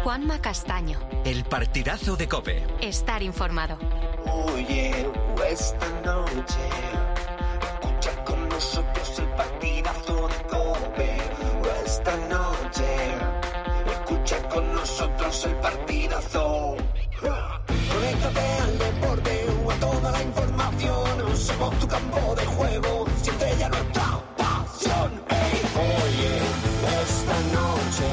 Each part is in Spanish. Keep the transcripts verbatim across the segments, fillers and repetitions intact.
Juanma Castaño. El partidazo de COPE. Estar informado. Oye, esta noche escucha con nosotros el partidazo de COPE. Esta noche escucha con nosotros el partidazo. Conéctate al deporte o a toda la información. Somos tu campo de juego, siente ya nuestra pasión. Hey, oye, esta noche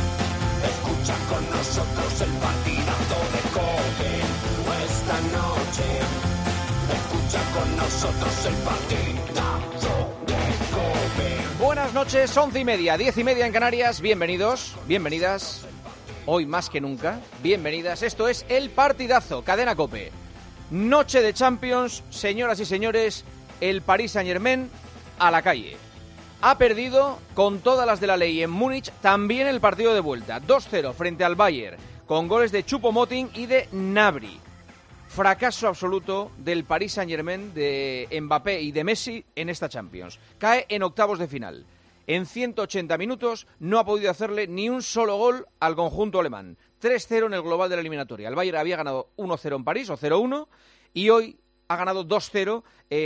escucha con nosotros el partidazo de COPE. Esta noche escucha con nosotros el partidazo de COPE. Buenas noches, once y media, diez y media en Canarias. Bienvenidos, bienvenidas. Hoy más que nunca, bienvenidas. Esto es El Partidazo, Cadena COPE. Noche de Champions, señoras y señores, el Paris Saint-Germain a la calle. Ha perdido con todas las de la ley en Múnich también el partido de vuelta. dos cero frente al Bayern, con goles de Choupo-Moting y de Gnabry. Fracaso absoluto del Paris Saint-Germain, de Mbappé y de Messi en esta Champions. Cae en octavos de final. En ciento ochenta minutos no ha podido hacerle ni un solo gol al conjunto alemán. tres cero en el global de la eliminatoria. El Bayern había ganado uno cero en París, o cero uno, y hoy ha ganado dos cero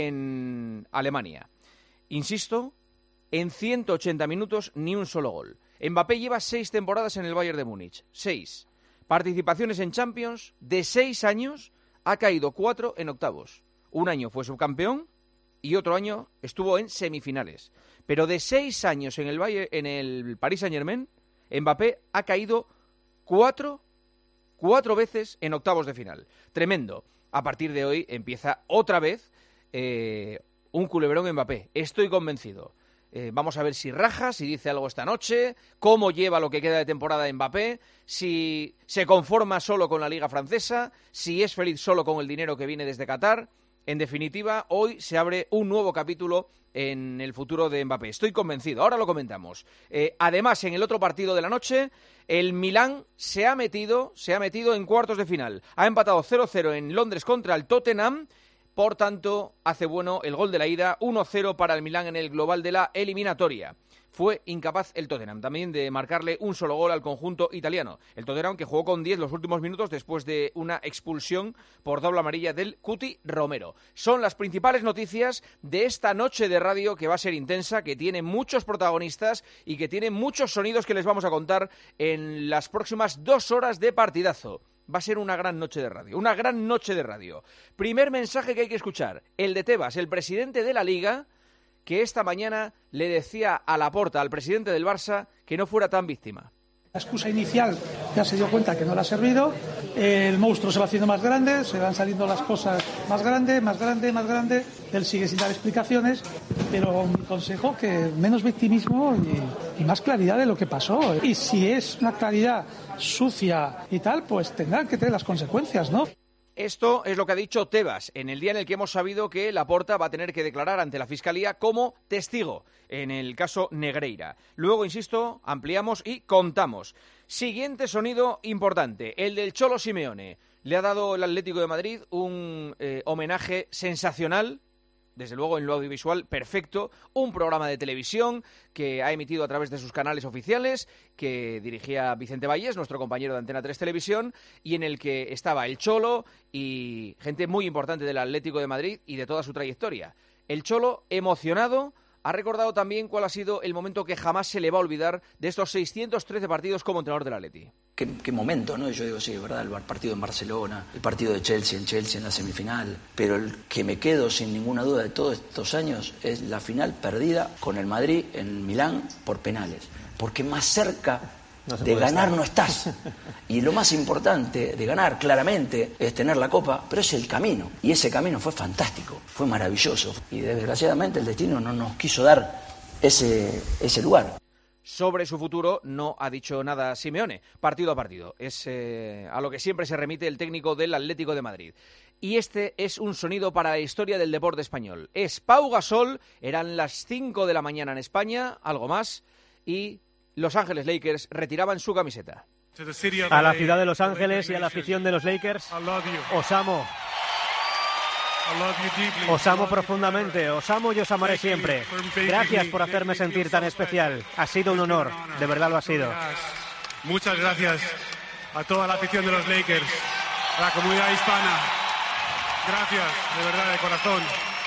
en Alemania. Insisto, en ciento ochenta minutos ni un solo gol. Mbappé lleva seis temporadas en el Bayern de Múnich. Seis. Participaciones en Champions de seis años, ha caído cuatro en octavos. Un año fue subcampeón y otro año estuvo en semifinales. Pero de seis años en el Bayern, en el Paris Saint-Germain, Mbappé ha caído cuatro, cuatro veces en octavos de final. Tremendo. A partir de hoy empieza otra vez eh, un culebrón Mbappé. Estoy convencido. Eh, vamos a ver si raja, si dice algo esta noche, cómo lleva lo que queda de temporada de Mbappé, si se conforma solo con la Liga Francesa, si es feliz solo con el dinero que viene desde Qatar. En definitiva, hoy se abre un nuevo capítulo en el futuro de Mbappé. Estoy convencido, ahora lo comentamos. Eh, además, en el otro partido de la noche, el Milán se ha metido, se ha metido en cuartos de final. Ha empatado cero cero en Londres contra el Tottenham. Por tanto, hace bueno el gol de la ida, uno cero para el Milán en el global de la eliminatoria. Fue incapaz el Tottenham también de marcarle un solo gol al conjunto italiano. El Tottenham que jugó con diez los últimos minutos después de una expulsión por doble amarilla del Cuti Romero. Son las principales noticias de esta noche de radio que va a ser intensa, que tiene muchos protagonistas y que tiene muchos sonidos que les vamos a contar en las próximas dos horas de partidazo. Va a ser una gran noche de radio, una gran noche de radio. Primer mensaje que hay que escuchar, el de Tebas, el presidente de la Liga, que esta mañana le decía a Laporta, al presidente del Barça, que no fuera tan víctima. La excusa inicial ya se dio cuenta que no le ha servido, el monstruo se va haciendo más grande, se van saliendo las cosas más grande, más grande, más grande, él sigue sin dar explicaciones, pero mi consejo que menos victimismo y, y más claridad de lo que pasó. Y si es una claridad sucia y tal, pues tendrán que tener las consecuencias, ¿no? Esto es lo que ha dicho Tebas en el día en el que hemos sabido que Laporta va a tener que declarar ante la Fiscalía como testigo en el caso Negreira. Luego, insisto, ampliamos y contamos. Siguiente sonido importante, el del Cholo Simeone. Le ha dado el Atlético de Madrid un eh, homenaje sensacional. Desde luego en lo audiovisual, perfecto, un programa de televisión que ha emitido a través de sus canales oficiales, que dirigía Vicente Vallés, nuestro compañero de Antena tres Televisión, y en el que estaba el Cholo y gente muy importante del Atlético de Madrid y de toda su trayectoria. El Cholo, emocionado, ha recordado también cuál ha sido el momento que jamás se le va a olvidar de estos seiscientos trece partidos como entrenador del Atleti. ¿Qué, qué momento, ¿no? Yo digo, sí, verdad, el partido en Barcelona, el partido de Chelsea en Chelsea en la semifinal, pero el que me quedo sin ninguna duda de todos estos años es la final perdida con el Madrid en Milán por penales, porque más cerca no de ganar estar. No estás. Y lo más importante de ganar, claramente, es tener la copa, pero es el camino. Y ese camino fue fantástico, fue maravilloso. Y desgraciadamente el destino no nos quiso dar ese, ese lugar. Sobre su futuro no ha dicho nada Simeone, partido a partido. Es eh, a lo que siempre se remite el técnico del Atlético de Madrid. Y este es un sonido para la historia del deporte español. Es Pau Gasol, eran las cinco de la mañana en España, algo más, y Los Ángeles Lakers retiraban su camiseta. A la ciudad de Los Ángeles y a la afición de los Lakers, os amo. Os amo profundamente, os amo y os amaré siempre. Gracias por hacerme sentir tan especial. Ha sido un honor, de verdad lo ha sido. Muchas gracias a toda la afición de los Lakers, a la comunidad hispana. Gracias, de verdad, de corazón.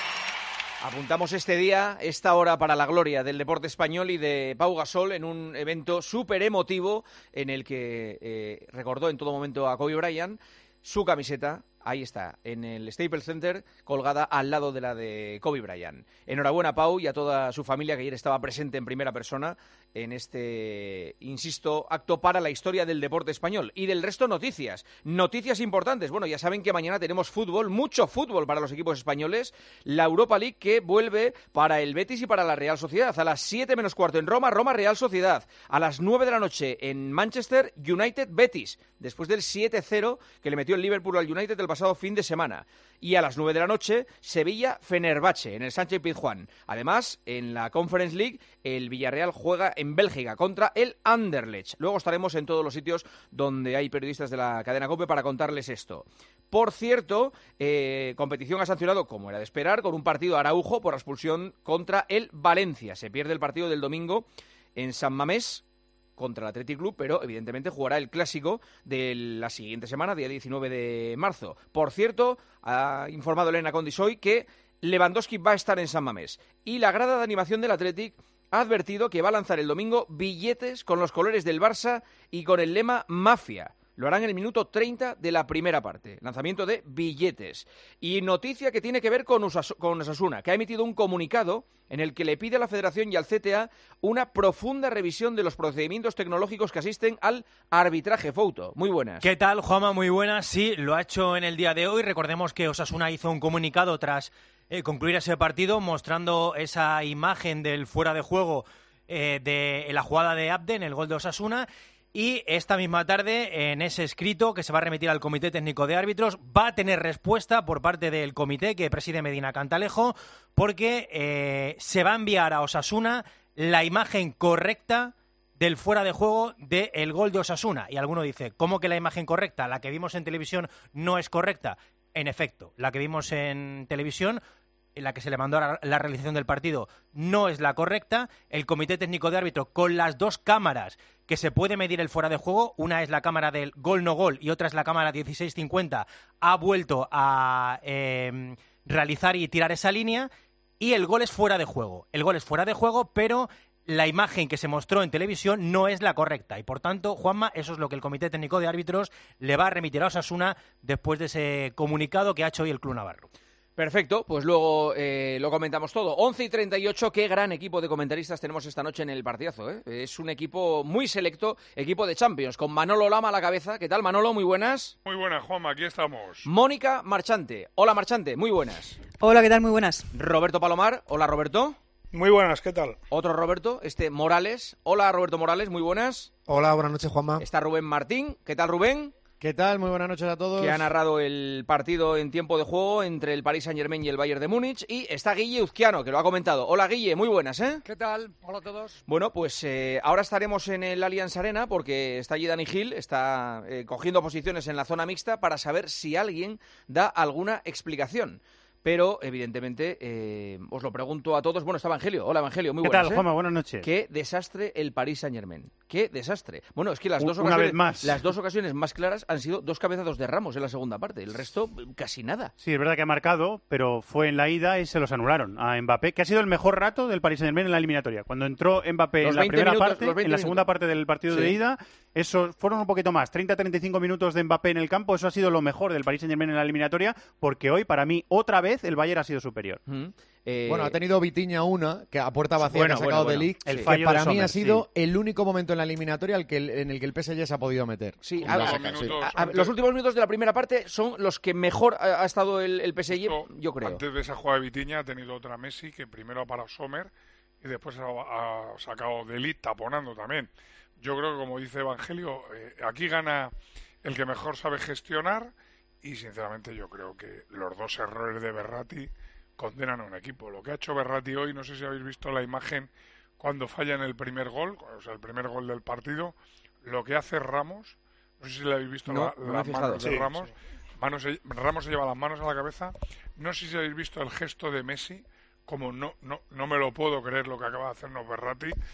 Apuntamos este día, esta hora para la gloria del deporte español y de Pau Gasol en un evento súper emotivo en el que eh, recordó en todo momento a Kobe Bryant. Su camiseta, ahí está, en el Staples Center, colgada al lado de la de Kobe Bryant. Enhorabuena a Pau y a toda su familia que ayer estaba presente en primera persona en este, insisto, acto para la historia del deporte español. Y del resto, noticias. Noticias importantes. Bueno, ya saben que mañana tenemos fútbol, mucho fútbol para los equipos españoles. La Europa League que vuelve para el Betis y para la Real Sociedad. A las siete menos cuarto en Roma, Roma Real Sociedad. A las nueve de la noche en Manchester, United Betis. Después del siete cero que le metió el Liverpool al United el pasado fin de semana. Y a las nueve de la noche, Sevilla Fenerbahce en el Sánchez Pizjuán. Además, en la Conference League, el Villarreal juega en Bélgica contra el Anderlecht. Luego estaremos en todos los sitios donde hay periodistas de la cadena COPE para contarles esto. Por cierto, eh, competición ha sancionado, como era de esperar, con un partido Araujo por expulsión contra el Valencia. Se pierde el partido del domingo en San Mamés contra el Athletic Club, pero evidentemente jugará el clásico de la siguiente semana, día diecinueve de marzo. Por cierto, ha informado Elena Condisoy que Lewandowski va a estar en San Mamés y la grada de animación del Athletic ha advertido que va a lanzar el domingo billetes con los colores del Barça y con el lema Mafia. Lo harán en el minuto treinta de la primera parte. Lanzamiento de billetes. Y noticia que tiene que ver con, Usas- con Osasuna, que ha emitido un comunicado en el que le pide a la Federación y al C T A una profunda revisión de los procedimientos tecnológicos que asisten al arbitraje. Fouto, muy buenas. ¿Qué tal, Juanma? Muy buenas. Sí, lo ha hecho en el día de hoy. Recordemos que Osasuna hizo un comunicado tras eh, concluir ese partido mostrando esa imagen del fuera de juego eh, de la jugada de Abde en el gol de Osasuna. Y esta misma tarde, en ese escrito que se va a remitir al Comité Técnico de Árbitros, va a tener respuesta por parte del comité que preside Medina Cantalejo, porque eh, se va a enviar a Osasuna la imagen correcta del fuera de juego del gol de Osasuna. Y alguno dice, ¿cómo que la imagen correcta? ¿La que vimos en televisión no es correcta? En efecto, la que vimos en televisión, en la que se le mandó a la realización del partido, no es la correcta. El Comité Técnico de Árbitro, con las dos cámaras que se puede medir el fuera de juego, una es la cámara del gol-no gol y otra es la cámara dieciséis cincuenta, ha vuelto a eh, realizar y tirar esa línea, y el gol es fuera de juego. El gol es fuera de juego, pero la imagen que se mostró en televisión no es la correcta. Y por tanto, Juanma, eso es lo que el Comité Técnico de Árbitros le va a remitir a Osasuna después de ese comunicado que ha hecho hoy el Club Navarro. Perfecto, pues luego eh, lo comentamos todo. once y treinta y ocho, qué gran equipo de comentaristas tenemos esta noche en el partidazo, ¿eh? Es un equipo muy selecto, equipo de Champions, con Manolo Lama a la cabeza. ¿Qué tal, Manolo? Muy buenas. Muy buenas, Juanma, aquí estamos. Mónica Marchante. Hola, Marchante, muy buenas. Hola, ¿qué tal? Muy buenas. Roberto Palomar. Hola, Roberto. Muy buenas, ¿qué tal? Otro Roberto, este Morales. Hola, Roberto Morales, muy buenas. Hola, buenas noches, Juanma. Está Rubén Martín. ¿Qué tal, Rubén? ¿Qué tal? Muy buenas noches a todos. Que ha narrado el partido en tiempo de juego entre el Paris Saint-Germain y el Bayern de Múnich. Y está Guille Uzquiano, que lo ha comentado. Hola, Guille, muy buenas, ¿eh? ¿Qué tal? Hola a todos. Bueno, pues eh, ahora estaremos en el Allianz Arena porque está allí Dani Gil, está eh, cogiendo posiciones en la zona mixta para saber si alguien da alguna explicación. Pero, evidentemente, eh, os lo pregunto a todos. Bueno, está Evangelio. Hola, Evangelio, muy ¿Qué buenas. tal, ¿eh? Juanma? Buenas noches. Qué desastre el Paris Saint-Germain. Qué desastre. Bueno, es que las dos, Una ocasiones, vez más. las dos ocasiones más claras han sido dos cabezazos de Ramos en la segunda parte. El resto, casi nada. Sí, es verdad que ha marcado, pero fue en la ida y se los anularon a Mbappé, que ha sido el mejor rato del Paris Saint-Germain en la eliminatoria. Cuando entró Mbappé Los en la veinte primera minutos, parte, los veinte en la minutos. segunda parte del partido Sí. de ida, esos fueron un poquito más, treinta a treinta y cinco minutos de Mbappé en el campo. Eso ha sido lo mejor del Paris Saint-Germain en la eliminatoria, porque hoy, para mí, otra vez el Bayern ha sido superior. Mm. Eh... Bueno, ha tenido Vitinha una, que a puerta vacía Bueno, que ha sacado bueno, de Ligt, bueno. El que fallo para de mí Sommer, ha sido sí. el único momento en la eliminatoria al que el- en el que el P S G se ha podido meter. Sí, Con a- la a- saca, sí. minutos. a- a- los últimos minutos de la primera parte son los que mejor ha, ha estado el, el P S G, Esto, yo creo. Antes de esa jugada de Vitinha ha tenido otra Messi que primero ha parado Sommer y después ha, ha sacado de Ligt taponando también. Yo creo que, como dice Evangelio, eh, aquí gana el que mejor sabe gestionar y, sinceramente, yo creo que los dos errores de Berratti condenan a un equipo. Lo que ha hecho Berratti hoy, no sé si habéis visto la imagen cuando falla en el primer gol, o sea, el primer gol del partido, lo que hace Ramos, no sé si le habéis visto No, la- no me he las fijado. manos de Sí, Ramos, manos se- Ramos se lleva las manos a la cabeza, no sé si habéis visto el gesto de Messi, como no, no, no me lo puedo creer lo que acaba de hacernos Berratti,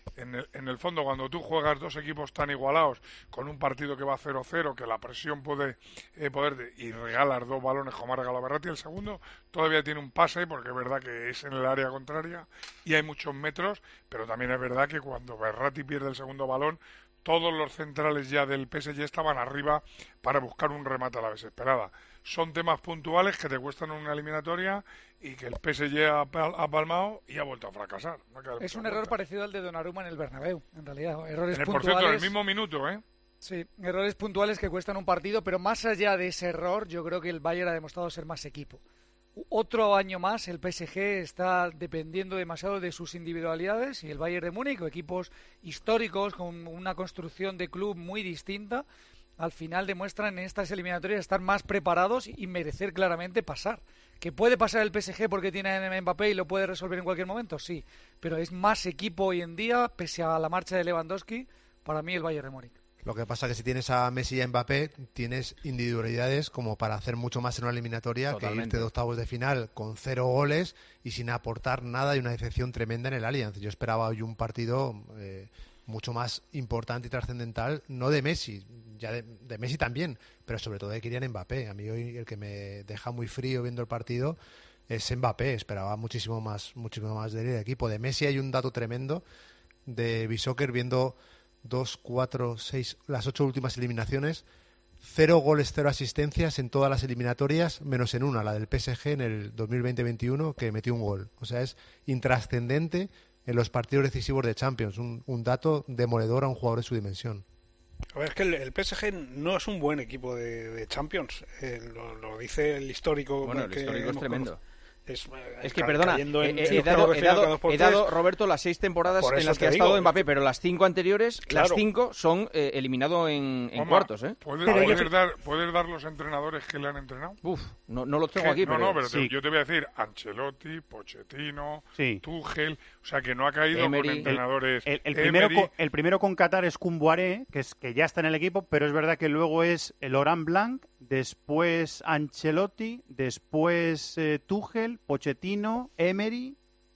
en el, en el fondo, cuando tú juegas dos equipos tan igualados, con un partido que va cero cero, que la presión puede eh, poder y regalas dos balones como ha regalado Berratti, el segundo todavía tiene un pase, porque es verdad que es en el área contraria y hay muchos metros, pero también es verdad que cuando Berratti pierde el segundo balón, todos los centrales ya del P S G estaban arriba para buscar un remate a la desesperada. Son temas puntuales que te cuestan una eliminatoria y que el P S G ha, ha palmado y ha vuelto a fracasar. No es un error parecido al de Donnarumma en el Bernabéu, en realidad. Errores en el, puntuales. Por cierto, en el mismo minuto, ¿eh? Sí, errores puntuales que cuestan un partido, pero más allá de ese error, yo creo que el Bayern ha demostrado ser más equipo. Otro año más el P S G está dependiendo demasiado de sus individualidades y el Bayern de Múnich, equipos históricos con una construcción de club muy distinta, al final demuestran en estas eliminatorias estar más preparados y merecer claramente pasar. ¿Que puede pasar el P S G porque tiene a Mbappé y lo puede resolver en cualquier momento? Sí, pero es más equipo hoy en día, pese a la marcha de Lewandowski, para mí el Bayern de Múnich. Lo que pasa es que si tienes a Messi y a Mbappé, tienes individualidades como para hacer mucho más en una eliminatoria. Totalmente. Que irte de octavos de final con cero goles y sin aportar nada y una decepción tremenda en el Allianz. Yo esperaba hoy un partido eh, mucho más importante y trascendental, no de Messi, ya de, de Messi también, pero sobre todo de Kylian Mbappé. A mí hoy el que me deja muy frío viendo el partido es Mbappé. Esperaba muchísimo más, muchísimo más del equipo. De Messi hay un dato tremendo de Bisoccer viendo dos, cuatro, seis, las ocho últimas eliminaciones, cero goles, cero asistencias en todas las eliminatorias, menos en una, la del P S G en el dos mil veinte veintiuno, que metió un gol. O sea, es intrascendente en los partidos decisivos de Champions, un, un dato demoledor a un jugador de su dimensión. A ver, es que el, el P S G no es un buen equipo de, de Champions, eh, lo, lo dice el histórico. Bueno, el histórico es tremendo. Conocido. Es, es que, perdona, en, he, he, dado, he, dado, he dado, Roberto, las seis temporadas en las que ha estado Mbappé, pero las cinco anteriores, claro. las cinco son eh, eliminado en, en Oma, cuartos, ¿eh? ¿Puedes, ¿puedes, yo... dar, ¿Puedes dar los entrenadores que le han entrenado? Uf, no, no los tengo ¿Qué? aquí, no, pero... No, pero sí. te, yo te voy a decir Ancelotti, Pochettino, sí. Tuchel, o sea que no ha caído Emery. con entrenadores... El, el, el, primero con, el primero con Qatar es Koumboiré, que, es, que ya está en el equipo, pero es verdad que luego es el Laurent Blanc, después Ancelotti, después eh, Tuchel, Pochettino, Emery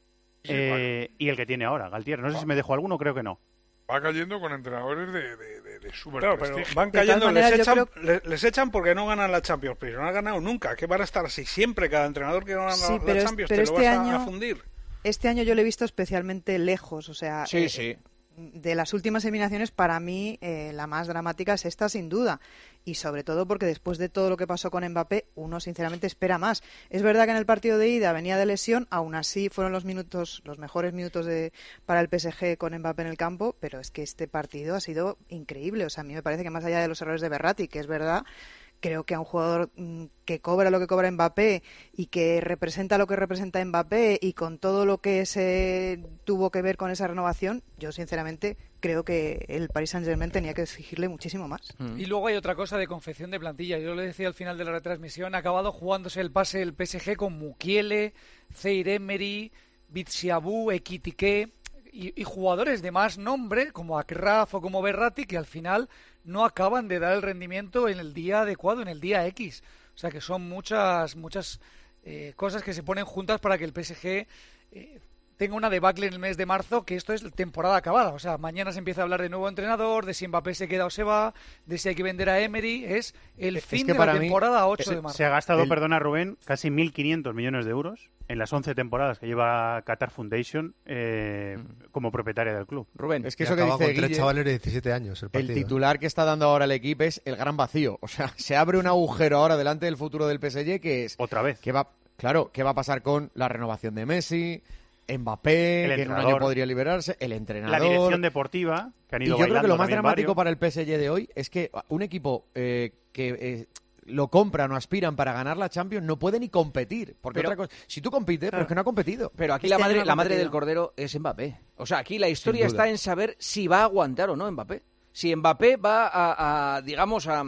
eh, y el que tiene ahora, Galtier. No sé si me dejo alguno, creo que no. Va cayendo con entrenadores de, de, de, de super claro, prestigio. Pero van cayendo, manera, les, echan, creo... les, les echan porque no ganan la Champions, pero no han ganado nunca. ¿Qué van a estar así? Siempre cada entrenador que gana sí, la, la Champions es, te este lo vas año, a, a fundir. Este año yo lo he visto especialmente lejos, o sea... Sí, eh, sí. De las últimas eliminaciones, para mí, eh, la más dramática es esta, sin duda. Y sobre todo porque después de todo lo que pasó con Mbappé, uno sinceramente espera más. Es verdad que en el partido de ida venía de lesión, aún así fueron los minutos, los mejores minutos de, para el P S G con Mbappé en el campo, pero es que este partido ha sido increíble. O sea, a mí me parece que más allá de los errores de Berratti, que es verdad, creo que a un jugador mmm, que cobra lo que cobra Mbappé y que representa lo que representa Mbappé y con todo lo que se tuvo que ver con esa renovación, yo sinceramente creo que el Paris Saint-Germain tenía que exigirle muchísimo más. Mm. Y luego hay otra cosa de confección de plantilla. Yo le decía al final de la retransmisión, ha acabado jugándose el pase del P S G con Mukiele, Zaire Emery, Bitsiabou, Ekitike y, y jugadores de más nombre como Akraf o como Berratti que al final no acaban de dar el rendimiento en el día adecuado, en el día X. O sea que son muchas muchas eh, cosas que se ponen juntas para que el P S G eh, tenga una debacle en el mes de marzo, que esto es temporada acabada. O sea, mañana se empieza a hablar de nuevo entrenador, de si Mbappé se queda o se va, de si hay que vender a Emery. Es el es fin que de la temporada ocho se, de marzo. Se ha gastado, el... perdona Rubén, casi mil quinientos millones de euros en las once temporadas que lleva Qatar Foundation eh, mm. como propietaria del club. Rubén, es que y eso que dice con tres Guille, chavales de diecisiete años el, partido, el titular ¿eh? que está dando ahora el equipo es el gran vacío. O sea, se abre un agujero ahora delante del futuro del P S G que es... Otra vez. Que va, claro, ¿qué va a pasar con la renovación de Messi, Mbappé, el que en un año podría liberarse, el entrenador... La dirección deportiva, que han ido Y yo creo que lo más dramático varios. para el P S G de hoy es que un equipo eh, que... Eh, lo compran o aspiran para ganar la Champions, no puede ni competir. Porque pero, otra cosa, si tú compites, claro, pero es que no ha competido. Pero aquí este la madre, no la madre del cordero es Mbappé. O sea, aquí la historia está en saber si va a aguantar o no Mbappé. Si Mbappé va a, a digamos, a,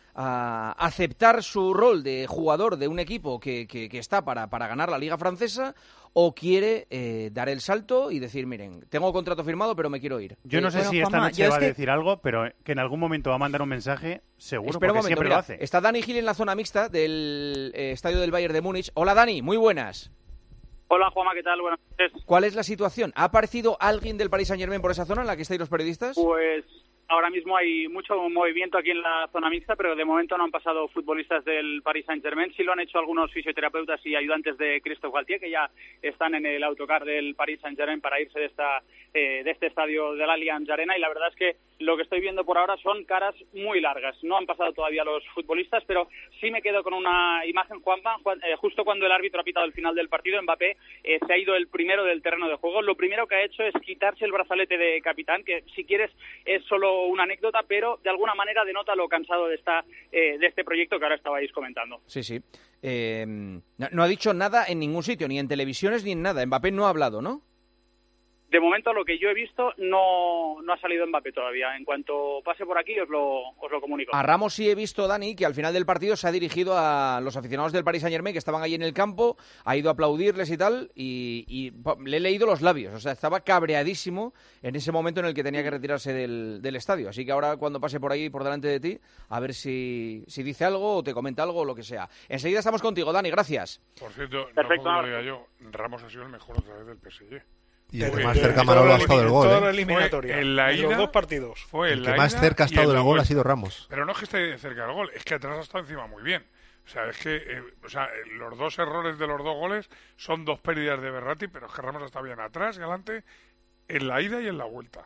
a aceptar su rol de jugador de un equipo que, que, que está para, para ganar la Liga Francesa, o quiere eh, dar el salto y decir, miren, tengo contrato firmado, pero me quiero ir. Yo no eh, sé bueno, si esta Juanma, noche va que... a decir algo, pero que en algún momento va a mandar un mensaje, seguro, Espera porque un momento, siempre mira, lo hace. Está Dani Gil en la zona mixta del eh, estadio del Bayern de Múnich. Hola, Dani, muy buenas. Hola, Juanma, ¿qué tal? Buenas noches. ¿Cuál es la situación? ¿Ha aparecido alguien del Paris Saint-Germain por esa zona en la que estáis los periodistas? Pues ahora mismo hay mucho movimiento aquí en la zona mixta, pero de momento no han pasado futbolistas del Paris Saint-Germain. Sí lo han hecho algunos fisioterapeutas y ayudantes de Christophe Galtier, que ya están en el autocar del Paris Saint-Germain para irse de esta eh, de este estadio del Allianz Arena. Y la verdad es que lo que estoy viendo por ahora son caras muy largas. No han pasado todavía los futbolistas, pero sí me quedo con una imagen, Juanma, Juan, eh, justo cuando el árbitro ha pitado el final del partido, Mbappé eh, se ha ido el primero del terreno de juego. Lo primero que ha hecho es quitarse el brazalete de capitán, que si quieres es solo una anécdota, pero de alguna manera denota lo cansado de esta eh, de este proyecto que ahora estabais comentando. Sí, sí. Eh, no, no ha dicho nada en ningún sitio, ni en televisiones ni en nada. Mbappé no ha hablado, ¿no? De momento, lo que yo he visto, no, no ha salido Mbappé todavía. En cuanto pase por aquí, os lo, os lo comunico. A Ramos sí he visto, Dani, que al final del partido se ha dirigido a los aficionados del Paris Saint-Germain que estaban allí en el campo, ha ido a aplaudirles y tal, y, y le he leído los labios. O sea, estaba cabreadísimo en ese momento en el que tenía que retirarse del, del estadio. Así que ahora, cuando pase por ahí, por delante de ti, a ver si, si dice algo o te comenta algo o lo que sea. Enseguida estamos contigo, Dani, gracias. Por cierto, Perfecto. no lo diga yo, Ramos ha sido el mejor otra vez del P S G. Y el que más cerca Manolo ha estado del gol. Toda la ¿eh? eliminatoria. En la en ida, los dos partidos. Fue el en que la más ida cerca ha y estado en del la gol ha vuelta. sido Ramos. Pero no es que esté cerca del gol, es que atrás ha estado encima muy bien. O sea, es que eh, o sea, los dos errores de los dos goles son dos pérdidas de Berratti, pero es que Ramos está bien atrás y adelante en la ida y en la vuelta.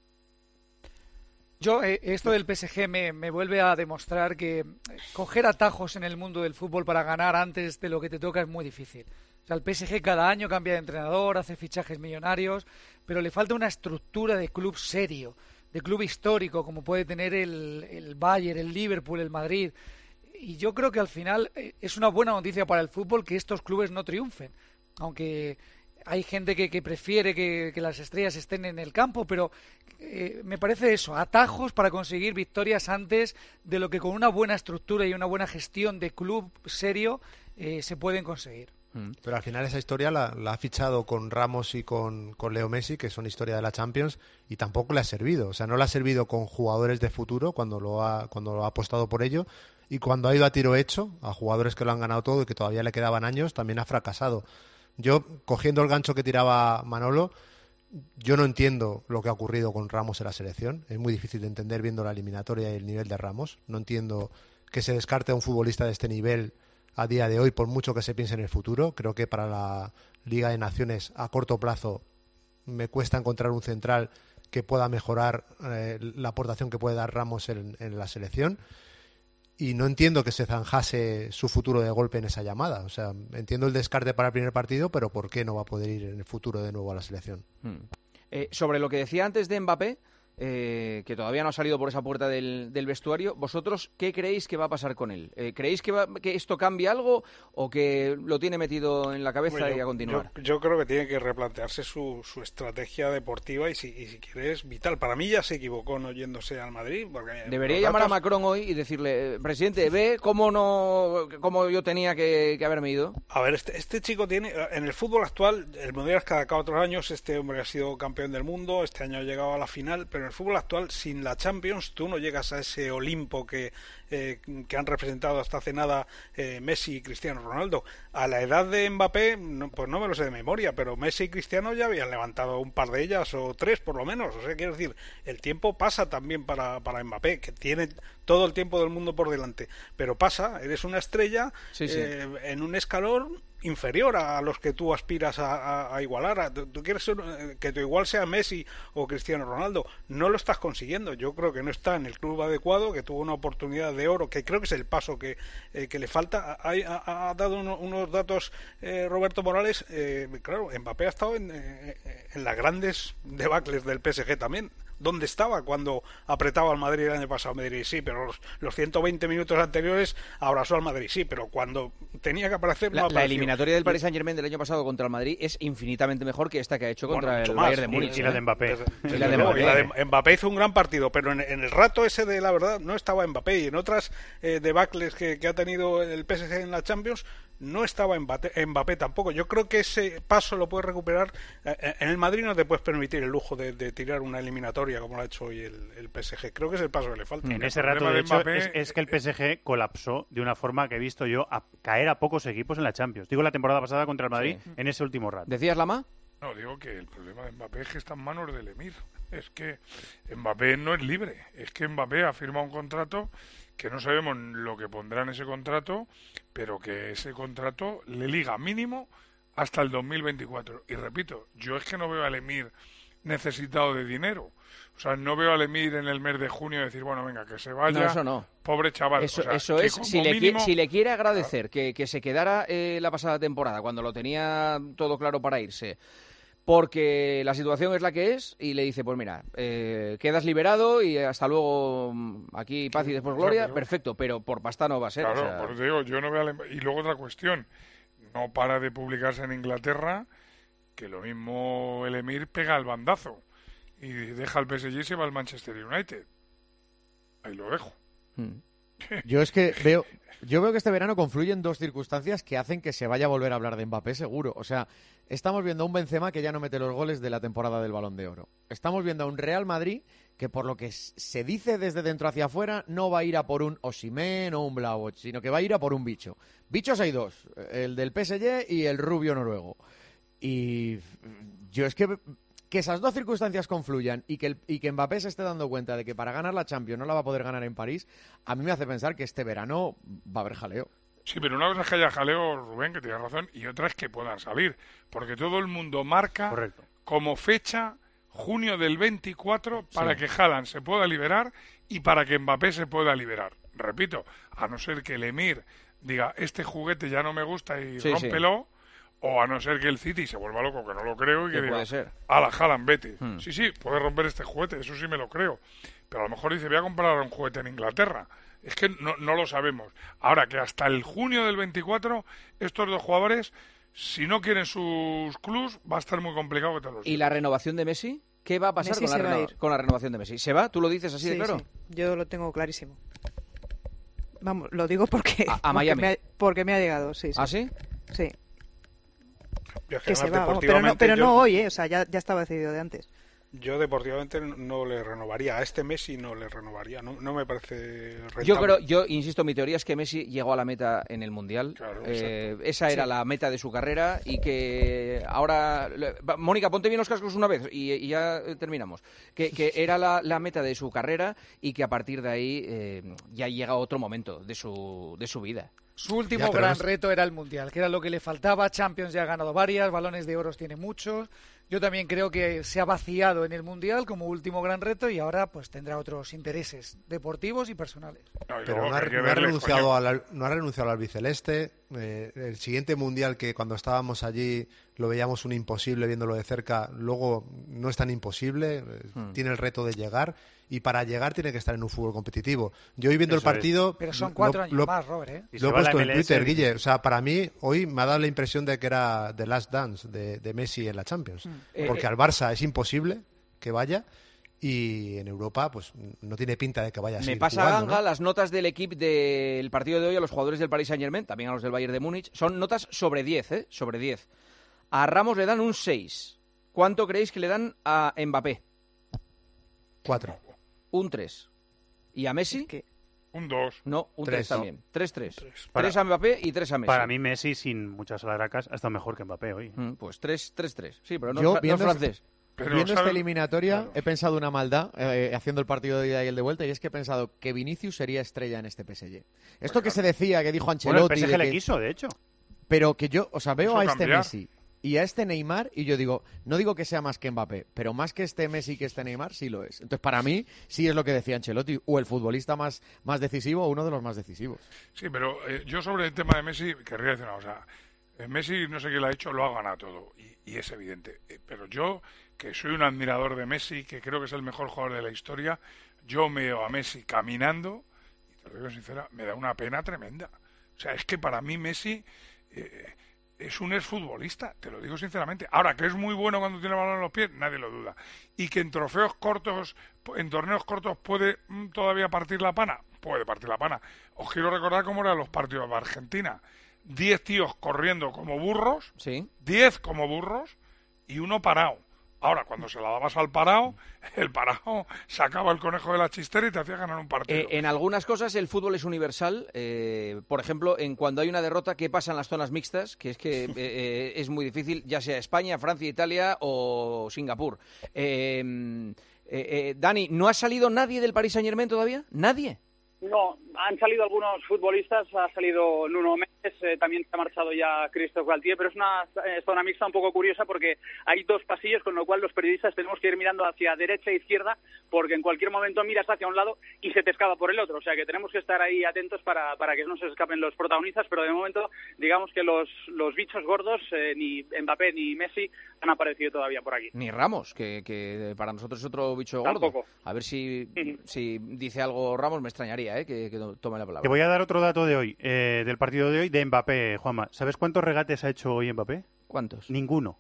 Yo, eh, esto del P S G me, me vuelve a demostrar que coger atajos en el mundo del fútbol para ganar antes de lo que te toca es muy difícil. O sea, el P S G cada año cambia de entrenador, hace fichajes millonarios, pero le falta una estructura de club serio, de club histórico, como puede tener el, el Bayern, el Liverpool, el Madrid. Y yo creo que al final eh, es una buena noticia para el fútbol que estos clubes no triunfen, aunque hay gente que, que prefiere que, que las estrellas estén en el campo, pero eh, me parece eso, atajos para conseguir victorias antes de lo que con una buena estructura y una buena gestión de club serio eh, se pueden conseguir. Pero al final esa historia la, la ha fichado con Ramos y con, con Leo Messi, que son historia de la Champions, y tampoco le ha servido. O sea, no le ha servido con jugadores de futuro cuando lo ha, cuando lo ha apostado por ello, y cuando ha ido a tiro hecho, a jugadores que lo han ganado todo y que todavía le quedaban años, también ha fracasado. Yo, cogiendo el gancho que tiraba Manolo, yo no entiendo lo que ha ocurrido con Ramos en la selección. Es muy difícil de entender viendo la eliminatoria y el nivel de Ramos. No entiendo que se descarte a un futbolista de este nivel a día de hoy, por mucho que se piense en el futuro. Creo que para la Liga de Naciones a corto plazo me cuesta encontrar un central que pueda mejorar eh, la aportación que puede dar Ramos en, en la selección, y no entiendo que se zanjase su futuro de golpe en esa llamada. O sea, entiendo el descarte para el primer partido, pero ¿por qué no va a poder ir en el futuro de nuevo a la selección? Hmm. Eh, sobre lo que decía antes de Mbappé, Eh, que todavía no ha salido por esa puerta del, del vestuario, ¿vosotros qué creéis que va a pasar con él? Eh, ¿Creéis que, va, que esto cambie algo o que lo tiene metido en la cabeza Bueno, yo, y a continuar? Yo, yo creo que tiene que replantearse su, su estrategia deportiva y si, y si quiere es vital. Para mí ya se equivocó no yéndose al Madrid. Porque Debería los llamar datos... a Macron hoy y decirle, presidente, ve cómo, no, cómo yo tenía que, que haberme ido. A ver, este, este chico tiene, en el fútbol actual, el Mundial es cada cuatro años, este hombre ha sido campeón del mundo, este año ha llegado a la final, pero en el fútbol actual, si sin la Champions tú no llegas a ese Olimpo que, eh, que han representado hasta hace nada eh, Messi y Cristiano Ronaldo. A la edad de Mbappé, no, pues no me lo sé de memoria, pero Messi y Cristiano ya habían levantado un par de ellas, o tres por lo menos. O sea, quiero decir, el tiempo pasa también para, para Mbappé, que tiene todo el tiempo del mundo por delante, pero pasa, eres una estrella sí, sí. Eh, en un escalón inferior a los que tú aspiras a, a, a igualar. A, tú quieres ser, que tu igual sea Messi o Cristiano Ronaldo, no lo estás consiguiendo. Yo creo que no está en el club adecuado, que tuvo una oportunidad de oro, que creo que es el paso que, eh, que le falta. Ha, ha, ha dado uno, unos datos eh, Roberto Morales, eh, claro, Mbappé ha estado en, eh, en las grandes debacles del P S G también. ¿Dónde estaba cuando apretaba al Madrid el año pasado? Madrid sí, pero los, los ciento veinte minutos anteriores abrazó al Madrid, sí, pero cuando tenía que aparecer la, no la eliminatoria del Paris Saint-Germain del año pasado contra el Madrid es infinitamente mejor que esta que ha hecho contra bueno, el más. Bayern de Múnich. Y, y la de Mbappé. Y la de Mbappé. La de Mbappé hizo un gran partido, pero en, en el rato ese de la verdad no estaba Mbappé, y en otras eh, debacles que, que ha tenido el P S G en la Champions no estaba Mbappé, Mbappé tampoco. Yo creo que ese paso lo puedes recuperar. En el Madrid no te puedes permitir el lujo de, de tirar una eliminatoria como lo ha hecho hoy el, el P S G. Creo que es el paso que le falta. En ese rato, de hecho, Mbappé, es, es que el P S G colapsó de una forma que he visto yo a caer a pocos equipos en la Champions. Digo la temporada pasada contra el Madrid, sí. en ese último rato. ¿Decías, Lama? No, digo que el problema de Mbappé es que está en manos del Emir. Es que Mbappé no es libre. Es que Mbappé ha firmado un contrato que no sabemos lo que pondrá en ese contrato, pero que ese contrato le liga mínimo hasta el dos mil veinticuatro. Y repito, yo es que no veo al Emir necesitado de dinero. O sea, no veo al Emir en el mes de junio decir, bueno, venga, que se vaya. No, eso no. Pobre chaval. Eso, o sea, eso es, si, mínimo... le, si le quiere agradecer que, que se quedara eh, la pasada temporada, cuando lo tenía todo claro para irse, porque la situación es la que es, y le dice, pues mira, eh, quedas liberado y hasta luego, aquí paz y después gloria, pero, perfecto, pero por pasta no va a ser. Claro, o sea... por eso digo, yo no veo al... Y luego otra cuestión, no para de publicarse en Inglaterra que lo mismo el Emir pega el bandazo y deja al P S G y se va al Manchester United. Ahí lo dejo. Hmm. Yo es que veo... Yo veo que este verano confluyen dos circunstancias que hacen que se vaya a volver a hablar de Mbappé, seguro. O sea, estamos viendo a un Benzema que ya no mete los goles de la temporada del Balón de Oro. Estamos viendo a un Real Madrid que, por lo que se dice desde dentro hacia afuera, no va a ir a por un Osimhen o un Blaovic, sino que va a ir a por un bicho. Bichos hay dos, el del P S G y el rubio noruego. Y yo es que... que esas dos circunstancias confluyan y que, el, y que Mbappé se esté dando cuenta de que para ganar la Champions no la va a poder ganar en París, a mí me hace pensar que este verano va a haber jaleo. Sí, pero una cosa es que haya jaleo, Rubén, que tienes razón, y otra es que puedan salir, porque todo el mundo marca Correcto. como fecha junio del veinticuatro para sí. que Haaland se pueda liberar y para que Mbappé se pueda liberar. Repito, a no ser que el Emir diga, este juguete ya no me gusta y sí, rómpelo... Sí. O a no ser que el City se vuelva loco, que no lo creo, y que diga, ala, Haaland, vete. Hmm. Sí, sí, puede romper este juguete, eso sí me lo creo. Pero a lo mejor dice, voy a comprar un juguete en Inglaterra. Es que no, no lo sabemos. Ahora que hasta el junio del veinticuatro, estos dos jugadores, si no quieren sus clubs, va a estar muy complicado que te los ¿Y la renovación de Messi? ¿Qué va a pasar con la, renova- con la renovación de Messi? ¿Se va? ¿Tú lo dices así sí, de claro? Sí. Yo lo tengo clarísimo. Vamos, lo digo porque... A, a Miami. Porque me, ha, porque me ha llegado, sí. sí. ¿Ah, sí? Sí. Que que se va, vamos, pero no, pero yo, no hoy, ¿eh? O sea, ya, ya estaba decidido de antes. Yo deportivamente no le renovaría, a este Messi no le renovaría, no, no me parece rentable. Yo creo, yo insisto, mi teoría es que Messi llegó a la meta en el Mundial, claro, eh, esa era sí. la meta de su carrera y que ahora, Mónica, ponte bien los cascos una vez y, y ya terminamos, que, que era la, la meta de su carrera y que a partir de ahí eh, ya llega otro momento de su, de su vida. Su último ya, gran es... reto era el Mundial, que era lo que le faltaba. Champions ya ha ganado varias, balones de oro tiene muchos. Yo también creo que se ha vaciado en el Mundial como último gran reto y ahora pues tendrá otros intereses deportivos y personales. No, Pero no ha, no, ha renunciado al, no ha renunciado al albiceleste. Eh, el siguiente Mundial, que cuando estábamos allí lo veíamos un imposible viéndolo de cerca, luego no es tan imposible, hmm. tiene el reto de llegar. Y para llegar tiene que estar en un fútbol competitivo. Yo hoy viendo Eso el partido... Es. Pero son cuatro lo, años lo, más, Robert, ¿eh? Lo he puesto en Twitter, Guille. O sea, para mí, hoy me ha dado la impresión de que era The Last Dance de, de Messi en la Champions. Mm. Porque eh, al Barça es imposible que vaya y en Europa pues no tiene pinta de que vaya a seguir Me pasa, jugando, Ganga, ¿no? las notas del equipo del partido de hoy a los jugadores del Paris Saint-Germain, también a los del Bayern de Múnich, son notas sobre diez, ¿eh? Sobre diez. A Ramos le dan un seis. ¿Cuánto creéis que le dan a Mbappé? cuatro. Un tres. ¿Y a Messi? ¿Qué? Un dos. No, un tres también. tres tres. Para, tres a Mbappé y tres a Messi. Para mí Messi, sin muchas alaracas, ha estado mejor que Mbappé hoy. Mm, pues tres tres. Sí, pero no, Yo, no viendo es francés. Pero, viendo esta eliminatoria, claro. he pensado una maldad, eh, haciendo el partido de ida y el de vuelta, y es que he pensado que Vinicius sería estrella en este P S G. Esto pues que claro. se decía, que dijo Ancelotti... Bueno, el P S G de le que... quiso, de hecho. Pero que yo, o sea, veo Eso a este cambiar. Messi y a este Neymar y yo digo, no digo que sea más que Mbappé, pero más que este Messi que este Neymar sí lo es. Entonces, para mí, sí es lo que decía Ancelotti, o el futbolista más, más decisivo o uno de los más decisivos. Sí, pero eh, yo sobre el tema de Messi querría decir una cosa. Eh, Messi, no sé qué le ha hecho, lo ha ganado todo y, y es evidente. Eh, pero yo, que soy un admirador de Messi, que creo que es el mejor jugador de la historia, yo me veo a Messi caminando y te lo digo sincera, me da una pena tremenda. O sea, es que para mí Messi... Eh, es un exfutbolista, te lo digo sinceramente. Ahora, que es muy bueno cuando tiene el balón en los pies, nadie lo duda. Y que en trofeos cortos, en torneos cortos, puede mm, todavía partir la pana, puede partir la pana. Os quiero recordar cómo eran los partidos de Argentina. diez tíos corriendo como burros, sí. diez como burros y uno parado. Ahora, cuando se la dabas al parado, el parado sacaba el conejo de la chistera y te hacía ganar un partido. Eh, en algunas cosas el fútbol es universal. Eh, por ejemplo, en cuando hay una derrota, ¿qué pasa en las zonas mixtas? Que es que eh, eh, es muy difícil, ya sea España, Francia, Italia o Singapur. Eh, eh, eh, Dani, ¿no ha salido nadie del Paris Saint-Germain todavía? ¿Nadie? No, han salido algunos futbolistas, ha salido Nuno Mendes, eh, también se ha marchado ya Christophe Galtier, pero es una eh, zona mixta un poco curiosa porque hay dos pasillos, con lo cual los periodistas tenemos que ir mirando hacia derecha e izquierda, porque en cualquier momento miras hacia un lado y se te escapa por el otro, o sea que tenemos que estar ahí atentos para, para que no se escapen los protagonistas, pero de momento digamos que los, los bichos gordos, eh, ni Mbappé ni Messi han aparecido todavía por aquí. Ni Ramos, que, que para nosotros es otro bicho Tampoco. gordo. A ver si, si dice algo Ramos, me extrañaría eh, que, que tome la palabra. Te voy a dar otro dato de hoy, eh, del partido de hoy, de Mbappé, Juanma. ¿Sabes cuántos regates ha hecho hoy Mbappé? ¿Cuántos? Ninguno.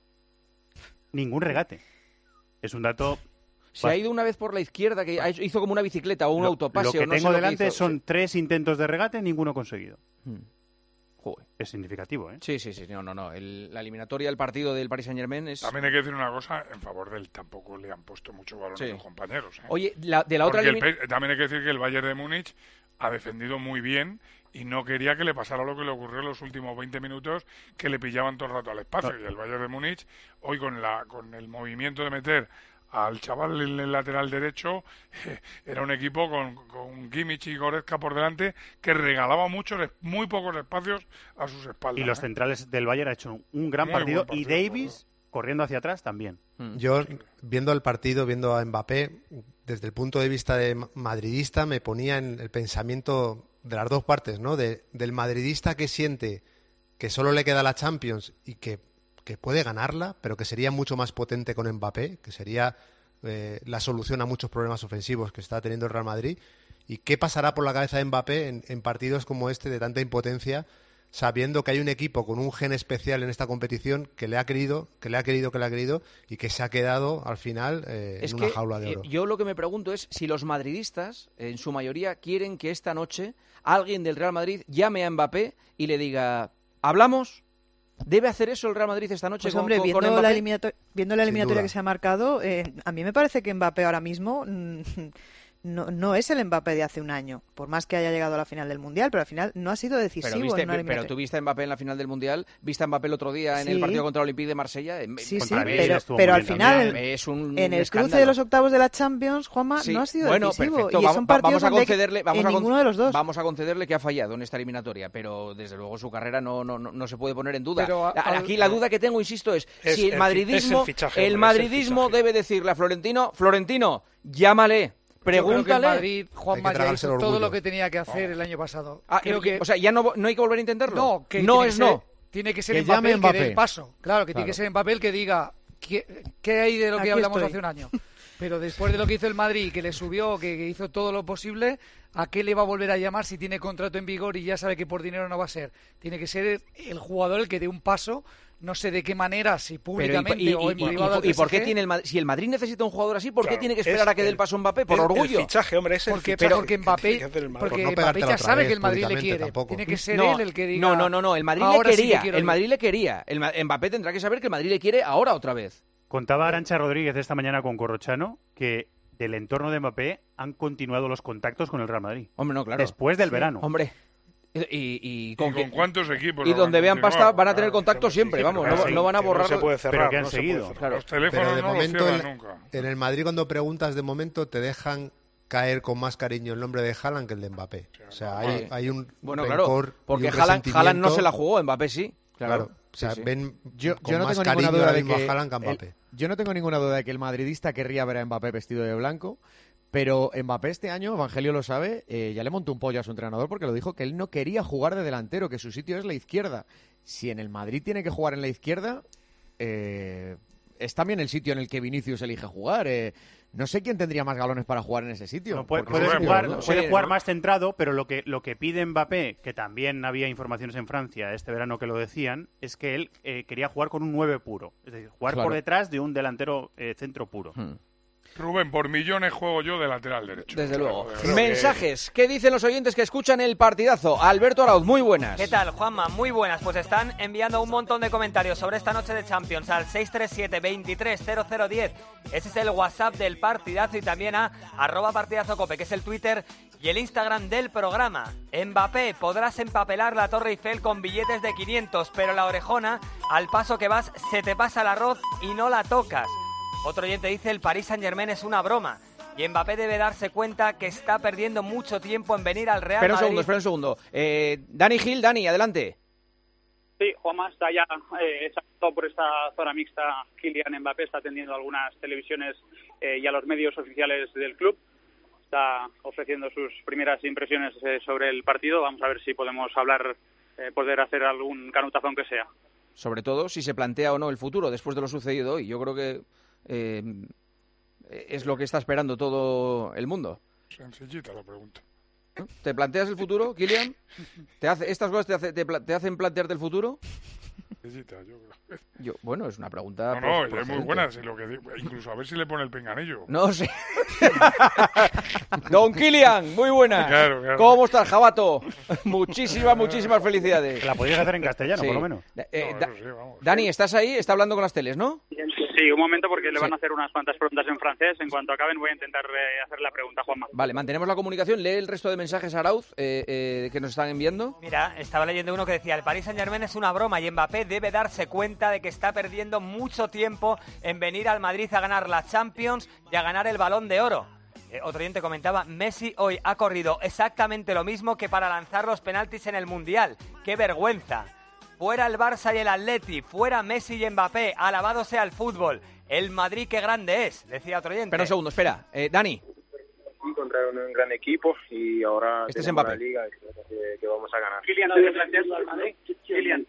Ningún regate. Es un dato... Se ha ido una vez por la izquierda, que hizo como una bicicleta o un lo, autopase. Lo que o no tengo sé delante lo que hizo. son Sí. tres intentos de regate, ninguno conseguido. Hmm. Joder. Es significativo, ¿eh? Sí, sí, sí. No, no, no. El, la eliminatoria del partido del Paris Saint-Germain es... También hay que decir una cosa, en favor del tampoco le han puesto mucho valor Sí. a los compañeros. ¿eh? Oye, la, de la otra... Porque el elimi- P- también hay que decir que el Bayern de Múnich ha defendido muy bien y no quería que le pasara lo que le ocurrió en los últimos veinte minutos, que le pillaban todo el rato al espacio. Y el Bayern de Múnich, hoy con, la, con el movimiento de meter al chaval en el lateral derecho, eh, era un equipo con, con Kimmich y Goretzka por delante que regalaba muchos, muy pocos espacios a sus espaldas. Y los ¿eh? centrales del Bayern ha hecho un gran Muy partido, buen y partido, Davis corriendo hacia atrás también. Yo, viendo el partido, viendo a Mbappé, desde el punto de vista de ma- madridista, me ponía en el pensamiento de las dos partes, ¿no? De, del madridista que siente que solo le queda la Champions y que, que puede ganarla, pero que sería mucho más potente con Mbappé, que sería eh, la solución a muchos problemas ofensivos que está teniendo el Real Madrid. ¿Y qué pasará por la cabeza de Mbappé en, en partidos como este de tanta impotencia, sabiendo que hay un equipo con un gen especial en esta competición que le ha querido, que le ha querido, que le ha querido y que se ha quedado al final eh, Es en que una jaula de eh, oro? yo lo que me pregunto es si los madridistas, en su mayoría, quieren que esta noche alguien del Real Madrid llame a Mbappé y le diga, ¿hablamos? ¿Debe hacer eso el Real Madrid esta noche Pues con, hombre, con- con viendo, Mbappé? la eliminato- viendo la Sin eliminatoria duda. que se ha marcado, eh, a mí me parece que Mbappé ahora mismo mm, no, no es el Mbappé de hace un año, por más que haya llegado a la final del Mundial, pero al final no ha sido decisivo Pero, viste, en una pero eliminatoria. tú viste a Mbappé en la final del Mundial, viste a Mbappé el otro día en el Sí. partido contra el Olympique de Marsella. en- Sí, sí, contra Mbappé pero, estuvo pero muy al bien final, también. en, es un en el escándalo. cruce de los octavos de la Champions, Juanma, Sí, no ha sido bueno, decisivo. perfecto. Y Va- son va- partidos vamos a donde concederle, vamos en a con- ninguno de los dos. Vamos a concederle que ha fallado en esta eliminatoria, pero desde luego su carrera no, no, no, no se puede poner en duda. Pero a- A- Aquí la duda que tengo, insisto, es, Es si el el fi- madridismo, es el fichaje, el hombre, es el madridismo fichaje. debe decirle a Florentino, Florentino, llámale, Yo creo que el pregúntale. Madrid, Juanma, Hay que ya tragarse hizo el todo orgullo. lo que tenía que hacer el año pasado. Ah, Creo eh, que O sea, ya no, no hay que volver a intentarlo. no, que no tiene es que ser- no. Tiene que ser Que Mbappé llame el que dé Mbappé. el paso. Claro, que tiene Claro. que ser Mbappé el que diga qué, qué hay de lo que Aquí hablamos estoy. hace un año. Pero después de lo que hizo el Madrid, que le subió, que, que hizo todo lo posible, ¿a qué le va a volver a llamar si tiene contrato en vigor y ya sabe que por dinero no va a ser? Tiene que ser el jugador el que dé un paso, no sé de qué manera, si Pero públicamente y, y- o en y- y- privado. al y por qué P S G. tiene el Madrid, si el Madrid necesita un jugador así, ¿por qué Claro, tiene que esperar es a que dé el el- paso Mbappé? Por el- orgullo. El fichaje, hombre, es el Porque, fichaje porque que Mbappé, tiene que hacer el Madrid. porque Por no Mbappé pegártela ya otra sabe vez que el Madrid le públicamente quiere. tampoco. Tiene que ser No, él el que diga. no, no, no, no, el Madrid "Ahora le sí que quería, quiero el ir". Madrid le quería. El Ma- Mbappé tendrá que saber que el Madrid le quiere ahora otra vez. Contaba Arantxa Rodríguez esta mañana con Corrochano que del entorno de Mbappé han continuado los contactos con el Real Madrid. Hombre, no, claro. Después del Sí. verano. Hombre. Y, y- y ¿Y con, con que- cuántos equipos? y habrán donde vean continuado? pasta van a tener Claro, contacto sí, siempre, sí, vamos, pero no, que no van a sí, borrar. No se puede cerrar. pero que han no se puede seguido. cerrar. Claro. Los teléfonos Pero de no los momento cierran en, nunca. en el Madrid cuando preguntas de momento te dejan caer con más cariño el nombre de Haaland que el de Mbappé. O sea, hay, Sí. hay un Bueno, rencor claro, y porque un Haaland, Haaland no resentimiento. se la jugó, Mbappé sí. Claro, Claro, o sea, sí, sí. ven Yo, con yo no más tengo cariño ninguna duda ahora de mismo que a Haaland que a el- Mbappé. yo no tengo ninguna duda de que el madridista querría ver a Mbappé vestido de blanco, pero Mbappé este año, Evangelio lo sabe, eh, ya le montó un pollo a su entrenador porque lo dijo que él no quería jugar de delantero, que su sitio es la izquierda. Si en el Madrid tiene que jugar en la izquierda, eh, es también el sitio en el que Vinicius elige jugar. eh. No sé quién tendría más galones para jugar en ese sitio. No, puede, porque puede ese sitio jugar, es gordo. puede Sí, jugar ¿no? más centrado, pero lo que, lo que pide Mbappé, que también había informaciones en Francia este verano que lo decían, es que él eh, quería jugar con un nueve puro. Es decir, jugar Claro. por detrás de un delantero eh, centro puro. Hmm. Rubén, por millones juego yo de lateral derecho. Desde luego. Creo Mensajes. ¿Qué dicen los oyentes que escuchan el partidazo? Alberto Arauz, muy buenas. ¿Qué tal, Juanma? Muy buenas. Pues están enviando un montón de comentarios sobre esta noche de Champions al seis tres siete, veintitrés, cero cero diez. Ese es el WhatsApp del partidazo y también a arroba partidazocope, que es el Twitter y el Instagram del programa. Mbappé, podrás empapelar la Torre Eiffel con billetes de quinientos, pero la orejona, al paso que vas, se te pasa el arroz y no la tocas. Otro oyente dice, el Paris Saint-Germain es una broma. Y Mbappé debe darse cuenta que está perdiendo mucho tiempo en venir al Real Espera un Madrid. segundo, espera un segundo. Eh, Dani Gil, Dani, adelante. Sí, Juanma está ya eh, exacto por esta zona mixta. Kylian Mbappé está atendiendo a algunas televisiones eh, y a los medios oficiales del club. Está ofreciendo sus primeras impresiones eh, sobre el partido. Vamos a ver si podemos hablar, eh, poder hacer algún canutazo aunque sea. Sobre todo si se plantea o no el futuro después de lo sucedido hoy. Yo creo que eh, es lo que está esperando todo el mundo. Sencillita la pregunta. ¿Te planteas el futuro, Kylian? ¿Te hace, ¿Estas cosas te, hace, te, te hacen plantearte el futuro? Sencillita, yo creo. Yo, bueno, es una pregunta... No, no, pues, es muy buena. Si lo que digo, incluso a ver si le pone el pinganillo. No sé. Don Kylian, muy buena. Claro, claro. ¿Cómo estás, Jabato? Muchísimas, muchísimas felicidades. La podías hacer en castellano, Sí. por lo menos. Eh, No, Da- eso sí, vamos. Dani, ¿estás ahí? Está hablando con las teles, ¿no? Sí, un momento porque le Sí. van a hacer unas cuantas preguntas en francés. En cuanto acaben voy a intentar eh, hacer la pregunta, Juanma. Vale, mantenemos la comunicación. Lee el resto de mensajes, Arauz, eh, eh, que nos están enviando. Mira, estaba leyendo uno que decía, el Paris Saint-Germain es una broma y Mbappé debe darse cuenta de que está perdiendo mucho tiempo en venir al Madrid a ganar la Champions y a ganar el Balón de Oro. Eh, otro oyente comentaba, Messi hoy ha corrido exactamente lo mismo que para lanzar los penaltis en el Mundial. ¡Qué vergüenza! Fuera el Barça y el Atleti, fuera Messi y Mbappé, alabado sea el fútbol. El Madrid qué grande es, decía otro oyente. Espera un segundo, espera. Eh, Dani. Encontraron un gran equipo y ahora Este es tenemos Mbappé. la liga y creo que, que vamos a ganar. Kylian, ¿te planteas al Madrid? Kylian.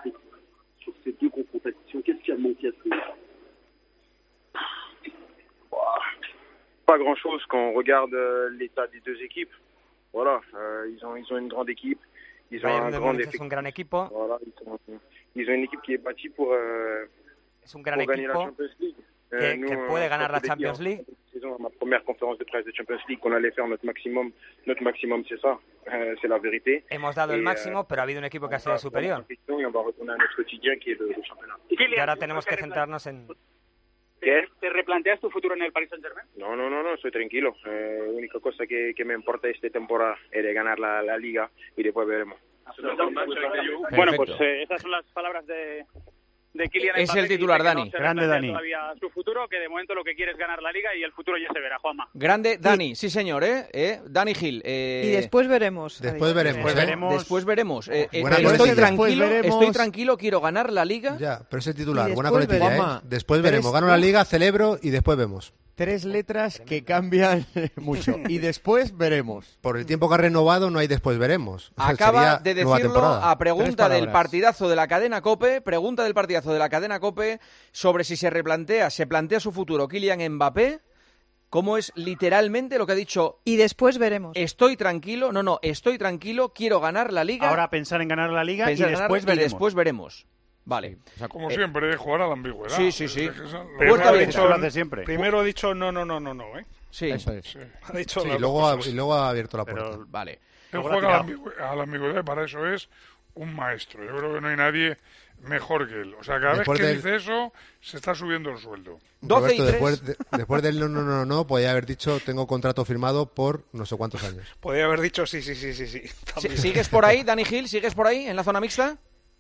Pas grand chose quand on regarde euh, l'état des deux équipes. Voilà, euh, ils ont ils ont une grande équipe, ils ont Bayern un de grand Múnich es un gran equipo, Voilà, ils, sont- ils ont une équipe qui est bâtie pour, euh, es un gran pour gagner la equipo Champions League. que, que euh, puede ganar la comme je l'ai dit Champions en League. saison, à ma première conférence de presse de Champions League, qu'on allait faire notre maximum. Notre maximum, c'est ça, euh, c'est la vérité. Hemos dado el Et, máximo, euh, pero ha habido un equipo que ha on sido va superior. prendre la compétition et on va retourner à notre quotidien qui est le, le championnat. Y ahora tenemos que centrarnos en... ¿Qué? ¿Te replanteas tu futuro en el Paris Saint-Germain? No, no, no, no, estoy tranquilo. Eh, la única cosa que, que me importa esta temporada es de ganar la, la liga y después veremos. Bueno, pues eh, esas son las palabras de, de Kylian Es Mbappé, el titular, que dice que Dani. no se Grande, replantea Dani. Todavía su futuro, que de momento lo que quiere es ganar la liga y el futuro ya se verá, Juanma. Grande, Dani, sí señor, ¿eh? ¿Eh? Dani Gil. eh, Y después veremos. Después veremos, Después ¿eh? veremos. Después veremos. Eh, eh, Buena estoy, colección. tranquilo, Después veremos. estoy tranquilo, quiero ganar la liga. Ya, pero es el titular. Y Buena después coletilla, veremos. ¿eh? Después Tres- veremos. Gano la liga, celebro y después vemos. Tres letras que cambian mucho. Y después veremos. Por el tiempo que ha renovado no hay después veremos. Acaba Sería de nueva decirlo temporada. a pregunta Tres del palabras. partidazo de la cadena COPE, pregunta del partidazo de la cadena COPE sobre si se replantea, se plantea su futuro Kylian Mbappé, cómo es literalmente lo que ha dicho. Y después veremos. Estoy tranquilo, no, no, estoy tranquilo, quiero ganar la liga. Ahora pensar en ganar la liga y pensar en ganar, después y veremos. después veremos. Vale. Como Eh, siempre, de jugar a la ambigüedad. Sí, sí, sí. Es que eso- Primero Puerta ha abierta. dicho, Lo hace siempre. primero ha dicho no, no, no, no, no, ¿eh? Sí. Eso es. Sí. Ha dicho Sí, las y dos luego, ha, cosas. y luego ha abierto la puerta. Pero Vale. Él Luego la juega a la, ha tirado. ambigu- a la ambigüedad y para eso es un maestro. Yo creo que no hay nadie mejor que él. O sea, cada Después vez que del- dice eso, se está subiendo el sueldo. doce y Roberto, tres. después, de- después del no, no, no, no, podía haber dicho tengo contrato firmado por no sé cuántos años. Podría haber dicho sí, sí, sí, sí, sí. Si- también. ¿Sigues por ahí, Dani Gil? ¿Sigues por ahí en la zona mixta?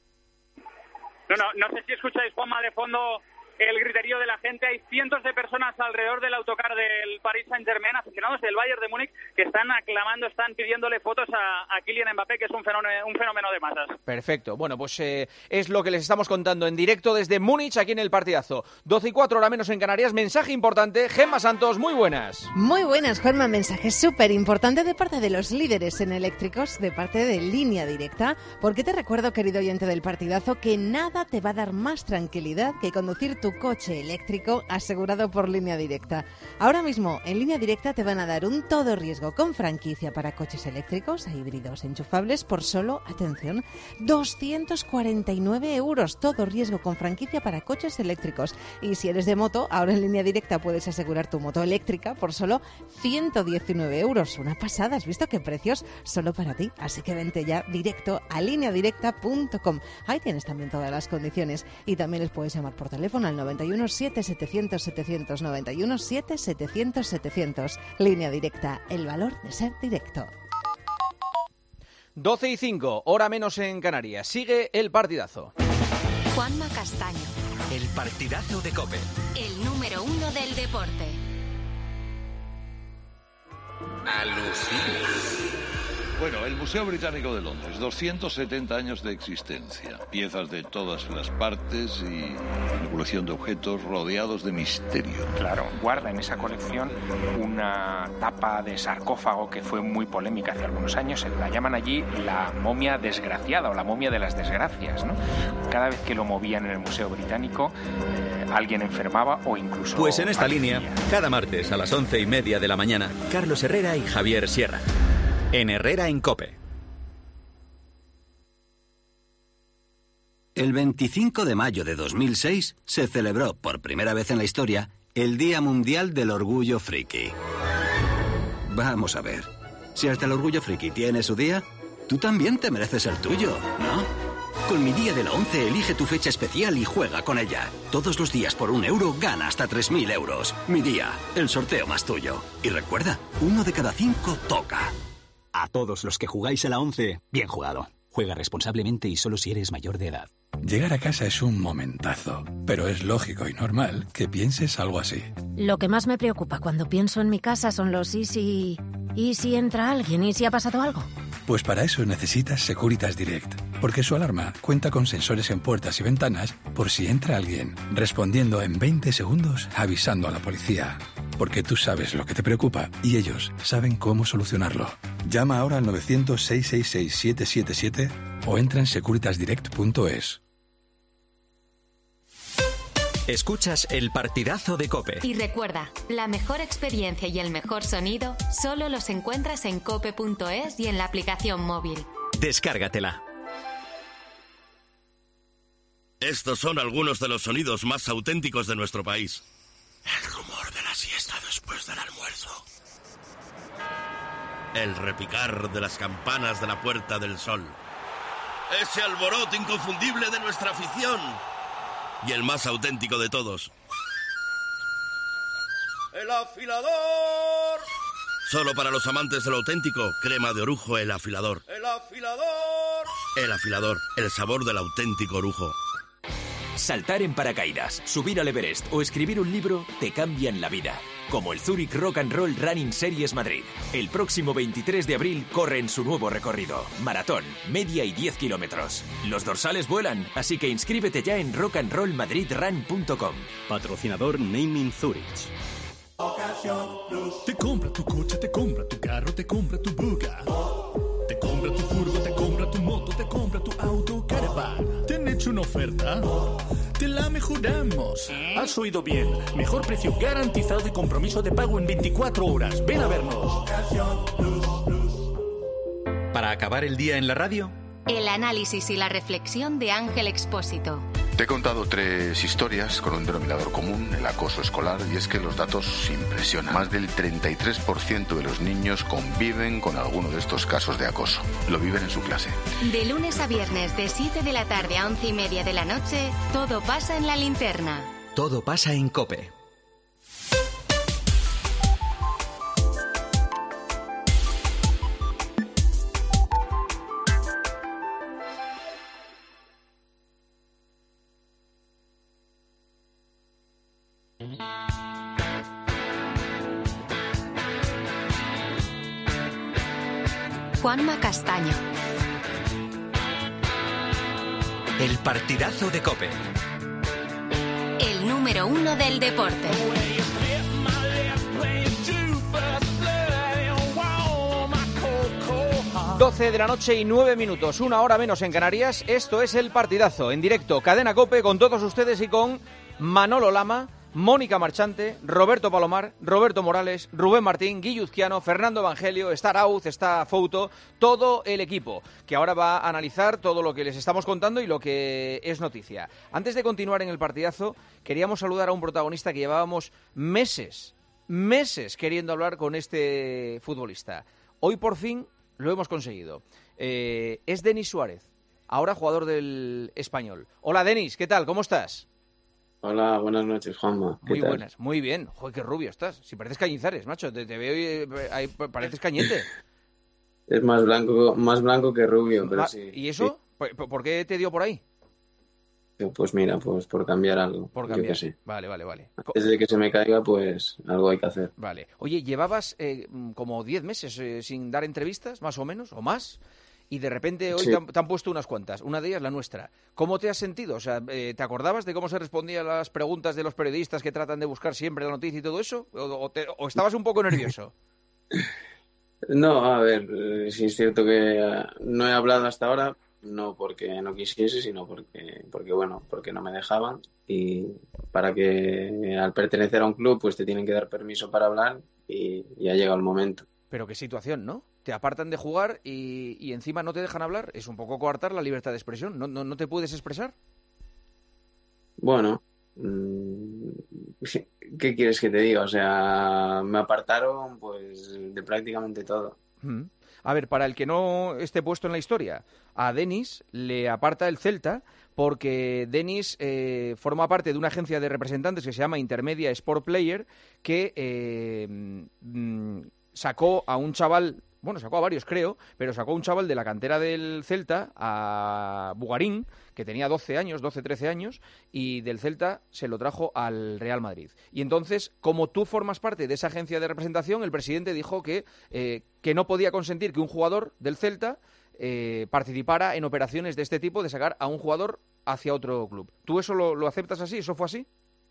No, no, no sé si escucháis, Juanma, de fondo el griterío de la gente. Hay cientos de personas alrededor del autocar del Paris Saint-Germain, aficionados del Bayern de Múnich, que están aclamando, están pidiéndole fotos a, a Kylian Mbappé, que es un fenómeno, un fenómeno de masas. Perfecto. Bueno, pues eh, es lo que les estamos contando en directo desde Múnich, aquí en el partidazo. doce y cuatro, hora menos en Canarias. Mensaje importante. Gemma Santos, muy buenas. Muy buenas, Juanma. Mensaje súper importante de parte de los líderes en eléctricos, de parte de Línea Directa, porque te recuerdo, querido oyente del partidazo, que nada te va a dar más tranquilidad que conducir tu tu coche eléctrico asegurado por Línea Directa. Ahora mismo en Línea Directa te van a dar un todo riesgo con franquicia para coches eléctricos e híbridos enchufables por solo, atención, doscientos cuarenta y nueve euros. Todo riesgo con franquicia para coches eléctricos. Y si eres de moto, ahora en Línea Directa puedes asegurar tu moto eléctrica por solo ciento diecinueve euros. Una pasada, ¿has visto qué precios? Solo para ti. Así que vente ya directo a línea directa punto com. Ahí tienes también todas las condiciones. Y también les puedes llamar por teléfono al noventa y uno, siete, setecientos, setecientos, noventa y uno, siete, setecientos, setecientos. Línea Directa, el valor de ser directo. doce y cinco, hora menos en Canarias. Sigue el partidazo. Juanma Castaño. El partidazo de COPE. El número uno del deporte. Alucina. Bueno, el Museo Británico de Londres, doscientos setenta años de existencia, piezas de todas las partes y una colección de objetos rodeados de misterio. Claro, guarda en esa colección una tapa de sarcófago que fue muy polémica hace algunos años. La llaman allí la momia desgraciada o la momia de las desgracias, ¿no? Cada vez que lo movían en el Museo Británico, eh, alguien enfermaba o incluso... Pues en esta fallecía. línea, cada martes a las once y media de la mañana, Carlos Herrera y Javier Sierra. En Herrera en COPE. El veinticinco de mayo de dos mil seis se celebró por primera vez en la historia el Día Mundial del Orgullo Friki. Vamos a ver, si hasta el Orgullo Friki tiene su día, tú también te mereces el tuyo, ¿no? Con mi Día de la Once elige tu fecha especial y juega con ella. Todos los días por un euro gana hasta tres mil euros. Mi Día, el sorteo más tuyo. Y recuerda, uno de cada cinco toca. A todos los que jugáis a la once, bien jugado. Juega responsablemente y solo si eres mayor de edad. Llegar a casa es un momentazo, pero es lógico y normal que pienses algo así. Lo que más me preocupa cuando pienso en mi casa son los y si... ¿Y si entra alguien? ¿Y si ha pasado algo? Pues para eso necesitas Securitas Direct, porque su alarma cuenta con sensores en puertas y ventanas por si entra alguien, respondiendo en veinte segundos avisando a la policía. Porque tú sabes lo que te preocupa y ellos saben cómo solucionarlo. Llama ahora al novecientos, seiscientos sesenta y seis, setecientos setenta y siete o entra en securitas direct punto es. Escuchas el partidazo de COPE. Y recuerda, la mejor experiencia y el mejor sonido solo los encuentras en cope punto es y en la aplicación móvil. Descárgatela. Estos son algunos de los sonidos más auténticos de nuestro país. El rumor de la siesta después del almuerzo. El repicar de las campanas de la Puerta del Sol. Ese alboroto inconfundible de nuestra afición. Y el más auténtico de todos. ¡El afilador! Solo para los amantes de lo auténtico, crema de orujo El Afilador. ¡El afilador! El Afilador, el sabor del auténtico orujo. Saltar en paracaídas, subir al Everest o escribir un libro te cambian la vida. Como el Zurich Rock and Roll Running Series Madrid. El próximo veintitrés de abril corre en su nuevo recorrido. Maratón, media y diez kilómetros. Los dorsales vuelan, así que inscríbete ya en rock and roll madrid run punto com. Patrocinador Naming Zurich. Te compra tu coche, te compra tu carro, te compra tu buga. Te compra tu furgo, te compra tu moto, te compra tu auto, caravan. ¿Te han hecho una oferta? Te la mejoramos. Has oído bien. Mejor precio garantizado y compromiso de pago en veinticuatro horas. Ven a vernos. Para acabar el día en la radio, El análisis y la reflexión de Ángel Expósito. Te he contado tres historias con un denominador común, el acoso escolar, y es que los datos impresionan. Más del treinta y tres por ciento de los niños conviven con alguno de estos casos de acoso. Lo viven en su clase. De lunes a viernes, de siete de la tarde a once y media de la noche, todo pasa en La Linterna. todo pasa en COPE. Juanma Castaño. El partidazo de COPE. El número uno del deporte. doce de la noche y nueve minutos, una hora menos en Canarias. Esto es el partidazo, en directo, Cadena COPE, con todos ustedes y con Manolo Lama, Mónica Marchante, Roberto Palomar, Roberto Morales, Rubén Martín, Guilluzquiano, Fernando Evangelio, está Arauz, está Fouto, todo el equipo que ahora va a analizar todo lo que les estamos contando y lo que es noticia. Antes de continuar en el partidazo, queríamos saludar a un protagonista que llevábamos meses, meses queriendo hablar con este futbolista. Hoy por fin lo hemos conseguido. Eh, es Denis Suárez, ahora jugador del Español. Hola Denis, ¿qué tal? ¿Cómo estás? Hola, buenas noches, Juanma. ¿Qué Muy tal? buenas, muy bien. Joder, qué rubio estás. Si pareces Cañizares, macho. Te, te veo y eh, ahí pareces Cañete. Es más blanco, más blanco que rubio, pero Ma- sí. ¿Y eso? ¿Por, por qué te dio por ahí? sí. Pues mira, pues por cambiar algo. Por yo cambiar. qué sé. Vale, vale, vale. Co- Antes de que se me caiga, pues algo hay que hacer. Vale. Oye, llevabas eh, como diez meses eh, sin dar entrevistas, más o menos, o más, y de repente hoy Sí. te, han, te han puesto unas cuantas, una de ellas la nuestra. ¿Cómo te has sentido? O sea, eh, ¿te acordabas de cómo se respondían las preguntas de los periodistas que tratan de buscar siempre la noticia y todo eso? ¿O, o te- o estabas un poco nervioso? No, a ver, eh, sí es cierto que eh, no he hablado hasta ahora, no porque no quisiese, sino porque, porque bueno, porque no me dejaban. Y para que al pertenecer a un club, pues te tienen que dar permiso para hablar y ya ha llegado el momento. Pero qué situación, ¿no? Te apartan de jugar y, y encima no te dejan hablar. Es un poco coartar la libertad de expresión. ¿No, no, no te puedes expresar? Bueno, mm, ¿qué quieres que te diga? O sea, me apartaron pues de prácticamente todo. Mm. A ver, para el que no esté puesto en la historia, a Denis le aparta el Celta porque Denis eh, forma parte de una agencia de representantes que se llama Intermedia Sport Player que eh, mm, sacó a un chaval, bueno, sacó a varios creo, pero sacó a un chaval de la cantera del Celta, a Bugarín, que tenía doce años, doce, trece años, y del Celta se lo trajo al Real Madrid. Y entonces, como tú formas parte de esa agencia de representación, el presidente dijo que, eh, que no podía consentir que un jugador del Celta eh, participara en operaciones de este tipo, de sacar a un jugador hacia otro club. ¿Tú eso lo, lo aceptas así? ¿Eso fue así?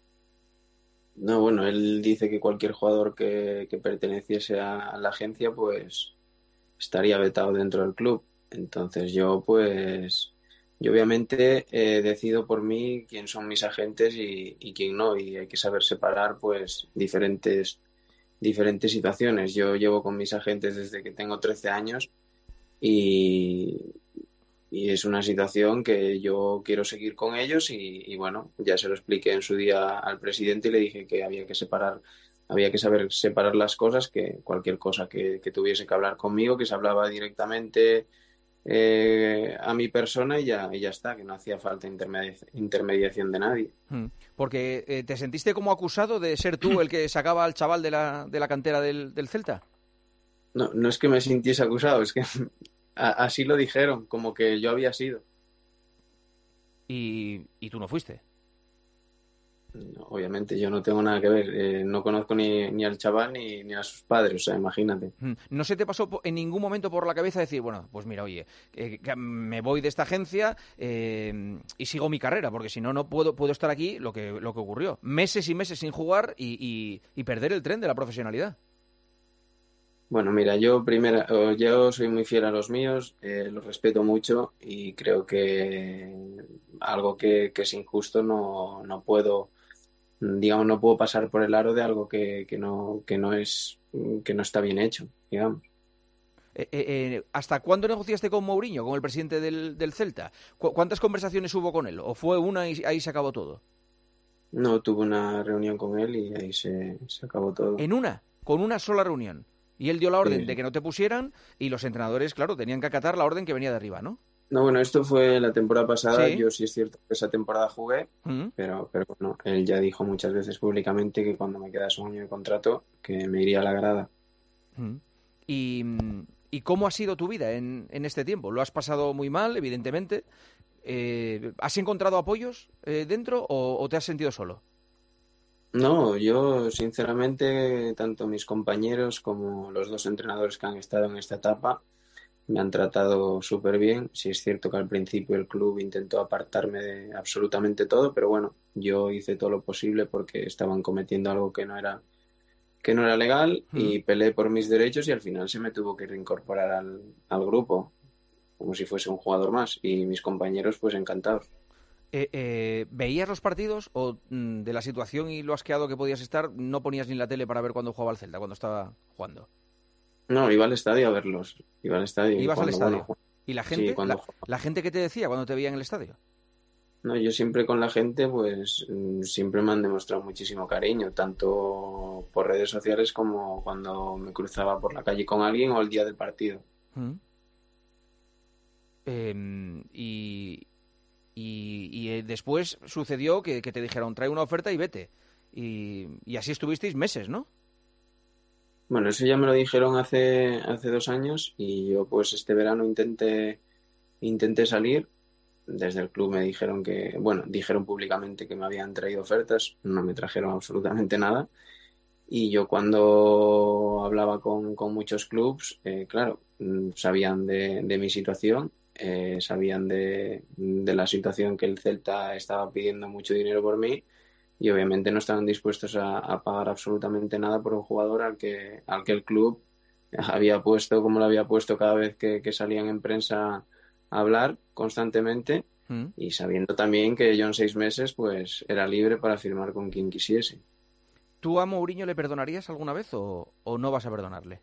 No, bueno, él dice que cualquier jugador que, que perteneciese a la agencia pues estaría vetado dentro del club. Entonces yo pues, yo obviamente eh, decido por mí quién son mis agentes y, y quién no, y hay que saber separar pues diferentes, diferentes situaciones. Yo llevo con mis agentes desde que tengo trece años y, y es una situación que yo quiero seguir con ellos y, y bueno, ya se lo expliqué en su día al presidente y le dije que había que separar, había que saber separar las cosas, que cualquier cosa que, que tuviese que hablar conmigo, que se hablaba directamente eh, a mi persona y ya, y ya está, que no hacía falta intermedi- intermediación de nadie. Mm. Porque eh, te sentiste como acusado de ser tú el que sacaba al chaval de la, de la cantera del, del Celta. No, no es que me sintiese acusado, es que a, así lo dijeron, como que yo había sido. Y, y tú no fuiste. No, obviamente yo no tengo nada que ver, eh, no conozco ni, ni al chaval ni, ni a sus padres, o sea, imagínate. Mm. ¿No se te pasó po- en ningún momento por la cabeza decir, bueno, pues mira, oye, eh, que me voy de esta agencia eh, y sigo mi carrera, porque si no, no puedo, puedo estar aquí, lo que, lo que ocurrió? Meses y meses sin jugar y, y, y perder el tren de la profesionalidad. Bueno, mira, yo primero, yo soy muy fiel a los míos, eh, los respeto mucho y creo que algo que, que es injusto no, no puedo, digamos, no puedo pasar por el aro de algo que, que no, que no es, que no está bien hecho, digamos. Eh, eh, eh, ¿Hasta cuándo negociaste con Mourinho, con el presidente del, del Celta? ¿Cu- ¿Cuántas conversaciones hubo con él? ¿O fue una y ahí se acabó todo? No, tuve una reunión con él y ahí se, se acabó todo. ¿En una? ¿Con una sola reunión? Y él dio la orden Sí. de que no te pusieran y los entrenadores, claro, tenían que acatar la orden que venía de arriba, ¿no? No, bueno, esto fue la temporada pasada. Sí. Yo sí es cierto que esa temporada jugué, Mm. pero, pero bueno, él ya dijo muchas veces públicamente que cuando me quedase un año de contrato, que me iría a la grada. Mm. ¿Y, mm, ¿y cómo ha sido tu vida en, en este tiempo? ¿Lo has pasado muy mal, evidentemente? Eh, ¿Has encontrado apoyos eh, dentro o, o te has sentido solo? No, yo sinceramente, tanto mis compañeros como los dos entrenadores que han estado en esta etapa me han tratado súper bien. Sí es cierto que al principio el club intentó apartarme de absolutamente todo, pero bueno, yo hice todo lo posible porque estaban cometiendo algo que no era que no era legal y peleé por mis derechos y al final se me tuvo que reincorporar al, al grupo como si fuese un jugador más y mis compañeros pues encantados. Eh, eh, ¿Veías los partidos o mm, de la situación y lo asqueado que podías estar, no ponías ni la tele para ver cuando jugaba el Celta, cuando estaba jugando? No, iba al estadio a verlos. Iba al estadio. ¿Ibas al estadio? Bueno, ¿Y la gente, sí, cuando... la, la gente qué te decía cuando te veía en el estadio? No, yo siempre con la gente, pues siempre me han demostrado muchísimo cariño, tanto por redes sociales como cuando me cruzaba por la calle con alguien o el día del partido. ¿Mm? Eh, y, y, y después sucedió que, que te dijeron, trae una oferta y vete. Y, y así estuvisteis meses, ¿no? Bueno, eso ya me lo dijeron hace, hace dos años y yo pues este verano intenté, intenté salir. Desde el club me dijeron que, bueno, dijeron públicamente que me habían traído ofertas, no me trajeron absolutamente nada. Y yo cuando hablaba con, con muchos clubs, eh, claro, sabían de, de mi situación, eh, sabían de, de la situación que el Celta estaba pidiendo mucho dinero por mí y obviamente no estaban dispuestos a, a pagar absolutamente nada por un jugador al que, al que el club había puesto, como lo había puesto cada vez que, que salían en prensa a hablar constantemente. ¿Mm? Y sabiendo también que yo en seis meses pues era libre para firmar con quien quisiese. ¿Tú a Mourinho le perdonarías alguna vez o, o no vas a perdonarle?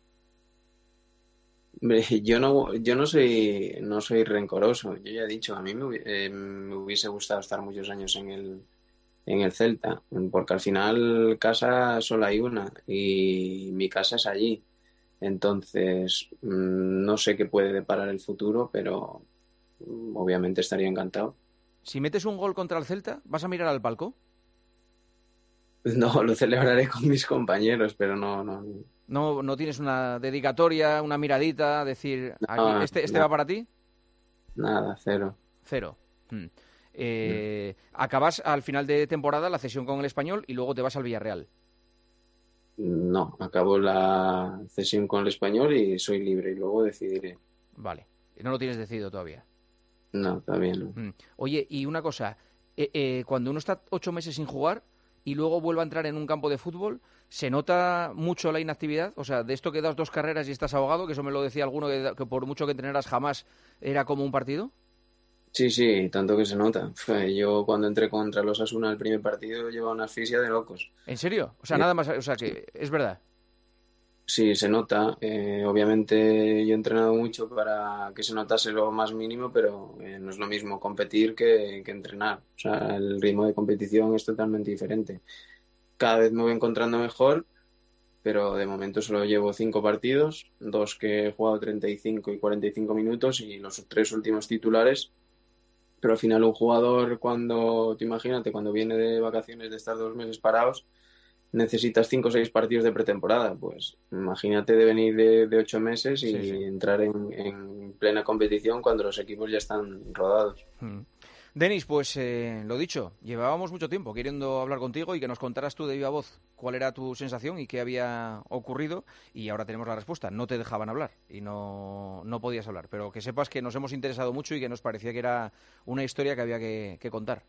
Yo no, yo no soy, no soy rencoroso. Yo ya he dicho, a mí me, eh, me hubiese gustado estar muchos años en el, en el Celta, porque al final casa solo hay una y mi casa es allí. Entonces, no sé qué puede deparar el futuro, pero obviamente estaría encantado. Si metes un gol contra el Celta, ¿vas a mirar al palco? No, lo celebraré con mis compañeros, pero no... No, no, no tienes una dedicatoria, una miradita, decir, aquí, no, ¿este, este no. va para ti? Nada, cero. Cero. Hmm. Eh, mm. Acabas al final de temporada la cesión con el Español y luego te vas al Villarreal. No, acabo la cesión con el Español y soy libre y luego decidiré. Vale, no lo tienes decidido todavía. No, todavía no. Mm. Oye, y una cosa, eh, eh, cuando uno está ocho meses sin jugar y luego vuelve a entrar en un campo de fútbol, ¿se nota mucho la inactividad? O sea, de esto que das dos carreras y estás ahogado, que eso me lo decía alguno, que, que por mucho que entrenaras jamás era como un partido. Sí, sí, tanto que se nota. Yo cuando entré contra los Osasuna el primer partido llevaba una asfixia de locos. ¿En serio? O sea, nada más, o sea, que es verdad. Sí, se nota. Eh, obviamente yo he entrenado mucho para que se notase lo más mínimo, pero eh, no es lo mismo competir que, que entrenar. O sea, el ritmo de competición es totalmente diferente. Cada vez me voy encontrando mejor, pero de momento solo llevo cinco partidos, dos que he jugado treinta y cinco y cuarenta y cinco minutos y los tres últimos titulares. Pero al final un jugador, cuando, te imagínate, cuando viene de vacaciones de estar dos meses parados, necesitas cinco o seis partidos de pretemporada. Pues imagínate de venir de, de ocho meses y sí, sí. entrar en, en plena competición cuando los equipos ya están rodados. Hmm. Denis, pues eh, lo dicho, llevábamos mucho tiempo queriendo hablar contigo y que nos contaras tú de viva voz cuál era tu sensación y qué había ocurrido, y ahora tenemos la respuesta. No te dejaban hablar y no, no podías hablar, pero que sepas que nos hemos interesado mucho y que nos parecía que era una historia que había que, que contar.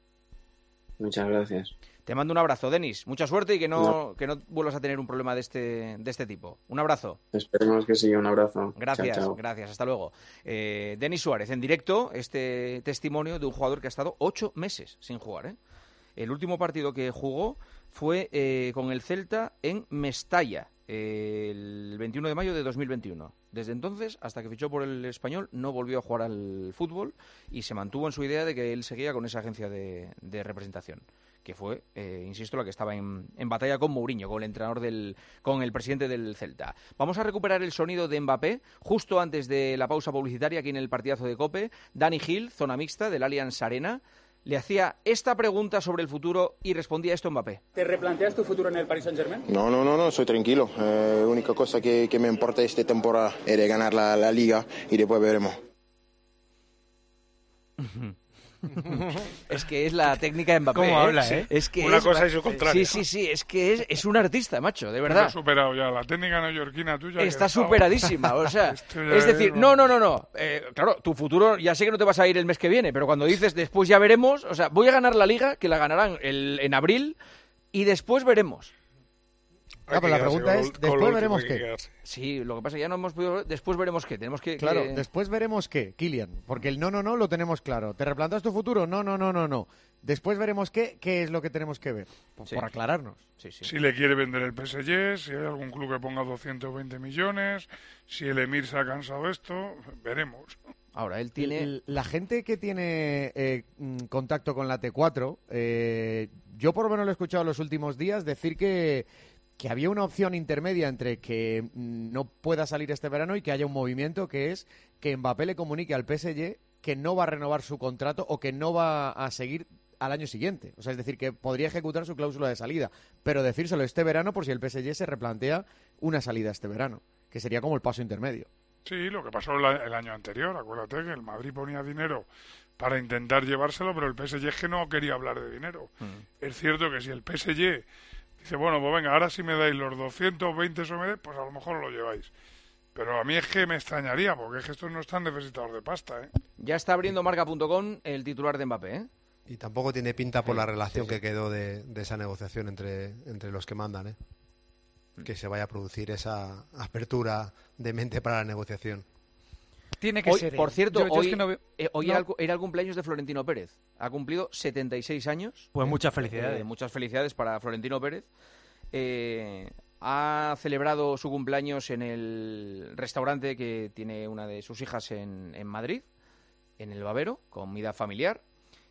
Muchas gracias. Te mando un abrazo, Denis. Mucha suerte y que no, no. que no vuelvas a tener un problema de este, de este tipo. Un abrazo. Esperemos que sí, un abrazo. Gracias, chao, chao. gracias. Hasta luego. Eh, Denis Suárez, en directo, este testimonio de un jugador que ha estado ocho meses sin jugar. ¿eh? El último partido que jugó fue eh, con el Celta en Mestalla, eh, el veintiuno de mayo de dos mil veintiuno. Desde entonces, hasta que fichó por el Español, no volvió a jugar al fútbol y se mantuvo en su idea de que él seguía con esa agencia de, de representación, que fue, eh, insisto, la que estaba en, en batalla con Mourinho, con el entrenador del, con el presidente del Celta. Vamos a recuperar el sonido de Mbappé justo antes de la pausa publicitaria aquí en el partidazo de COPE. Dani Gil, zona mixta del Allianz Arena, le hacía esta pregunta sobre el futuro y respondía esto Mbappé. ¿Te replanteas tu futuro en el Paris Saint-Germain? No, no, no, no, soy tranquilo. La eh, única cosa que, que me importa esta temporada es de ganar la, la Liga y después veremos. Es que es la técnica de Mbappé. ¿Cómo habla, eh? eh? Es que Una es, cosa y su contrario. Sí, sí, sí, es que es, es un artista, macho, de verdad. Lo he superado ya, la técnica neoyorquina tuya. Está superadísima, o sea, es decir, no, no, no, no. Eh, claro, tu futuro, ya sé que no te vas a ir el mes que viene, pero cuando dices después ya veremos, o sea, voy a ganar la Liga, que la ganarán el, en abril, y después veremos. Ah, pero la pregunta es, después veremos qué. Sí, lo que pasa es que ya no hemos podido... Después veremos qué. Tenemos que... Claro, que... después veremos qué, Kylian. Porque el no, no, no lo tenemos claro. ¿Te replanteas tu futuro? No, no, no, no, no. Después veremos qué, qué es lo que tenemos que ver. Por, sí. por aclararnos. Sí, sí. Si le quiere vender el P S G, si hay algún club que ponga doscientos veinte millones, si el Emir se ha cansado de esto, veremos. Ahora, él tiene... La gente que tiene eh, contacto con la T cuatro, eh, yo por lo menos lo he escuchado en los últimos días decir que, que había una opción intermedia entre que no pueda salir este verano y que haya un movimiento, que es que Mbappé le comunique al P S G que no va a renovar su contrato o que no va a seguir al año siguiente. O sea, es decir, que podría ejecutar su cláusula de salida, pero decírselo este verano por si el P S G se replantea una salida este verano, que sería como el paso intermedio. Sí, lo que pasó el año anterior, acuérdate que el Madrid ponía dinero para intentar llevárselo, pero el P S G es que no quería hablar de dinero. Mm. Es cierto que si el P S G dice, bueno, pues venga, ahora si me dais los doscientos veinte somedes, pues a lo mejor lo lleváis. Pero a mí es que me extrañaría, porque es que estos no están necesitados de pasta, ¿eh? Ya está abriendo marca punto com el titular de Mbappé, ¿eh? Y tampoco tiene pinta por sí, la relación sí, sí. que quedó de, de esa negociación entre, entre los que mandan, ¿eh? Que se vaya a producir esa apertura de mente para la negociación. Tiene que hoy, ser. Por cierto, yo, yo hoy, es que no veo... eh, hoy no. era, el, era el cumpleaños de Florentino Pérez. Ha cumplido setenta y seis años. Pues muchas felicidades. Eh, muchas felicidades para Florentino Pérez. Eh, ha celebrado su cumpleaños en el restaurante que tiene una de sus hijas en, en Madrid, en el Babero, comida familiar.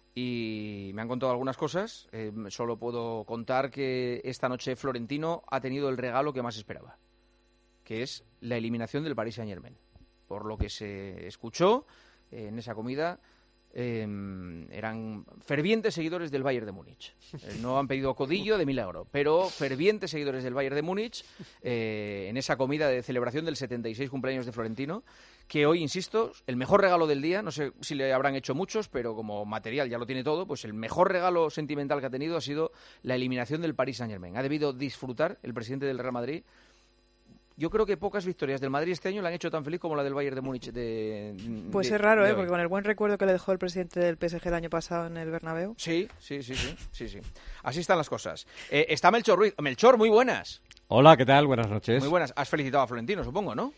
Y me han contado algunas cosas. Eh, solo puedo contar que esta noche Florentino ha tenido el regalo que más esperaba, que es la eliminación del Paris Saint-Germain. Por lo que se escuchó eh, en esa comida, eh, eran fervientes seguidores del Bayern de Múnich. Eh, no han pedido codillo de milagro, pero fervientes seguidores del Bayern de Múnich eh, en esa comida de celebración del setenta y seis cumpleaños de Florentino, que hoy, insisto, el mejor regalo del día, no sé si le habrán hecho muchos, pero como material ya lo tiene todo, pues el mejor regalo sentimental que ha tenido ha sido la eliminación del Paris Saint-Germain. Ha debido disfrutar el presidente del Real Madrid. Yo creo que pocas victorias del Madrid este año le han hecho tan feliz como la del Bayern de Múnich. De, pues de, es raro, de ¿eh? hoy. Porque con el buen recuerdo que le dejó el presidente del P S G el año pasado en el Bernabéu. Sí, sí, sí, sí, sí, sí. Así están las cosas. Eh, está Melchor Ruiz. Melchor, muy buenas. Hola, ¿qué tal? Buenas noches. Muy buenas. Has felicitado a Florentino, supongo, ¿no?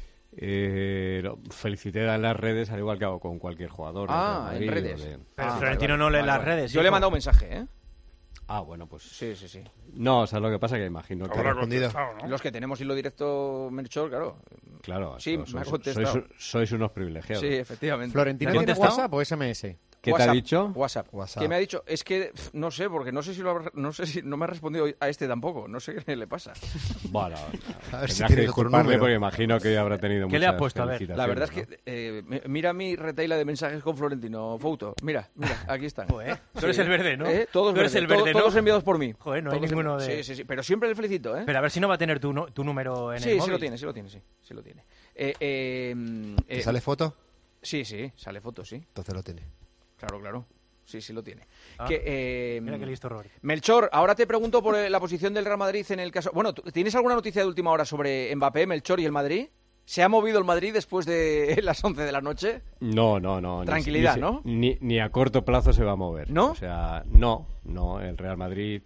Eh, lo felicité en las redes, al igual que hago con cualquier jugador. Ah, en redes. De... Pero ah, Florentino vale, no lee vale, las vale. redes. Yo hijo. le he mandado un mensaje, ¿eh? Ah, bueno, pues... Sí, sí, sí. No, o sea, lo que pasa es que imagino que... Habrá respondido. ¿No? Los que tenemos hilo directo, Melchor, claro. Claro, sí, sois, me ha contestado. Sois, sois unos privilegiados. Sí, efectivamente. ¿Florentino tiene WhatsApp o S M S? ¿Qué WhatsApp, te ha dicho? WhatsApp. WhatsApp. ¿Qué me ha dicho? Es que pff, no sé, porque no sé si lo habrá, no sé si no me ha respondido a este tampoco. No sé qué le pasa. Bueno, a ver si tendrás tiene que otro disculparme número. porque imagino que habrá tenido ¿Qué le ha muchas puesto? A ver. felicitaciones, La verdad es ¿no? que eh, mira mi retaila de mensajes con Florentino Fouto. Mira, mira, aquí están. Joder, tú eres el verde, ¿no? ¿Eh? Todos Tú eres verde, el verde, todo- ¿no? Todos enviados por mí. Joder, no hay Todos ninguno envi- de... Sí, sí, sí. Pero siempre le felicito, ¿eh? Pero a ver si no va a tener tu, no- tu número en Sí, el sí móvil. lo tiene, sí lo tiene, sí. Sí lo tiene. Eh, eh, ¿Te eh, sale foto? Sí, sí, sale foto, sí. Entonces lo tiene. Claro, claro. Sí, sí lo tiene. Ah, que, eh, mira qué listo, Robert. Melchor, ahora te pregunto por eh, la posición del Real Madrid en el caso... Bueno, ¿tú- ¿tienes alguna noticia de última hora sobre Mbappé, Melchor y el Madrid? ¿Se ha movido el Madrid después de las once de la noche? No, no, no. ni- Tranquilidad, ni, se- ¿no? Ni, ni a corto plazo se va a mover. ¿No? O sea, no, no. El Real Madrid...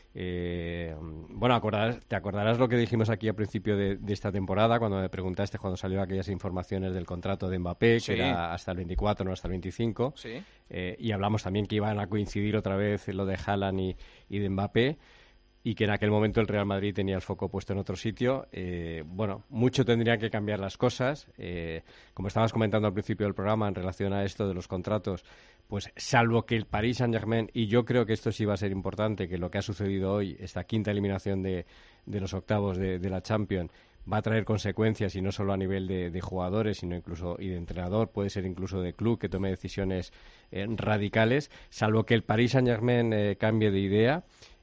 eh, bueno, acordarás, te acordarás lo que dijimos aquí al principio de, de esta temporada, cuando me preguntaste, cuando salieron aquellas informaciones del contrato de Mbappé, Sí. que era hasta el veinticuatro, no hasta el veinticinco. Sí. Eh, y hablamos también que iban a coincidir otra vez lo de Haaland y, y de Mbappé, y que en aquel momento el Real Madrid tenía el foco puesto en otro sitio. Eh, bueno, mucho tendrían que cambiar las cosas. Eh, como estabas comentando al principio del programa en relación a esto de los contratos, pues salvo que el Paris Saint-Germain, y yo creo que esto sí va a ser importante, que lo que ha sucedido hoy, esta quinta eliminación de, de los octavos de, de la Champions, va a traer consecuencias, y no solo a nivel de, de jugadores, sino incluso y de entrenador, puede ser incluso de club, que tome decisiones eh, radicales, salvo que el Paris Saint-Germain eh, cambie de idea.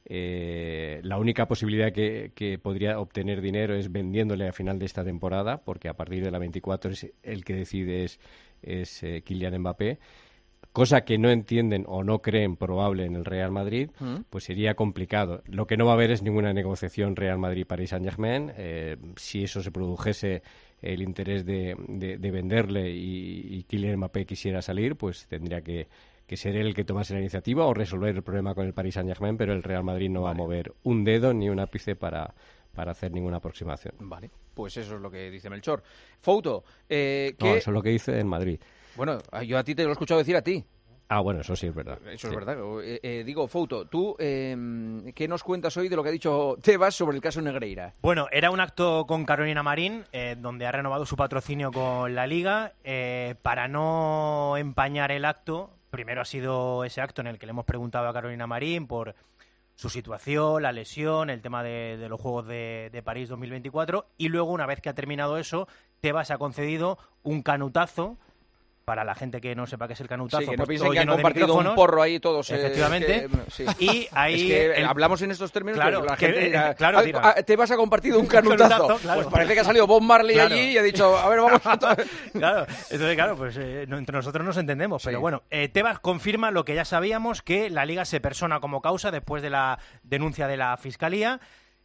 Eh, la única posibilidad que, que podría obtener dinero es vendiéndole a final de esta temporada, porque a partir de la veinticuatro es el que decide es, es eh, Kylian Mbappé, cosa que no entienden o no creen probable en el Real Madrid, Mm. pues sería complicado. Lo que no va a haber es ninguna negociación Real Madrid-Paris Saint-Germain. Eh, si eso se produjese, el interés de, de, de venderle y, y Kylian Mbappé quisiera salir, pues tendría que que ser él el que tomase la iniciativa o resolver el problema con el Paris Saint-Germain, pero el Real Madrid no va a mover un dedo ni un ápice para, para hacer ninguna aproximación. Vale, pues eso es lo que dice Melchor. Fouto, eh, ¿qué... No, eso es lo que dice en Madrid. Bueno, yo a ti te lo he escuchado decir a ti. Ah, bueno, eso sí es verdad. Eso sí. es verdad. Eh, eh, digo, Fouto, ¿tú eh, qué nos cuentas hoy de lo que ha dicho Tebas sobre el caso Negreira? Bueno, era un acto con Carolina Marín, eh, donde ha renovado su patrocinio con la Liga. Eh, para no empañar el acto, primero ha sido ese acto en el que le hemos preguntado a Carolina Marín por su situación, la lesión, el tema de, de los Juegos de, de París dos mil veinticuatro, y luego, una vez que ha terminado eso, Tebas ha concedido un canutazo. Para la gente que no sepa qué es el canutazo, sí, que pues no piensen que han compartido un porro ahí todos. Efectivamente. Eh, que, sí. Y ahí es que el... hablamos en estos términos, claro, pero la que, gente dirá, claro, ah, te vas a compartir un canutazo. canutazo claro. Pues parece que ha salido Bob Marley claro. allí y ha dicho, a ver, vamos a... Claro, entonces, claro, pues eh, entre nosotros nos entendemos. Sí. Pero bueno, eh, Tebas confirma lo que ya sabíamos, que la Liga se persona como causa después de la denuncia de la Fiscalía.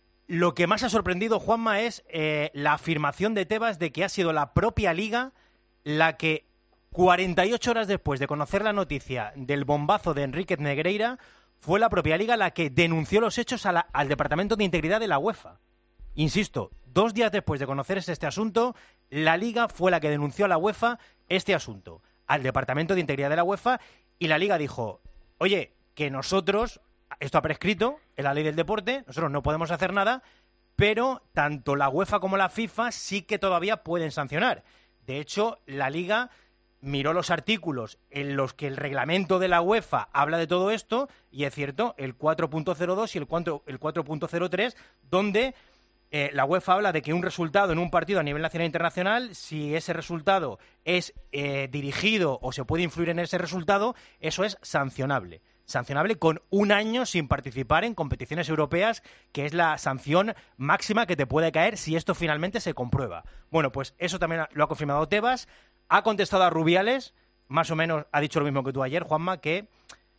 Lo que más ha sorprendido, Juanma, es eh, la afirmación de Tebas de que ha sido la propia Liga la que cuarenta y ocho horas después de conocer la noticia del bombazo de Enríquez Negreira, fue la propia Liga la que denunció los hechos a la, al Departamento de Integridad de la UEFA. Insisto, dos días después de conocerse este asunto, la Liga fue la que denunció a la UEFA este asunto, al Departamento de Integridad de la UEFA, y la Liga dijo, oye, que nosotros, esto ha prescrito en la ley del deporte, nosotros no podemos hacer nada, pero tanto la UEFA como la FIFA sí que todavía pueden sancionar. De hecho, la Liga miró los artículos en los que el reglamento de la UEFA habla de todo esto, y es cierto, el cuatro punto cero dos y el cuatro punto cero tres, donde eh, la UEFA habla de que un resultado en un partido a nivel nacional e internacional, si ese resultado es eh, dirigido o se puede influir en ese resultado, eso es sancionable. Sancionable con un año sin participar en competiciones europeas, que es la sanción máxima que te puede caer si esto finalmente se comprueba. Bueno, pues eso también lo ha confirmado Tebas. Ha contestado a Rubiales, más o menos ha dicho lo mismo que tú ayer, Juanma, que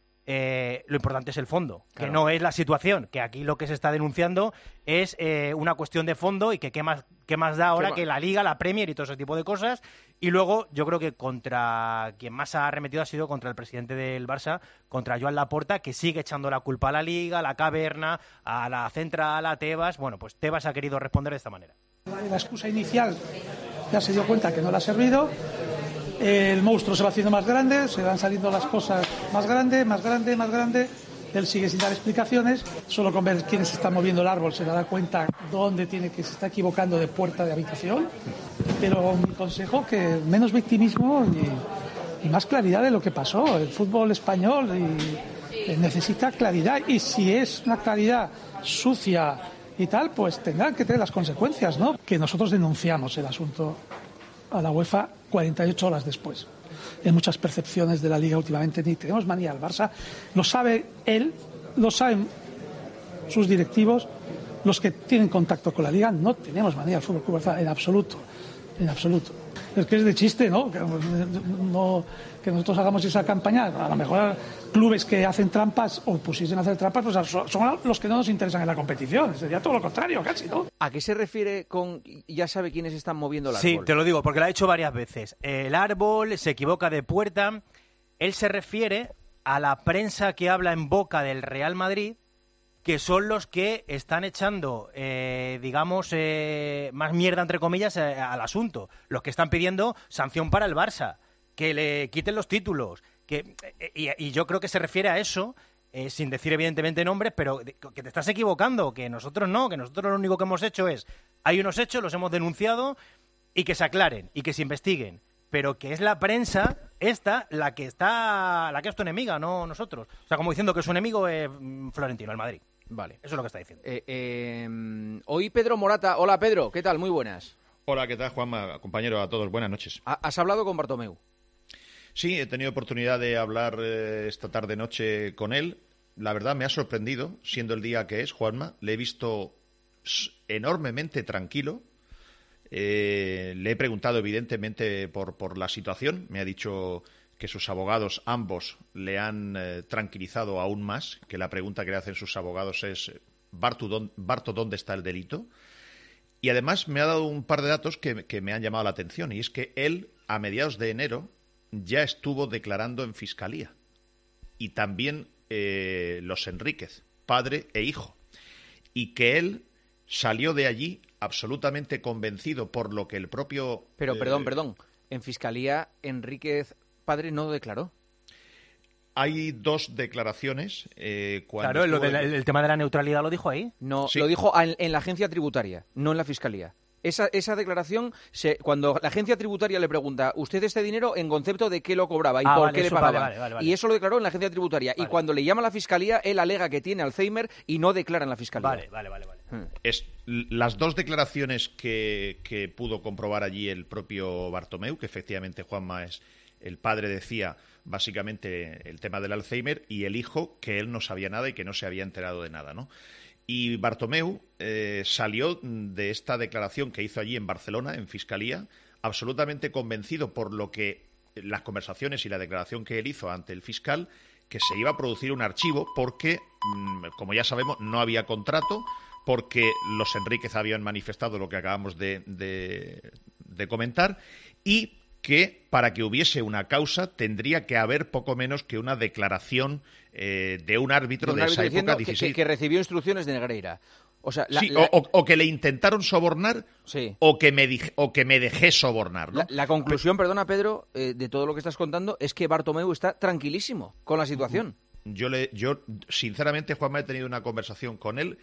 eh, lo importante es el fondo, claro. Que no es la situación, que aquí lo que se está denunciando es eh, una cuestión de fondo, y que qué más, qué más da ahora que la Liga, la Premier y todo ese tipo de cosas. Y luego yo creo que contra quien más ha arremetido ha sido contra el presidente del Barça, contra Joan Laporta, que sigue echando la culpa a la Liga, a la Caverna, a la Central, a Tebas. Bueno, pues Tebas ha querido responder de esta manera. La excusa inicial ya se dio cuenta que no le ha servido, el monstruo se va haciendo más grande, se van saliendo las cosas más grande, más grande, más grande, él sigue sin dar explicaciones, solo con ver quién se está moviendo el árbol se da cuenta dónde tiene que se está equivocando de puerta de habitación, pero mi consejo que menos victimismo y, y más claridad de lo que pasó. El fútbol español y, y necesita claridad, y si es una claridad sucia y tal, pues tendrán que tener las consecuencias, ¿no? Que nosotros denunciamos el asunto a la UEFA cuarenta y ocho horas después. En muchas percepciones de la Liga últimamente ni tenemos manía al Barça. Lo sabe él, lo saben sus directivos, los que tienen contacto con la Liga. No tenemos manía al Fútbol Club Barça en absoluto, en absoluto. Es que es de chiste, ¿no? Que, no, que nosotros hagamos esa campaña. A lo mejor clubes que hacen trampas o pusiesen a hacer trampas, pues son, son los que no nos interesan en la competición. Sería todo lo contrario, casi, ¿no? ¿A qué se refiere con ya sabe quiénes están moviendo el árbol? Sí, te lo digo, porque lo ha hecho varias veces. El árbol se equivoca de puerta. Él se refiere a la prensa que habla en boca del Real Madrid, que son los que están echando, eh, digamos, eh, más mierda, entre comillas, eh, al asunto. Los que están pidiendo sanción para el Barça, que le quiten los títulos. que eh, y, y yo creo que se refiere a eso, eh, sin decir evidentemente nombres, pero que te estás equivocando, que nosotros no, que nosotros lo único que hemos hecho es, hay unos hechos, los hemos denunciado, y que se aclaren, y que se investiguen. Pero que es la prensa esta la que está la que es tu enemiga, no nosotros. O sea, como diciendo que su enemigo es Florentino, el Madrid. Vale. Eso es lo que está diciendo. Eh, eh, hoy Pedro Morata. Hola, Pedro. ¿Qué tal? Muy buenas. Hola, ¿qué tal, Juanma? Compañero, a todos. Buenas noches. ¿Has hablado con Bartomeu? Sí, he tenido oportunidad de hablar eh, esta tarde-noche con él. La verdad me ha sorprendido, siendo el día que es, Juanma. Le he visto enormemente tranquilo. Eh, le he preguntado, evidentemente, por, por la situación. Me ha dicho que sus abogados, ambos, le han eh, tranquilizado aún más, que la pregunta que le hacen sus abogados es Barto, ¿dónde está el delito? Y además me ha dado un par de datos que, que me han llamado la atención, y es que él, a mediados de enero, ya estuvo declarando en Fiscalía. Y también eh, los Enríquez, padre e hijo. Y que él salió de allí absolutamente convencido por lo que el propio... Pero, eh, perdón, perdón, en Fiscalía Enríquez Padre no declaró. Hay dos declaraciones. Eh, cuando claro, lo estuvo... del, el tema de la neutralidad lo dijo ahí. No, Sí. lo dijo en, en la agencia tributaria, no en la Fiscalía. Esa, esa declaración, se, cuando la agencia tributaria le pregunta, ¿usted este dinero en concepto de qué lo cobraba y Ah, por vale, qué le eso, pagaba? vale, vale, vale. Y eso lo declaró en la agencia tributaria. Y cuando le llama a la Fiscalía, él alega que tiene Alzheimer y no declara en la Fiscalía. Vale, vale, vale. vale. Hmm. Es, las dos declaraciones que, que pudo comprobar allí el propio Bartomeu, que efectivamente Juanma es el padre, decía básicamente el tema del Alzheimer, y el hijo que él no sabía nada y que no se había enterado de nada, ¿no? Y Bartomeu eh, salió de esta declaración que hizo allí en Barcelona, en Fiscalía, absolutamente convencido por lo que las conversaciones y la declaración que él hizo ante el fiscal, que se iba a producir un archivo porque, como ya sabemos, no había contrato, porque los Enríquez habían manifestado lo que acabamos de, de, de comentar, y que para que hubiese una causa tendría que haber poco menos que una declaración eh, de un árbitro de, Un esa árbitro época. diciendo que- dieciséis. Que, que recibió instrucciones de Negreira. O sea, la, Sí, la- o, o- o que le intentaron sobornar Sí. o, que me dij- o que me dejé sobornar, ¿no? la- la conclusión, perdona Pedro, eh, de todo lo que estás contando, es que Bartomeu está tranquilísimo con la situación. Yo, le, yo sinceramente, Juanma, he tenido una conversación con él,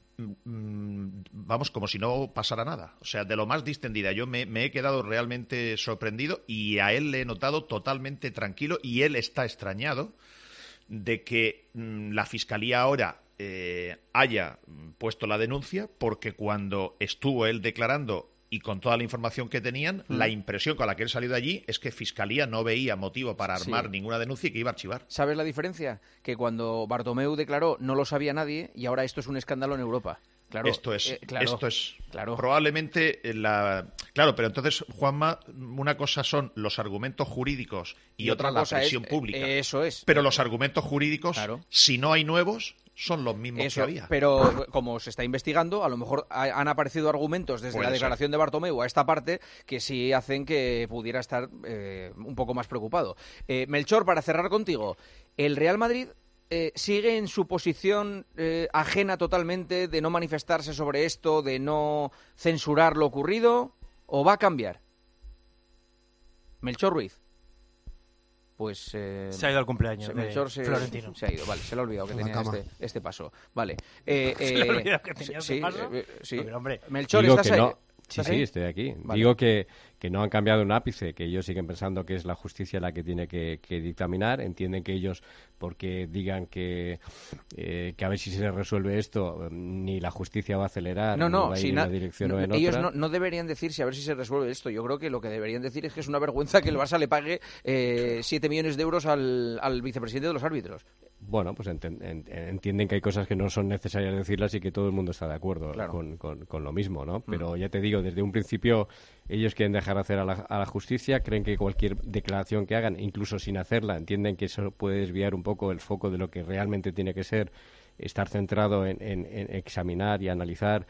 mm, vamos, como si no pasara nada. O sea, de lo más distendida. Yo me, me he quedado realmente sorprendido y a él le he notado totalmente tranquilo, y él está extrañado de que mm, la Fiscalía ahora eh, haya puesto la denuncia, porque cuando estuvo él declarando y con toda la información que tenían, Mm. la impresión con la que él salió de allí es que Fiscalía no veía motivo para armar Sí. ninguna denuncia y que iba a archivar. ¿Sabes la diferencia? Que cuando Bartomeu declaró no lo sabía nadie y ahora esto es un escándalo en Europa. Claro, esto es, eh, claro, esto es claro. probablemente la... Claro, pero entonces, Juanma, una cosa son los argumentos jurídicos y, Y otra, otra la cosa es, presión eh, pública. eso es. Pero los argumentos jurídicos, Claro. si no hay nuevos, son los mismos Eso, que había. pero como se está investigando, a lo mejor ha- han aparecido argumentos desde Puede la ser. declaración de Bartomeu a esta parte que sí hacen que pudiera estar eh, un poco más preocupado. Eh, Melchor, para cerrar contigo, ¿el Real Madrid eh, sigue en su posición eh, ajena totalmente de no manifestarse sobre esto, de no censurar lo ocurrido, o va a cambiar? Melchor Ruiz. Pues eh, Se ha ido al cumpleaños se- de Melchor se, Florentino. se ha ido, vale, se le ha olvidado que En la tenía cama. este, este paso. Vale. Eh, ¿Se le ha eh, olvidado que tenía sí, este paso? eh, sí. Pero, hombre, Melchor, Digo ¿estás que ahí? no. Sí, ¿Estás sí, ahí? estoy aquí. Vale. Digo que, que no han cambiado un ápice, que ellos siguen pensando que es la justicia la que tiene que, que dictaminar. Entienden que ellos, porque digan que, eh, que a ver si se resuelve esto, ni la justicia va a acelerar, No, ni no, va a ir si en na- una dirección no, o en ellos otra. no, no deberían decirse a ver si se resuelve esto. Yo creo que lo que deberían decir es que es una vergüenza que el Barça le pague eh, siete millones de euros al, al vicepresidente de los árbitros. Bueno, pues enten- en- entienden que hay cosas que no son necesarias decirlas y que todo el mundo está de acuerdo Claro. con, con- con lo mismo, ¿no? Pero ya te digo, desde un principio ellos quieren dejar hacer a la, a la justicia, creen que cualquier declaración que hagan, incluso sin hacerla, entienden que eso puede desviar un poco el foco de lo que realmente tiene que ser estar centrado en, en- en examinar y analizar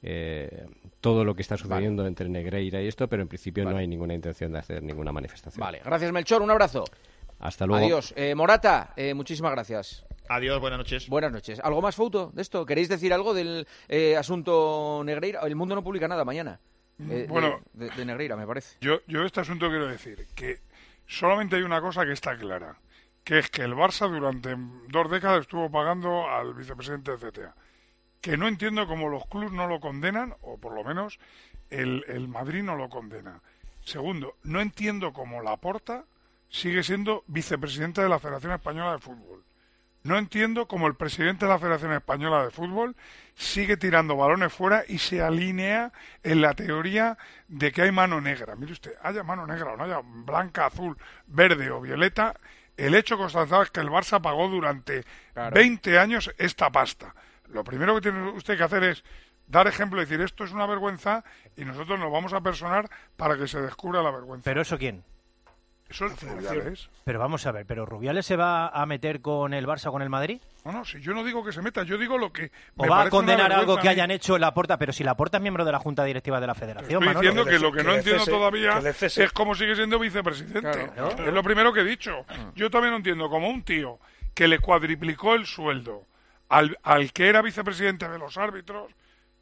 eh, todo lo que está sucediendo entre Negreira y esto, pero en principio no hay ninguna intención de hacer ninguna manifestación. Vale, gracias Melchor, un abrazo. Hasta luego. Adiós. Eh, Morata, eh, muchísimas gracias. Adiós, buenas noches. Buenas noches. ¿Algo más, Fouto, de esto? ¿Queréis decir algo del eh, asunto Negreira? El Mundo no publica nada mañana. eh, Bueno. de, de- de Negreira, me parece. Yo, yo de este asunto quiero decir que solamente hay una cosa que está clara, que es que el Barça durante dos décadas estuvo pagando al vicepresidente del C T A. Que no entiendo cómo los clubes no lo condenan, o por lo menos el, el Madrid no lo condena. Segundo, no entiendo cómo Laporta sigue siendo vicepresidente de la Federación Española de Fútbol. No entiendo cómo el presidente de la Federación Española de Fútbol sigue tirando balones fuera y se alinea en la teoría de que hay mano negra. Mire usted, haya mano negra o no haya blanca, azul, verde o violeta, el hecho constatado es que el Barça pagó durante Claro. veinte años esta pasta. Lo primero que tiene usted que hacer es dar ejemplo y decir esto es una vergüenza y nosotros nos vamos a personar para que se descubra la vergüenza. ¿Pero eso quién? Eso es Rubiales. Pero vamos a ver, ¿pero Rubiales se va a meter con el Barça o con el Madrid? No, no, si yo no digo que se meta, yo digo lo que ¿O me va a parece una condenar algo vergüenza que a mí. hayan hecho Laporta? Pero si Laporta es miembro de la Junta Directiva de la Federación, Estoy Manolo. diciendo que lo que no entiendo todavía que le cese. es cómo sigue siendo vicepresidente. Claro. Es lo primero que he dicho. Yo también no entiendo cómo un tío que le cuadriplicó el sueldo al, al que era vicepresidente de los árbitros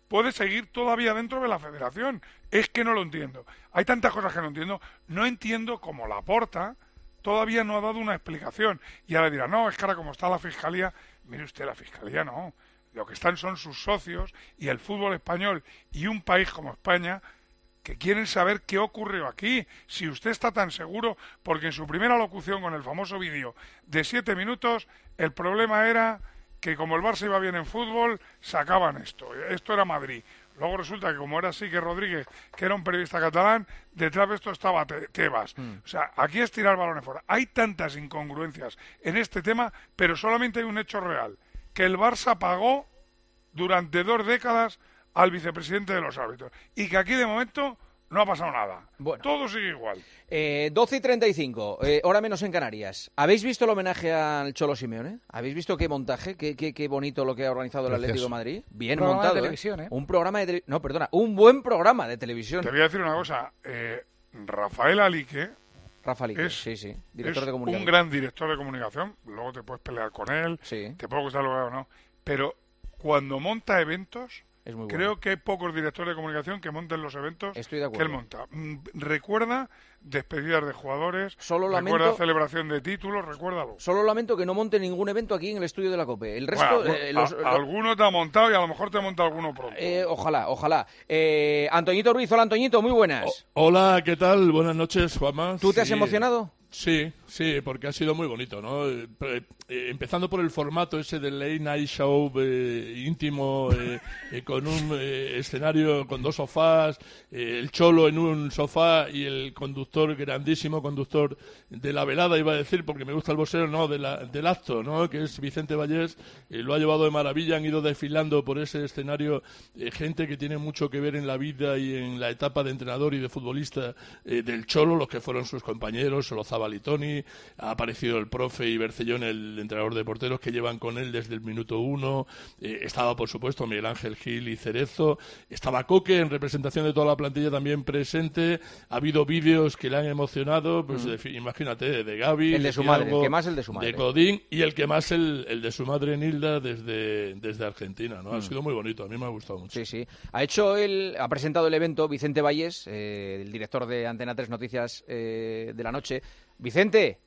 puede seguir todavía dentro de la federación. Es que no lo entiendo. Hay tantas cosas que no entiendo. No entiendo cómo Laporta todavía no ha dado una explicación. Y ahora dirá, no, es que ahora como está la Fiscalía... Mire usted, la Fiscalía no. Lo que están son sus socios y el fútbol español y un país como España que quieren saber qué ocurrió aquí. Si usted está tan seguro, porque en su primera locución con el famoso vídeo de siete minutos, el problema era que como el Barça iba bien en fútbol, sacaban esto. Esto era Madrid. Luego resulta que como era Sique Rodríguez, que era un periodista catalán, detrás de esto estaba Tebas. Mm. O sea, aquí es tirar balones fuera. Hay tantas incongruencias en este tema, pero solamente hay un hecho real, que el Barça pagó durante dos décadas al vicepresidente de los árbitros. Y que aquí de momento no ha pasado nada. Bueno. Todo sigue igual. Eh, doce y treinta y cinco, eh, hora menos en Canarias. ¿Habéis visto el homenaje al Cholo Simeone? ¿Habéis visto qué montaje, qué, qué, qué bonito lo que ha organizado el Atlético de Madrid? Bien un montado, de televisión, ¿eh? Un programa de televisión. No, perdona, un buen programa de televisión. Te voy a decir una cosa. Eh, Rafael Alique, Rafa Alique, es, sí, sí, director es de comunicación. un gran director de comunicación. Luego te puedes pelear con él, sí. Te puede gustar lo que o no. Pero cuando monta eventos... Es muy bueno. Creo que hay pocos directores de comunicación que monten los eventos Estoy de acuerdo. que él monta. Recuerda despedidas de jugadores, Solo recuerda lamento, celebración de títulos, recuérdalo. Solo lamento que no monte ningún evento aquí en el estudio de la COPE. El resto... Bueno, eh, los, a, los... Alguno te ha montado y a lo mejor te monta alguno pronto. Eh, ojalá, ojalá. Eh, Antoñito Ruiz, hola Antoñito, muy buenas. O, hola, ¿qué tal? Buenas noches, Juanma. ¿Tú te has sí. emocionado? Sí, sí, porque ha sido muy bonito, ¿no? Eh, eh, empezando por el formato ese del late night show eh, íntimo, eh, eh, con un eh, escenario con dos sofás, eh, el Cholo en un sofá y el conductor, grandísimo conductor de la velada, iba a decir, porque me gusta el boxeo, no, de la, del acto, ¿no? Que es Vicente Vallés, eh, lo ha llevado de maravilla, han ido desfilando por ese escenario eh, gente que tiene mucho que ver en la vida y en la etapa de entrenador y de futbolista eh, del Cholo, los que fueron sus compañeros, Solozá Balitoni, ha aparecido el profe Ibercellón, el entrenador de porteros que llevan con él desde el minuto uno, eh, estaba por supuesto Miguel Ángel Gil y Cerezo, estaba Coque en representación de toda la plantilla también presente, ha habido vídeos que le han emocionado, pues mm. de, imagínate, de Gavi, el de su madre, el que más el de su madre, de Godín y el que más el, el de su madre Nilda desde, desde Argentina, ¿no? Mm. Ha sido muy bonito, a mí me ha gustado mucho. Sí, sí, ha hecho el, ha presentado el evento Vicente Vallés, eh, el director de Antena tres Noticias eh, de la Noche. Vicente.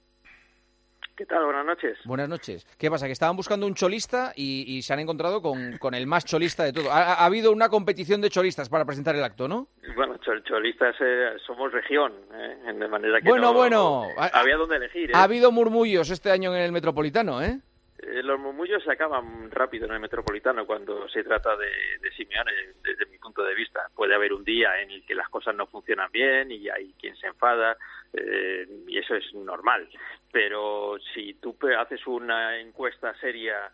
¿Qué tal? Buenas noches. Buenas noches. ¿Qué pasa? Que estaban buscando un cholista y, y se han encontrado con, con el más cholista de todo. Ha, ha habido una competición de cholistas para presentar el acto, ¿no? Bueno, chol, cholistas eh, somos región, eh, de manera que bueno, no, bueno, no, había donde elegir. ¿eh? Ha habido murmullos este año en el Metropolitano, ¿eh? Eh, los murmullos se acaban rápido en el Metropolitano cuando se trata de, de Simeone, desde mi punto de vista. Puede haber un día en el que las cosas no funcionan bien y hay quien se enfada, eh, y eso es normal. Pero si tú haces una encuesta seria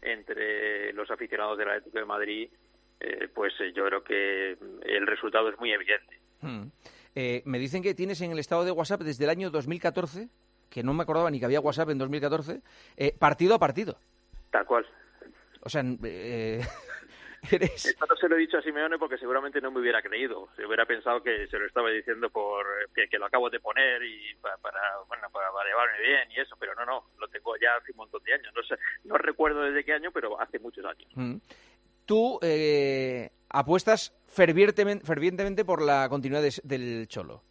entre los aficionados del Atlético de Madrid, eh, pues eh, yo creo que el resultado es muy evidente. Hmm. Eh, me dicen que tienes en el estado de WhatsApp desde el año dos mil catorce... que no me acordaba ni que había WhatsApp en dos mil catorce, eh, partido a partido. Tal cual. O sea, eh, eres... Esto no se lo he dicho a Simeone porque seguramente no me hubiera creído. Se hubiera pensado que se lo estaba diciendo por que, que lo acabo de poner y para, para bueno para, para llevarme bien y eso, pero no, no, lo tengo ya hace un montón de años. No sé, no recuerdo desde qué año, pero hace muchos años. Mm. Tú eh, apuestas fervientemente, fervientemente por la continuidad de, del Cholo.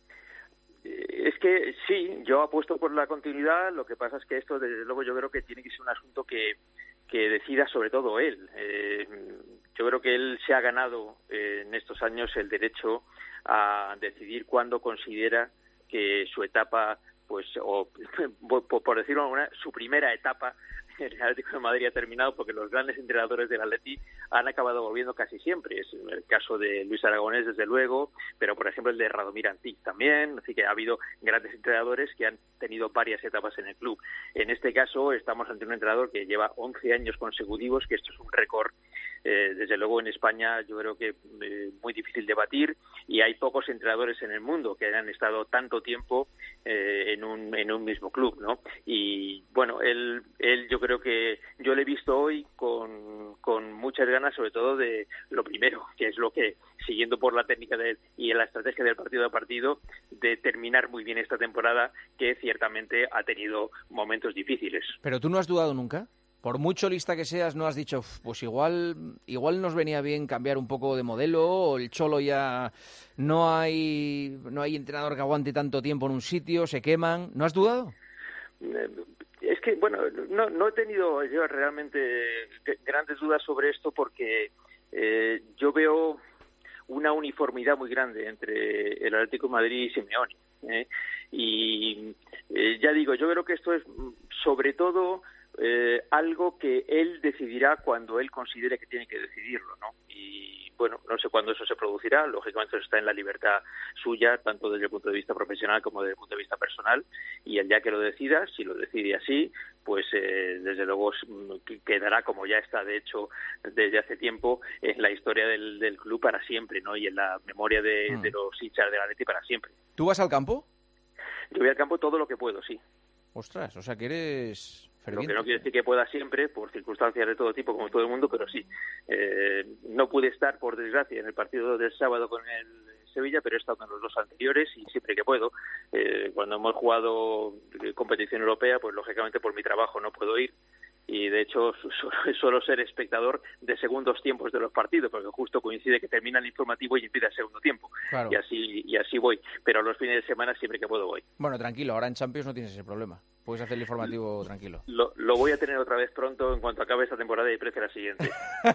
Es que sí, yo apuesto por la continuidad, lo que pasa es que esto desde luego yo creo que tiene que ser un asunto que, que decida sobre todo él. Eh, yo creo que él se ha ganado eh, en estos años el derecho a decidir cuándo considera que su etapa, pues, o por, por decirlo de alguna manera, su primera etapa en el Atlético de Madrid ha terminado, porque los grandes entrenadores del Atleti han acabado volviendo casi siempre. Es el caso de Luis Aragonés, desde luego, pero por ejemplo el de Radomir Antic también. Así que ha habido grandes entrenadores que han tenido varias etapas en el club. En este caso estamos ante un entrenador que lleva once años consecutivos, que esto es un récord, eh, desde luego en España yo creo que eh, muy difícil de batir, y hay pocos entrenadores en el mundo que hayan estado tanto tiempo eh, en un en un mismo club, ¿no? Y bueno, él él yo creo que yo le he visto hoy con, con muchas ganas, sobre todo de lo primero, que es lo que, siguiendo por la técnica de, y la estrategia del partido a partido, de terminar muy bien esta temporada, que ciertamente ha tenido momentos difíciles. ¿Pero tú no has dudado nunca? por mucho lista que seas, no has dicho, pues igual igual nos venía bien cambiar un poco de modelo, o el Cholo ya no hay no hay entrenador que aguante tanto tiempo en un sitio, se queman. ¿No has dudado? Es que, bueno, no, no he tenido yo realmente grandes dudas sobre esto porque eh, yo veo una uniformidad muy grande entre el Atlético de Madrid y Simeone. ¿eh? Y eh, ya digo, yo creo que esto es sobre todo eh, algo que él decidirá cuando él considere que tiene que decidirlo, ¿no? Y bueno, no sé cuándo eso se producirá, lógicamente eso está en la libertad suya, tanto desde el punto de vista profesional como desde el punto de vista personal, y el día que lo decida, si lo decide así, pues eh, desde luego quedará, como ya está de hecho desde hace tiempo, en la historia del, del club para siempre, ¿no? Y en la memoria de, mm. de los hinchas del Atleti para siempre. ¿Tú vas al campo? Yo voy al campo todo lo que puedo, sí. Ostras, o sea que eres ferviente. Lo que no quiere decir que pueda siempre, por circunstancias de todo tipo, como todo el mundo, pero sí. Eh, no pude estar, por desgracia, en el partido del sábado con el Sevilla, pero he estado en los dos anteriores y siempre que puedo. Eh, cuando hemos jugado competición europea, pues lógicamente por mi trabajo no puedo ir. Y de hecho su- suelo ser espectador de segundos tiempos de los partidos, porque justo coincide que termina el informativo y empieza el segundo tiempo. Claro. Y así y así voy. Pero los fines de semana siempre que puedo voy. Bueno, tranquilo, ahora en Champions no tienes ese problema. Puedes hacer el informativo tranquilo. Lo, lo voy a tener otra vez pronto en cuanto acabe esta temporada y prefiero la siguiente.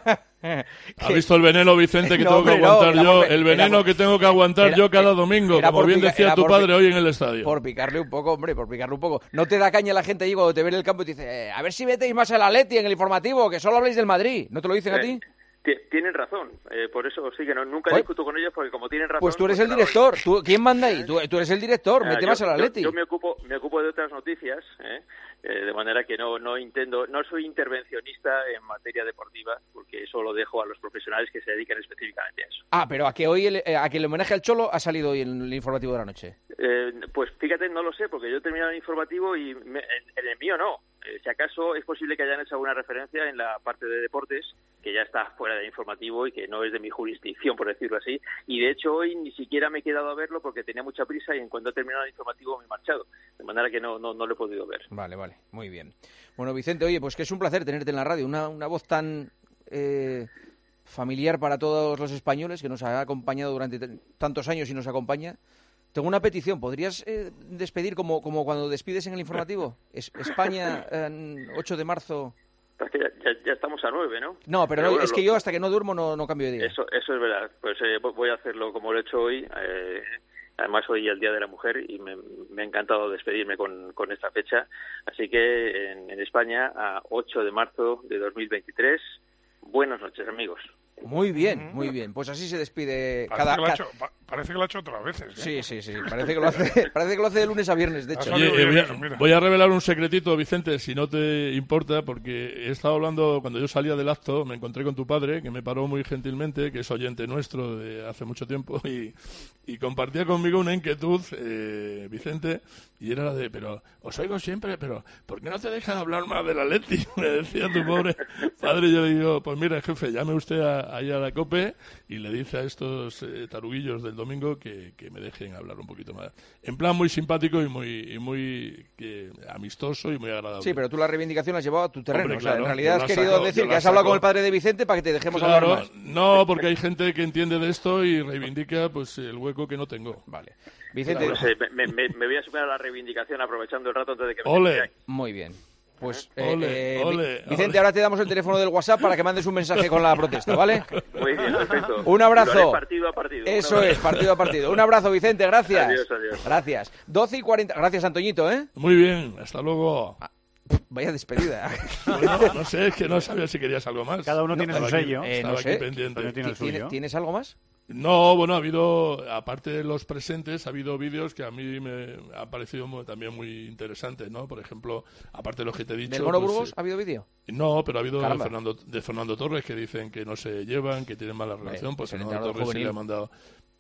¿Ha visto el veneno, Vicente, que No, tengo que hombre, no, aguantar era yo? por- El veneno era- que tengo que aguantar era- yo cada domingo, era como por bien pica- decía era tu por padre pi- hoy en el estadio. Por picarle un poco, hombre, por picarle un poco. ¿No te da caña la gente allí cuando te ve en el campo y te dice, eh, a ver si metéis más el Atleti en el informativo, que solo habláis del Madrid? ¿No te lo dicen a Eh, ti? ti- Tienen razón, eh, por eso sí que no, nunca Oye. discuto con ellos porque como tienen razón... Pues tú eres pues el claro, director. ¿Tú, ¿Quién manda ahí? Tú, tú eres el director. Ah, Mete yo- más al yo- Atleti. Yo, me ocupo me ocupo de otras noticias, ¿eh? Eh, de manera que no no intento, no soy intervencionista en materia deportiva, porque eso lo dejo a los profesionales que se dedican específicamente a eso. Ah, pero a que hoy el, eh, a que el homenaje al Cholo ha salido hoy en el informativo de la noche. Eh, pues fíjate, no lo sé, porque yo he terminado el informativo y me- en, en el mío no. Eh, si acaso es posible que hayan hecho alguna referencia en la parte de deportes, que ya está fuera del informativo y que no es de mi jurisdicción, por decirlo así. Y de hecho hoy ni siquiera me he quedado a verlo porque tenía mucha prisa y en cuanto he terminado el informativo me he marchado. De manera que no, no, no lo he podido ver. Vale, vale, muy bien. Bueno, Vicente, oye, pues que es un placer tenerte en la radio. Una, una voz tan eh, familiar para todos los españoles, que nos ha acompañado durante t- tantos años y nos acompaña. Tengo una petición. ¿Podrías eh, despedir como, como cuando despides en el informativo? Es, España, eh, ocho de marzo... Es que ya, ya, ya estamos a nueve, ¿no? No, pero no, bueno, es que lo- yo hasta que no duermo no, no cambio de día. Eso, eso es verdad. Pues eh, voy a hacerlo como lo he hecho hoy. Eh, además, hoy es el Día de la Mujer y me, me ha encantado despedirme con, con esta fecha. Así que en, en España, a ocho de marzo de dos mil veintitrés, buenas noches, amigos. Muy bien, muy bien. Pues así se despide Parece, cada... que lo ha ca- hecho, pa- parece que lo ha hecho otras veces. ¿eh? Sí, sí, sí. Parece que lo hace, parece que lo hace de lunes a viernes, de hecho. Oye, eh, voy, a, voy a revelar un secretito, Vicente, si no te importa, porque he estado hablando, cuando yo salía del acto, me encontré con tu padre, que me paró muy gentilmente, que es oyente nuestro de hace mucho tiempo, y, y compartía conmigo una inquietud, eh, Vicente, y era la de, pero os oigo siempre, pero ¿por qué no te dejan hablar más del Atleti? Me decía tu pobre padre, y yo le digo, pues mire, jefe, llame usted a, ahí a la COPE y le dice a estos eh, taruguillos del domingo que, que me dejen hablar un poquito más. En plan muy simpático y muy y muy que, amistoso y muy agradable. Sí, pero tú la reivindicación la has llevado a tu terreno. Hombre, o sea, claro, en realidad yo has la querido saco, decir yo que la has hablado saco. con el padre de Vicente para que te dejemos Claro, hablar más. no, porque hay gente que entiende de esto y reivindica pues el hueco que no tengo. Vale. Vicente, Pues, eh, me, me- me voy a sumar a la reivindicación aprovechando el rato antes de que me Ole. despidáis. muy bien. Pues, eh, Ole, eh, Vi- ole, Vicente, ole. ahora te damos el teléfono del WhatsApp para que mandes un mensaje con la protesta, ¿vale? Muy bien, perfecto. Un Lo abrazo. haré partido a partido. Un Eso abrazo. es, partido a partido. Un abrazo, Vicente, gracias. Adiós, adiós. Gracias. doce y cuarenta. Gracias, Antoñito, ¿eh? Muy bien, hasta luego. Vaya despedida. Bueno, no sé, es que no sabía si querías algo más. Cada uno tiene Estaba su aquí- sello. Eh, estaba no aquí sé. pendiente. Pero tiene el ¿Tiene- suyo. ¿Tienes algo más? No, bueno, ha habido, aparte de los presentes, ha habido vídeos que a mí me han parecido muy- también muy interesantes, ¿no? Por ejemplo, aparte de los que te he dicho... ¿Del Mono pues, Burgos eh, ha habido vídeo? No, pero ha habido de Caramba. Fernando, de Fernando Torres que dicen que no se llevan, que tienen mala Hombre, relación, pues es el Fernando entrenador Torres sí juvenil. le ha mandado...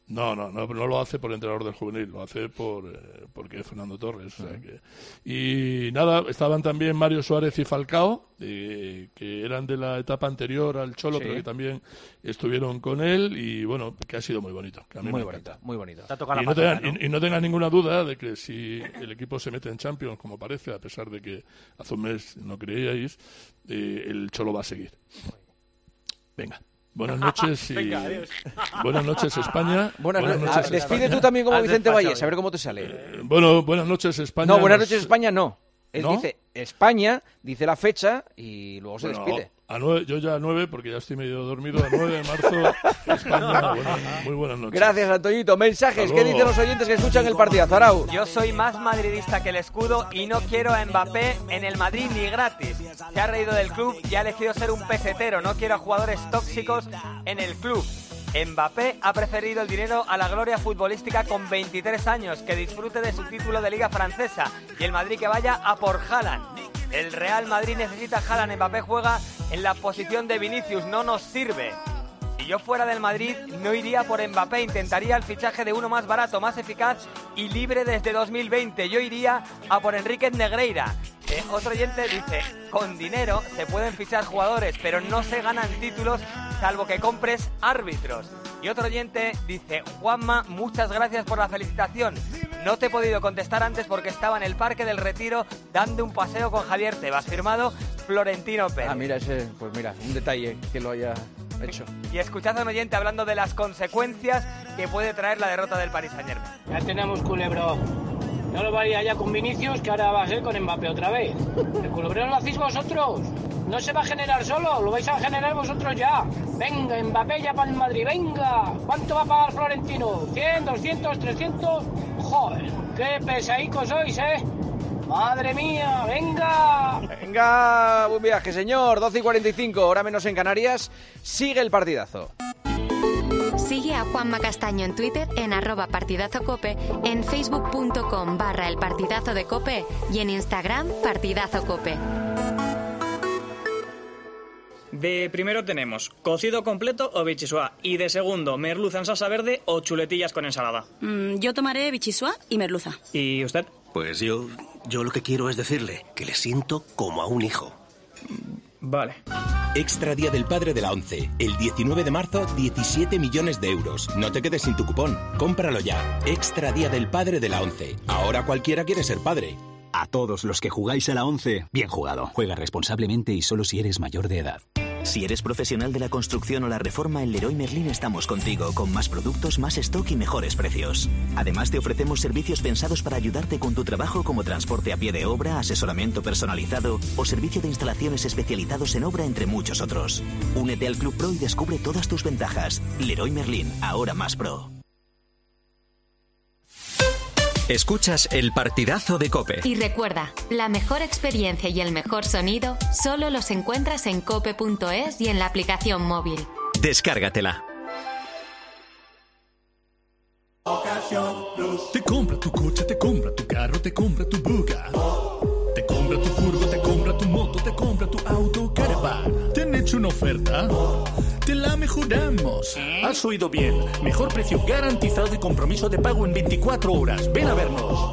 No, no, no, no lo hace por el entrenador del juvenil, lo hace por eh, porque es Fernando Torres. O sea que... Y nada, estaban también Mario Suárez y Falcao, eh, que eran de la etapa anterior al Cholo, sí. pero que también estuvieron con él y bueno, que ha sido muy bonito. Que a mí muy me bonito, encanta. muy bonito. Y no, tengan, ¿no? y, y no tengan ninguna duda de que si el equipo se mete en Champions, como parece, a pesar de que hace un mes no creíais, eh, el Cholo va a seguir. Venga. Buenas noches y Venga, buenas noches España. Buenas, buenas noches. noches Despide España. tú también como Vicente Valles, a ver cómo te sale. Eh, bueno, buenas noches España. No, buenas nos... noches España no. Él ¿No? dice España, dice la fecha y luego se bueno, despide. A nueve, yo ya a nueve, porque ya estoy medio dormido, a nueve de marzo, España. Buenas, muy buenas noches. Gracias, Antoñito. Mensajes, Hasta ¿qué luego. dicen los oyentes que escuchan el partidazo, Arau? Yo soy más madridista que el escudo y no quiero a Mbappé en el Madrid ni gratis. Se ha reído del club y ha elegido ser un pesetero. No quiero a jugadores tóxicos en el club. Mbappé ha preferido el dinero a la gloria futbolística con veintitrés años, que disfrute de su título de Liga Francesa y el Madrid que vaya a por Haaland. El Real Madrid necesita a Haaland, Mbappé juega en la posición de Vinicius, no nos sirve. Si yo fuera del Madrid no iría por Mbappé, intentaría el fichaje de uno más barato, más eficaz y libre desde dos mil veinte. Yo iría a por Enrique Negreira. Eh, otro oyente dice, con dinero se pueden fichar jugadores, pero no se ganan títulos salvo que compres árbitros. Y otro oyente dice, Juanma, muchas gracias por la felicitación. No te he podido contestar antes porque estaba en el Parque del Retiro dando un paseo con Javier Tebas, firmado Florentino Pérez. Ah, mira, ese, pues mira, un detalle que lo haya hecho. Y escuchad a un oyente hablando de las consecuencias que puede traer la derrota del Paris Saint-Germain. Ya tenemos culebro. No lo varía ya con Vinicius, que ahora va a ser con Mbappé otra vez. El culebrón lo hacéis vosotros. No se va a generar solo, lo vais a generar vosotros ya. Venga, Mbappé ya para el Madrid, venga. ¿Cuánto va a pagar Florentino? ¿cien, doscientos, trescientos? Joder, qué pesaicos sois, ¿eh? ¡Madre mía! ¡Venga! Venga, buen viaje, señor. doce y cuarenta y cinco, hora menos en Canarias. Sigue el partidazo. Sigue a Juanma Castaño en Twitter en arroba partidazocope, en facebook.com barra el partidazo de Cope y en Instagram partidazocope. De primero tenemos cocido completo o bichisua y de segundo merluza en salsa verde o chuletillas con ensalada. Mm, yo tomaré bichisua y merluza. ¿Y usted? Pues yo, yo lo que quiero es decirle que le siento como a un hijo. Vale. Extra Día del Padre de la ONCE. El diecinueve de marzo, diecisiete millones de euros. No te quedes sin tu cupón. Cómpralo ya. Extra Día del Padre de la ONCE. Ahora cualquiera quiere ser padre. A todos los que jugáis a la once, bien jugado. Juega responsablemente y solo si eres mayor de edad. Si eres profesional de la construcción o la reforma, en Leroy Merlin estamos contigo, con más productos, más stock y mejores precios. Además, te ofrecemos servicios pensados para ayudarte con tu trabajo, como transporte a pie de obra, asesoramiento personalizado o servicio de instalaciones especializados en obra, entre muchos otros. Únete al Club Pro y descubre todas tus ventajas. Leroy Merlin, ahora más pro. Escuchas el partidazo de COPE. Y recuerda, la mejor experiencia y el mejor sonido solo los encuentras en cope punto es y en la aplicación móvil. Descárgatela. Te compra tu coche, te compra tu carro, te compra tu buga. Te compra tu furgo, te compra tu moto, te compra tu auto, caravan. ¿Te han hecho una oferta? Te la mejoramos. Has oído bien. Mejor precio garantizado y compromiso de pago en veinticuatro horas. Ven a vernos.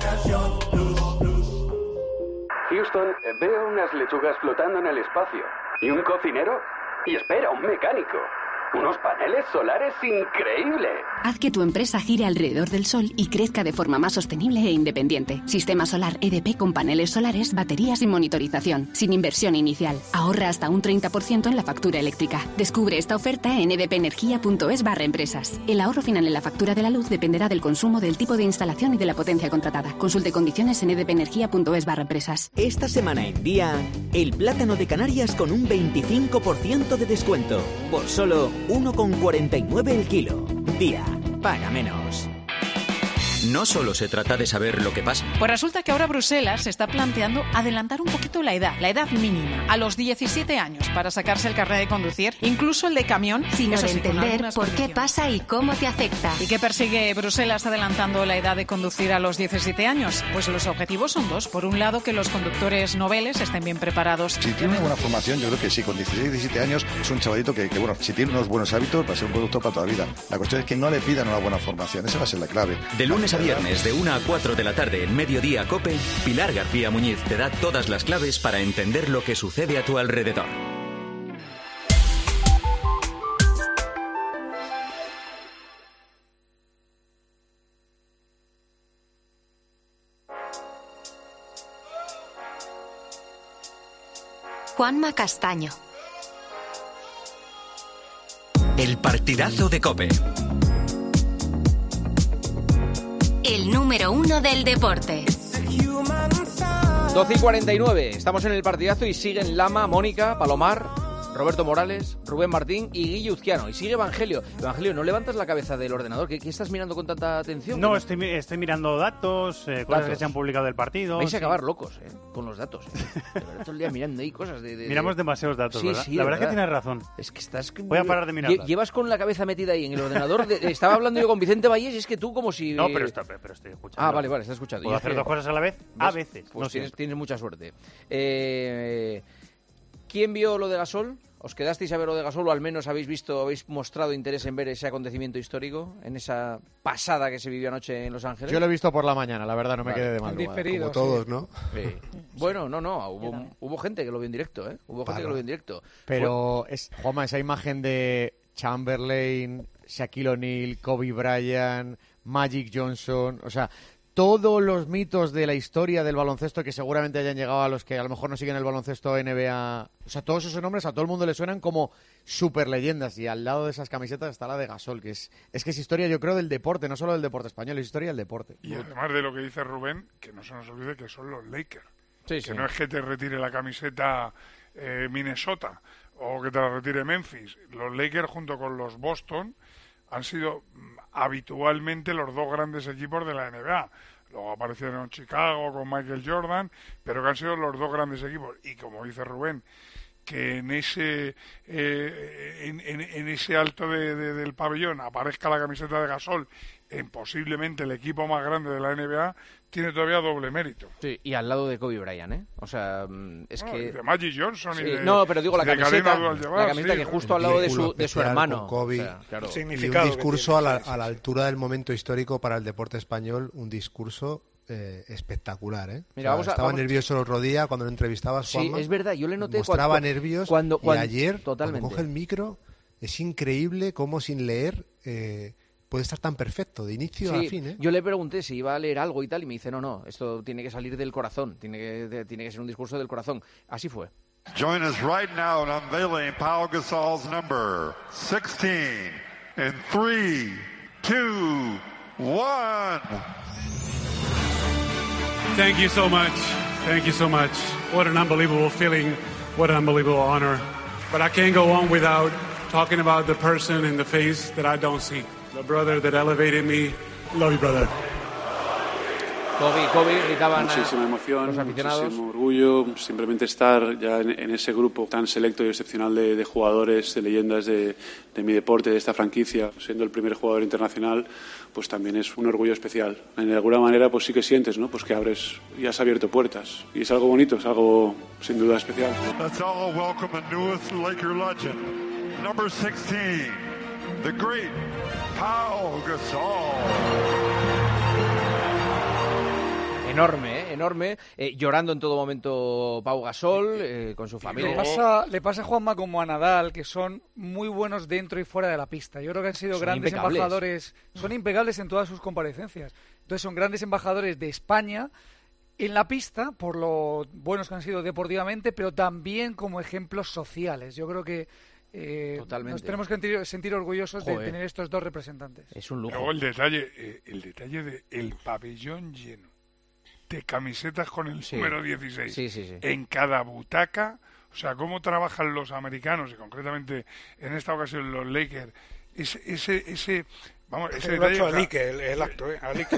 Houston, veo unas lechugas flotando en el espacio. ¿Y un cocinero? Y espera, un mecánico. ¡Unos paneles solares increíbles! Haz que tu empresa gire alrededor del sol y crezca de forma más sostenible e independiente. Sistema solar E D P con paneles solares, baterías y monitorización. Sin inversión inicial. Ahorra hasta un treinta por ciento en la factura eléctrica. Descubre esta oferta en edpenergia.es barra empresas. El ahorro final en la factura de la luz dependerá del consumo, del tipo de instalación y de la potencia contratada. Consulte condiciones en edpenergia.es barra empresas. Esta semana en Día, el plátano de Canarias con un veinticinco por ciento de descuento. Por solo uno con cuarenta y nueve el kilo. Día, paga menos. no solo se trata de saber lo que pasa. Pues resulta que ahora Bruselas se está planteando adelantar un poquito la edad, la edad mínima, a los diecisiete años para sacarse el carnet de conducir, incluso el de camión. Sino de sí, entender por qué pasa y cómo te afecta. ¿Y qué persigue Bruselas adelantando la edad de conducir a los diecisiete años? Pues los objetivos son dos. Por un lado, que los conductores noveles estén bien preparados. Si tiene una buena formación, yo creo que sí, con dieciséis, diecisiete años es un chavalito que, que, bueno, si tiene unos buenos hábitos, va a ser un conductor para toda la vida. La cuestión es que no le pidan una buena formación, esa va a ser la clave. De lunes a viernes, de una a cuatro de la tarde, en Mediodía COPE, Pilar García Muñiz te da todas las claves para entender lo que sucede a tu alrededor. Juanma Castaño. El partidazo de COPE. El número uno del deporte. doce y cuarenta y nueve. Estamos en el partidazo y siguen Lama, Mónica, Palomar, Roberto Morales, Rubén Martín y Guille Uzquiano. Y sigue Evangelio. Evangelio, ¿no levantas la cabeza del ordenador? ¿Qué, qué estás mirando con tanta atención? No, estoy, estoy mirando datos, eh, cosas datos que se han publicado del partido. Vais a sí. acabar locos, ¿eh? Con los datos. ¿eh? De verdad, todo el día mirando ahí cosas de... de Miramos de... demasiados datos, sí, ¿verdad? Sí, la verdad, verdad que tienes razón. Es que estás... Voy a parar de mirarlas. Llevas con la cabeza metida ahí en el ordenador. De... Estaba hablando yo con Vicente Valles y es que tú como si... No, pero, está, pero estoy escuchando. Ah, vale, vale, estás escuchando. ¿Puedo y hacer que... dos cosas a la vez? A veces. Pues no tienes, siempre. tienes mucha suerte. Eh... ¿Quién vio lo de Gasol? ¿Os quedasteis a ver lo de Gasol o al menos habéis visto, habéis mostrado interés en ver ese acontecimiento histórico, en esa pasada que se vivió anoche en Los Ángeles? Yo lo he visto por la mañana, la verdad, no me vale. quedé de mal lugar. Como todos, ¿no? Sí. Bueno, no, no, hubo, hubo gente que lo vio en directo, ¿eh? Hubo gente Claro. que lo vio en directo. Pero, es, Juanma, esa imagen de Chamberlain, Shaquille O'Neal, Kobe Bryant, Magic Johnson, o sea... Todos los mitos de la historia del baloncesto que seguramente hayan llegado a los que a lo mejor no siguen el baloncesto N B A, o sea, todos esos nombres a todo el mundo le suenan como super leyendas y al lado de esas camisetas está la de Gasol, que es, es que es historia, yo creo, del deporte, no solo del deporte español, es historia del deporte. Y además de lo que dice Rubén, que no se nos olvide que son los Lakers. Sí, que sí. no es que te retire la camiseta eh, Minnesota o que te la retire Memphis. Los Lakers junto con los Boston han sido habitualmente los dos grandes equipos de la N B A. Luego aparecieron Chicago con Michael Jordan, pero que han sido los dos grandes equipos. Y como dice Rubén, que en ese eh, en, en, en ese alto de, de, del pabellón aparezca la camiseta de Gasol en posiblemente el equipo más grande de la N B A, tiene todavía doble mérito. Sí, y al lado de Kobe Bryant, ¿eh? O sea, es no, que... y de Magic Johnson sí. y de... No, pero digo la camiseta, la camiseta sí, que justo al lado de su, de su hermano. Kobe, o sea, claro. y un discurso a la, a la altura del momento histórico para el deporte español, un discurso... Eh, espectacular, ¿eh? Mira, o sea, vamos a, estaba vamos... nervioso el otro día cuando lo entrevistabas, Juanma. Sí, es verdad, yo le noté mostraba cuando, nervios cuando, cuando, y ayer totalmente. cuando coge el micro es increíble cómo sin leer eh, puede estar tan perfecto de inicio sí, a fin, ¿eh? Yo le pregunté si iba a leer algo y tal y me dice no, no, esto tiene que salir del corazón, tiene que, de, tiene que ser un discurso del corazón. Así fue. Join us right now in unveiling Pau Gasol's number sixteen in three, two, one. Thank you so much. Thank you so much. What an unbelievable feeling. What an unbelievable honor. But I can't go on without talking about the person in the face that I don't see. The brother that elevated me. Love you, brother. Kobe, Kobe, gritaban muchísima emoción, los aficionados. Muchísimo orgullo, simplemente estar ya en, en ese grupo tan selecto y excepcional de, de jugadores, de leyendas de, de mi deporte, de esta franquicia, siendo el primer jugador internacional, pues también es un orgullo especial. De alguna manera, pues sí que sientes, ¿no? Pues que abres y has abierto puertas y es algo bonito, es algo sin duda especial. Let's all welcome the newest Laker legend, number sixteen, the great Pau Gasol. Enorme, ¿eh? enorme, eh, llorando en todo momento Pau Gasol, eh, con su familia. Le pasa, le pasa a Juanma como a Nadal, que son muy buenos dentro y fuera de la pista. Yo creo que han sido son grandes impecables. embajadores, son impecables en todas sus comparecencias. Entonces son grandes embajadores de España en la pista, por lo buenos que han sido deportivamente, pero también como ejemplos sociales. Yo creo que eh, nos tenemos que sentir, sentir orgullosos Joder. de tener estos dos representantes. Es un lujo. Luego el detalle, eh, el detalle de el pabellón lleno de camisetas con el sí. número dieciséis sí, sí, sí. en cada butaca, o sea, cómo trabajan los americanos y concretamente en esta ocasión los Lakers, ese, ese, ese Vamos, ese lo ha detalle, hecho o sea, Alique, el, el acto, ¿eh? Alique.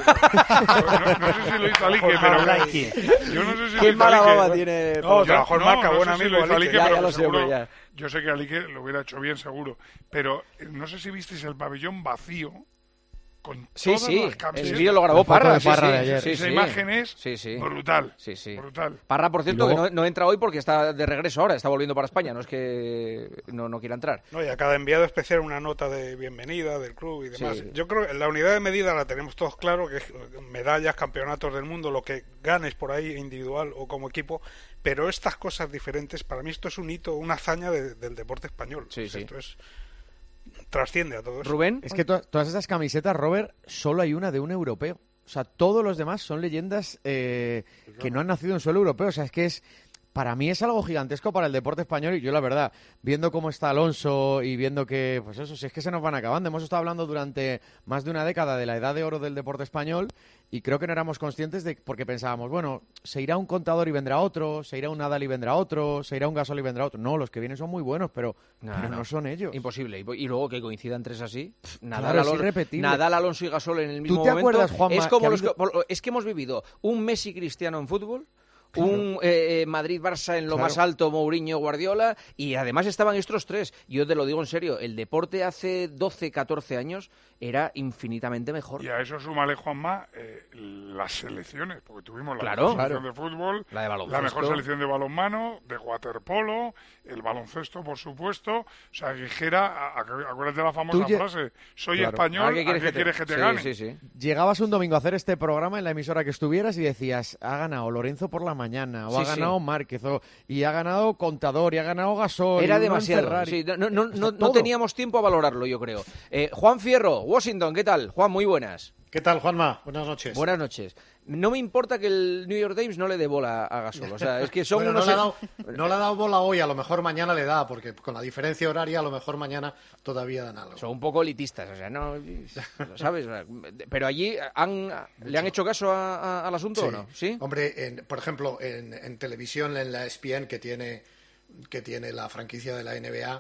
no, no sé si lo hizo Alique, pero... Yo no sé si Qué lo mala hizo baba Alique. tiene... No, Yo- trabajó en Marca, no buen sé si amigo lo hizo Alique. Alique, Ya, pero ya lo sé, seguro- hombre, ya. Yo sé que Alique lo hubiera hecho bien, seguro. Pero eh, no sé si visteis el pabellón vacío con Sí, todas sí, las camisetas. el vídeo lo grabó Parra. Sí, Parra sí, de ayer. sí, Esa sí. imagen es Sí, sí. brutal. Sí, sí. Brutal. Parra, por cierto, Y luego- que no, no entra hoy porque está de regreso ahora, está volviendo para España, no es que no, no quiera entrar. No, y a cada enviado especial una nota de bienvenida del club y demás. Sí. Yo creo que la unidad de medida la tenemos todos claro, que es medallas, campeonatos del mundo, lo que ganes por ahí individual o como equipo, pero estas cosas diferentes, para mí esto es un hito, una hazaña de- del deporte español. Sí, O sea, sí. esto es, trasciende a todo eso. Rubén. Es que to- todas esas camisetas, Robert, solo hay una de un europeo. O sea, todos los demás son leyendas eh, que no han nacido en suelo europeo. O sea, es que es... Para mí es algo gigantesco para el deporte español y yo, la verdad, viendo cómo está Alonso y viendo que, pues eso, si es que se nos van acabando. Hemos estado hablando durante más de una década de la edad de oro del deporte español y creo que no éramos conscientes de, porque pensábamos, bueno, se irá un Contador y vendrá otro, se irá un Nadal y vendrá otro, se irá un Gasol y vendrá otro. No, los que vienen son muy buenos, pero No, pero no, no. son ellos. Imposible. Y, y luego que coincidan tres así. pff, Nadal, Claro, es Alonso, irrepetible. Nadal, Alonso y Gasol en el mismo te momento. acuerdas, Juanma, es como que ha los que- habido- por- es que hemos vivido un Messi Cristiano en fútbol. Un eh, eh, Madrid-Barça en lo Claro. más alto, Mourinho, Guardiola, y además estaban estos tres. Yo te lo digo en serio, el deporte hace doce, catorce años era infinitamente mejor. Y a eso súmale, Juanma, eh, las selecciones, porque tuvimos la Claro, mejor selección claro. de fútbol, La de la baloncesto. mejor selección de balonmano, de waterpolo, el baloncesto, por supuesto. O sea, que dijera, a- a- acuérdate de la famosa Tú lle- frase, soy Claro. español, ¿A ¿a qué qué quieres que te- quieres que te Sí, gane? sí, sí. Llegabas un domingo a hacer este programa en la emisora que estuvieras y decías, ha ganado Lorenzo por la mañana, o Sí, ha sí. ganado Márquez, o- y ha ganado Contador, y ha ganado Gasol. y Era uno en demasiado. Ferrari. Sí, no, no, no, Está no- no todo. teníamos tiempo a valorarlo, yo creo. Eh, Juan Fierro, Washington, ¿qué tal? Juan, muy buenas. ¿Qué tal, Juanma? Buenas noches. Buenas noches. No me importa que el New York Times no le dé bola a Gasol. O sea, es que son Bueno, unos... no, le ha dado, no le ha dado bola hoy, a lo mejor mañana le da, porque con la diferencia horaria a lo mejor mañana todavía dan algo. Son un poco elitistas, o sea, no... ¿Sabes? Pero allí, han, ¿le han hecho caso a- a- al asunto Sí. o no? ¿Sí? Hombre, en- por ejemplo, en, en televisión, en la E S P N, que tiene, que tiene la franquicia de la N B A,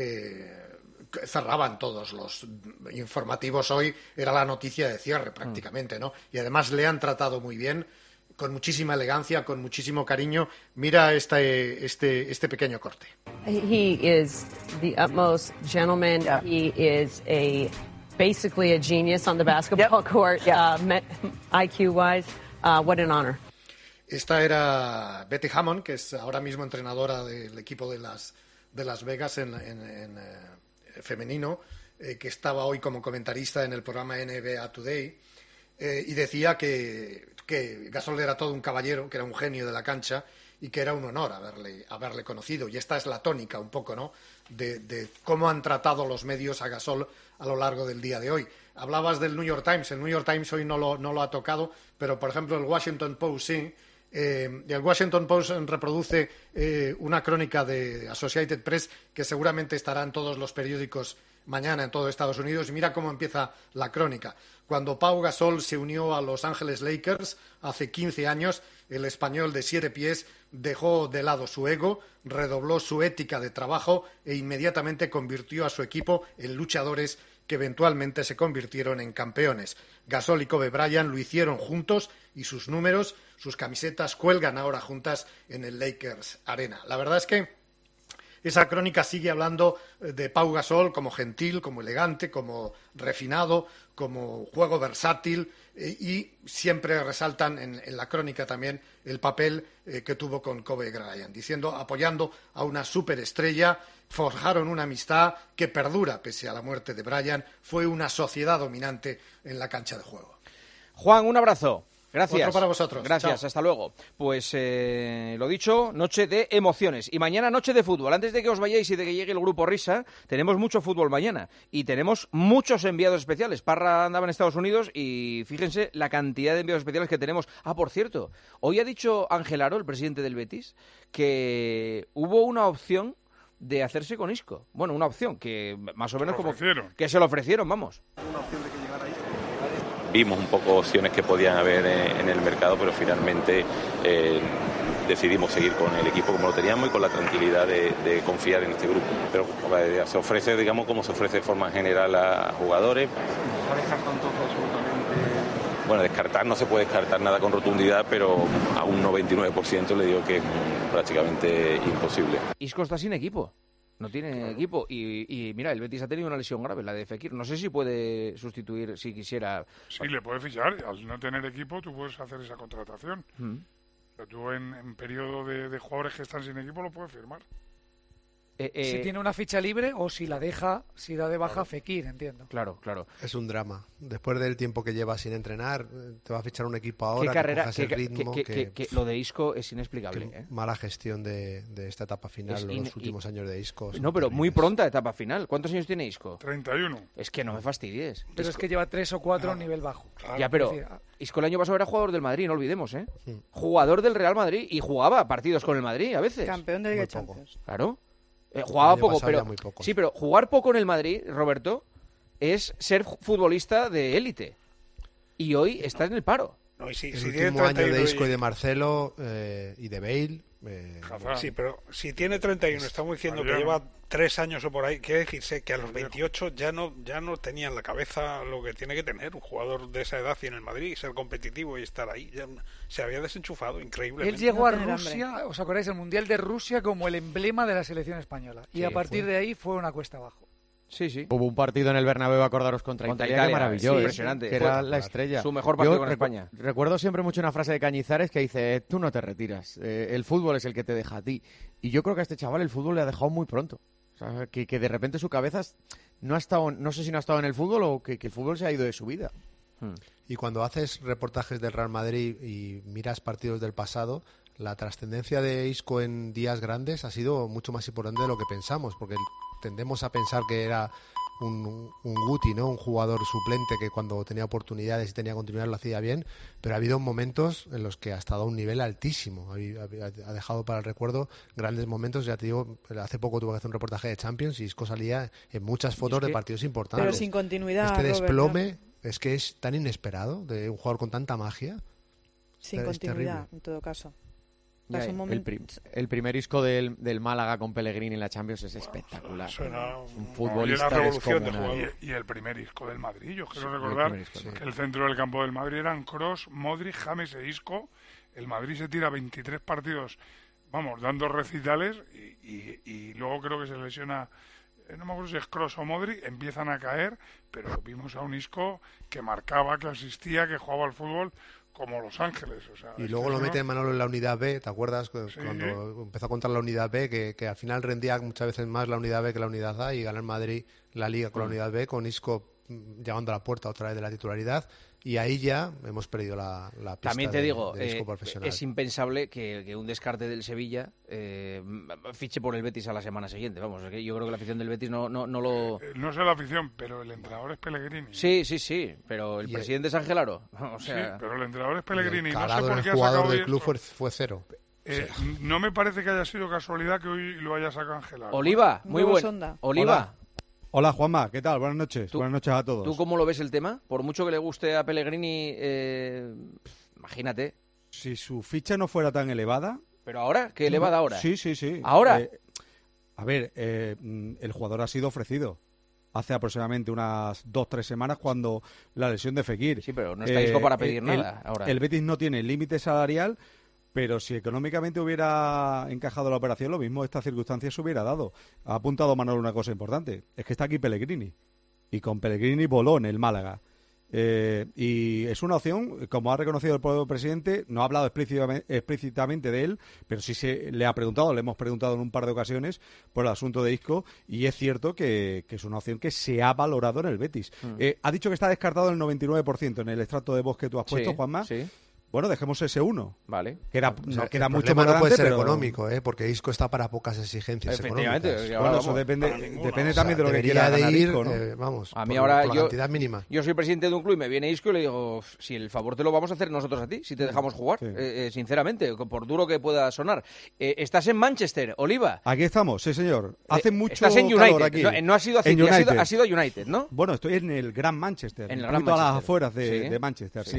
eh, cerraban todos los informativos hoy, era la noticia de cierre prácticamente, ¿no? Y además le han tratado muy bien, con muchísima elegancia, con muchísimo cariño. Mira este, este, este pequeño corte. He is the utmost gentleman. He is a basically a genius on the basketball court, uh, me- I Q wise. Uh, what an honor. Esta era Betty Hammond, que es ahora mismo entrenadora del equipo de las, de Las Vegas en, en- en, eh, femenino, eh, que estaba hoy como comentarista en el programa N B A Today, eh, y decía que, que Gasol era todo un caballero, que era un genio de la cancha y que era un honor haberle, haberle conocido. Y esta es la tónica un poco, ¿no?, de, de cómo han tratado los medios a Gasol a lo largo del día de hoy. Hablabas del New York Times, el New York Times hoy no lo, no lo ha tocado, pero por ejemplo el Washington Post sí. Eh, y el Washington Post reproduce eh, una crónica de Associated Press que seguramente estará en todos los periódicos mañana en todo Estados Unidos. Y mira cómo empieza la crónica. Cuando Pau Gasol se unió a Los Ángeles Lakers hace quince años, el español de siete pies dejó de lado su ego, redobló su ética de trabajo e inmediatamente convirtió a su equipo en luchadores que eventualmente se convirtieron en campeones. Gasol y Kobe Bryant lo hicieron juntos y sus números, sus camisetas cuelgan ahora juntas en el Lakers Arena. La verdad es que esa crónica sigue hablando de Pau Gasol como gentil, como elegante, como refinado, como juego versátil, eh, y siempre resaltan en, en la crónica también el papel eh, que tuvo con Kobe Bryant, diciendo, apoyando a una superestrella, forjaron una amistad que perdura pese a la muerte de Bryant, fue una sociedad dominante en la cancha de juego. Juan, un abrazo. Gracias. Otro para vosotros. Gracias, Chao. hasta luego. Pues eh, lo dicho, noche de emociones. Y mañana noche de fútbol. Antes de que os vayáis y de que llegue el grupo Risa, tenemos mucho fútbol mañana. Y tenemos muchos enviados especiales. Parra andaba en Estados Unidos y fíjense la cantidad de enviados especiales que tenemos. Ah, por cierto, hoy ha dicho Ángel Aro, el presidente del Betis, que hubo una opción de hacerse con Isco. Bueno, una opción que más o menos como que se lo ofrecieron, vamos. Vimos un poco opciones que podían haber en, en el mercado, pero finalmente eh, decidimos seguir con el equipo como lo teníamos y con la tranquilidad de, de confiar en este grupo. Pero eh, se ofrece, digamos, como se ofrece de forma general a jugadores. ¿Está descartado entonces absolutamente? Bueno, descartar no se puede descartar nada con rotundidad, pero a un noventa y nueve por ciento le digo que es prácticamente imposible. Isco está sin equipo. No tiene claro. equipo y, y mira, el Betis ha tenido una lesión grave, la de Fekir. No sé si puede sustituir, si quisiera. Sí, le puede fichar. Al no tener equipo, tú puedes hacer esa contratación. Mm. O sea, tú en, en periodo de, de jugadores que están sin equipo lo puedes firmar. Eh, eh, si tiene una ficha libre o si la deja, si da de baja claro. Fekir, entiendo. Claro, claro. Es un drama. Después del tiempo que lleva sin entrenar, te va a fichar un equipo ahora. ¿Qué carrera? Que ¿Qué, el ritmo, que, que, que, que lo de Isco es inexplicable. ¿eh? Mala gestión de, de esta etapa final, es in, los últimos y, años de Isco. No, pero muy pronta etapa final. ¿Cuántos años tiene Isco? treinta y uno. Es que no me fastidies. Pero Isco. es que lleva tres o cuatro a claro. nivel bajo. Claro. Ya, pero Isco el año pasado era jugador del Madrid, no olvidemos, ¿eh? Hmm. Jugador del Real Madrid y jugaba partidos con el Madrid a veces. Campeón de Liga de Champions. Claro. Eh, jugaba poco, pero poco. Sí, pero jugar poco en el Madrid, Roberto, es ser futbolista de élite. Y hoy está en el paro. No, y si, el si último año de Isco y de Marcelo eh, y de Bale. Eh, sí, pero si tiene treinta y uno, estamos diciendo que lleva tres años o por ahí, quiere decirse que a los veintiocho ya no ya no tenía en la cabeza lo que tiene que tener un jugador de esa edad y en el Madrid, ser competitivo y estar ahí. Ya se había desenchufado increíblemente. Él llegó a Rusia, ¿os acordáis? El Mundial de Rusia como el emblema de la selección española. Y sí, a partir fue. de ahí fue una cuesta abajo. Sí, sí. Hubo un partido en el Bernabéu, acordaros, contra, contra Italia, Italia maravilloso. Sí, impresionante. Que era la estrella. Su mejor partido Yo con España. Recuerdo siempre mucho una frase de Cañizares que dice, tú no te retiras, eh, el fútbol es el que te deja a ti. Y yo creo que a este chaval el fútbol le ha dejado muy pronto. O sea, que, que de repente su cabeza no ha estado, no sé si no ha estado en el fútbol o que, que el fútbol se ha ido de su vida. Hmm. Y cuando haces reportajes del Real Madrid y miras partidos del pasado, la trascendencia de Isco en días grandes ha sido mucho más importante de lo que pensamos, porque tendemos a pensar que era un, un Guti, ¿no? Un jugador suplente que cuando tenía oportunidades y tenía continuidad lo hacía bien, pero ha habido momentos en los que ha estado a un nivel altísimo. Ha, ha dejado para el recuerdo grandes momentos. Ya te digo, hace poco tuve que hacer un reportaje de Champions y Isco salía en muchas fotos es que, de partidos importantes. Pero sin continuidad. Este desplome Robert, ¿no? Es que es tan inesperado de un jugador con tanta magia. Sin es continuidad, terrible. en todo caso. Ya, el, prim, el primer Isco del, del Málaga con Pellegrini en la Champions es espectacular. Suena un futbolista una revolución de jugador. Y, y el primer Isco del Madrid. Yo quiero sí, recordar el Isco, que sí. el centro del campo del Madrid eran Kroos, Modric, James e Isco. El Madrid se tira veintitrés partidos, vamos, dando recitales y, y, y luego creo que se lesiona, no me acuerdo si es Kroos o Modric, empiezan a caer, pero vimos a un Isco que marcaba, que asistía, que jugaba al fútbol como Los Ángeles. O sea, y luego lo mete Manolo en la unidad B, ¿te acuerdas? Cuando sí. empezó a contar la unidad B, que, que al final rendía muchas veces más la unidad B que la unidad A y ganó el Madrid la Liga con mm. la unidad B, con Isco llamando a la puerta otra vez de la titularidad. Y ahí ya hemos perdido la, la pista. También te de, digo, de Isco eh, profesional. Es impensable que, que un descarte del Sevilla eh, fiche por el Betis a la semana siguiente. Vamos, es que yo creo que la afición del Betis no, no, no lo... Eh, no sé la afición, pero el entrenador es Pellegrini. Sí, sí, sí, pero el y presidente el... es Ángel Aro. O sea... Sí, pero el entrenador es Pellegrini. El no sé por qué el jugador del club fue, fue cero. Eh, o sea. No me parece que haya sido casualidad que hoy lo haya sacado Ángel Aro. Oliva, muy bueno. Oliva. Hola. Hola, Juanma, ¿qué tal? Buenas noches. ¿Tú, Buenas noches a todos. ¿Tú cómo lo ves el tema? Por mucho que le guste a Pellegrini, eh, imagínate. Si su ficha no fuera tan elevada... ¿Pero ahora? ¿Qué elevada ahora? Sí, sí, sí. ¿Ahora? Eh, a ver, eh, el jugador ha sido ofrecido hace aproximadamente unas dos, tres semanas cuando la lesión de Fekir. Sí, pero no está Isco eh, para pedir el, nada ahora. El Betis no tiene límite salarial, pero si económicamente hubiera encajado la operación, lo mismo esta circunstancia se hubiera dado. Ha apuntado Manuel una cosa importante, es que está aquí Pellegrini, y con Pellegrini voló en el Málaga. Eh, y es una opción, como ha reconocido el propio presidente, no ha hablado explícitamente, explícitamente de él, pero sí se le ha preguntado, le hemos preguntado en un par de ocasiones por el asunto de Isco, y es cierto que, que es una opción que se ha valorado en el Betis. Mm. Eh, ha dicho que está descartado el noventa y nueve por ciento en el extracto de voz que tú has puesto, sí, Juanma. Sí. Bueno, dejemos ese uno. Vale. Que era, o sea, no, que era el mucho problema más no puede ser pero... económico, ¿eh? Porque Isco está para pocas exigencias Efectivamente, económicas. Bueno, eso depende, ninguna, depende o sea, también de lo que Debería quiera de ganar ir, Isco, ¿no? eh, vamos, a mí por, ahora por la yo, cantidad mínima. Yo soy presidente de un club y me viene Isco y le digo, si el favor te lo vamos a hacer nosotros a ti, si te dejamos jugar, sí. eh, eh, sinceramente, por duro que pueda sonar. Eh, ¿Estás en Manchester, Oliva? Aquí estamos, sí señor. Hace eh, mucho Estás en United, aquí. No, no has ido a City, has ido, has ido a United, ¿no? Bueno, estoy en el Gran Manchester, en el un Gran poquito Manchester. a las afueras de, sí. de Manchester, sí. sí.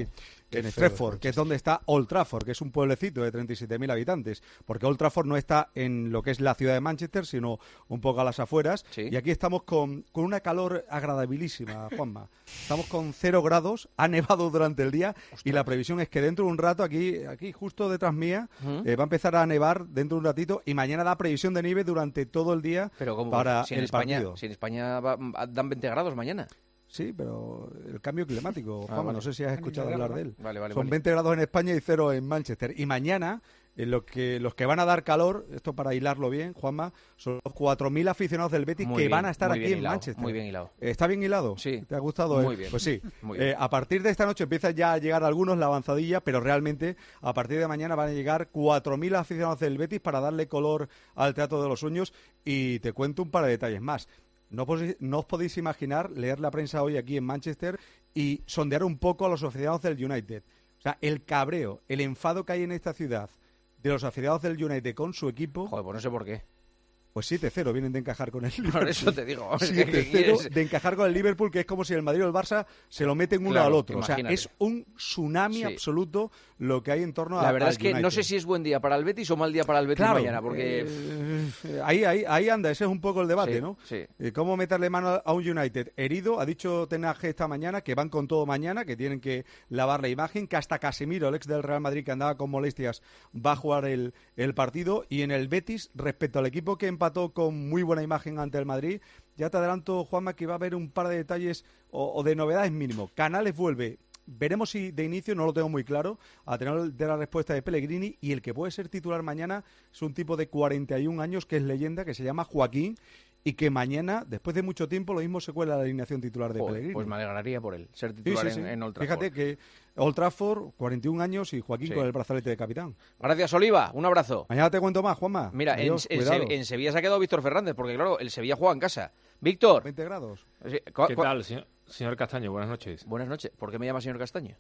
en feo Stretford, que es donde está Old Trafford, que es un pueblecito de treinta y siete mil habitantes, porque Old Trafford no está en lo que es la ciudad de Manchester, sino un poco a las afueras, Sí. y aquí estamos con, con una calor agradabilísima, Juanma. Estamos con cero grados, ha nevado durante el día, y la previsión es que dentro de un rato, aquí aquí justo detrás mía, Ujú. eh, va a empezar a nevar dentro de un ratito, y mañana da previsión de nieve durante todo el día Pero ¿cómo? para si en el España, partido. si en España va- dan veinte grados mañana. Sí, pero el cambio climático, Ah, Juanma, vale. no sé si has escuchado hablar de él. Vale, vale, Son vale. veinte grados en España y cero en Manchester. Y mañana, en lo que, los que van a dar calor, esto para hilarlo bien, Juanma, son los cuatro mil aficionados del Betis Muy que bien, van a estar muy aquí bien en hilado, Manchester. muy bien hilado. ¿Está bien hilado? Sí. ¿Te ha gustado? Muy eh? bien, Pues sí. muy bien. Eh, a partir de esta noche empiezan ya a llegar algunos la avanzadilla, pero realmente a partir de mañana van a llegar cuatro mil aficionados del Betis para darle color al Teatro de los Sueños. Y te cuento un par de detalles más. No, pos- no os podéis imaginar leer la prensa hoy aquí en Manchester y sondear un poco a los aficionados del United. O sea, el cabreo, el enfado que hay en esta ciudad de los aficionados del United con su equipo... Joder, pues no sé por qué. Pues siete cero vienen de encajar con el Liverpool. Por eso te digo. es que- siete ¿qué cero quieres? de encajar con el Liverpool, que es como si el Madrid o el Barça se lo meten uno Claro, al otro. O sea, imagínate. es un tsunami Sí. absoluto lo que hay en torno a La verdad al es que no United. sé si es buen día para el Betis o mal día para el Betis Claro, mañana, porque... eh, ahí, ahí, ahí anda, ese es un poco el debate, Sí, ¿no? sí. Eh, ¿Cómo meterle mano a- a un United herido? Ha dicho Ten Hag esta mañana que van con todo mañana, que tienen que lavar la imagen, que hasta Casemiro, el ex del Real Madrid que andaba con molestias, va a jugar el, el partido. Y en el Betis, respecto al equipo que empató con muy buena imagen ante el Madrid, ya te adelanto, Juanma, que va a haber un par de detalles o, o de novedades mínimo. Canales vuelve. Veremos si de inicio, no lo tengo muy claro, a tener de la respuesta de Pellegrini, y el que puede ser titular mañana es un tipo de cuarenta y un años que es leyenda, que se llama Joaquín, y que mañana, después de mucho tiempo, lo mismo se cuela la alineación titular de Joder, Pellegrini. pues me alegraría por él, ser Sí, titular sí, sí. En, en Old Trafford. Fíjate que Old Trafford, cuarenta y un años, y Joaquín Sí. con el brazalete de capitán. Gracias, Oliva. Un abrazo. Mañana te cuento más, Juanma. Mira, en, Adiós, en cuidado. Se- en Sevilla se ha quedado Víctor Fernández, porque claro, el Sevilla juega en casa. Víctor. veinte grados. Sí, ¿cu- ¿Qué cu- tal, señor, señor Castaño? Buenas noches. Buenas noches. ¿Por qué me llama señor Castaño?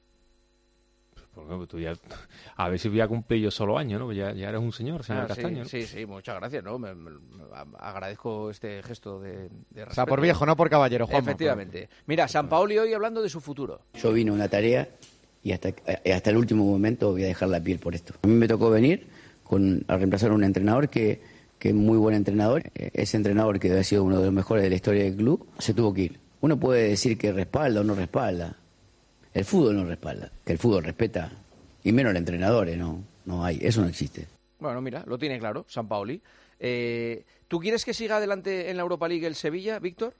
Porque tú ya, a ver si voy a cumplir yo solo año, ¿no? Ya, ya eres un señor, señor Ah, Castaño. sí, ¿no? sí, sí, muchas gracias, ¿no? Me- me- me- agradezco este gesto de, de O sea, por respeto. viejo, no por caballero, Juanma. Efectivamente. Mira, San Paoli hoy hablando de su futuro. Yo vine a una tarea y hasta, eh, hasta el último momento voy a dejar la piel por esto. A mí me tocó venir con, a reemplazar a un entrenador que, que es muy buen entrenador. Eh, Ese entrenador que ha sido uno de los mejores de la historia del club se tuvo que ir. Uno puede decir que respalda o no respalda. El fútbol no respalda. Que el fútbol respeta. Y menos el entrenador, ¿eh? no, no hay. Eso no existe. Bueno, mira, lo tiene claro, San Paoli. Eh, ¿Tú quieres que siga adelante en la Europa League el Sevilla, Víctor?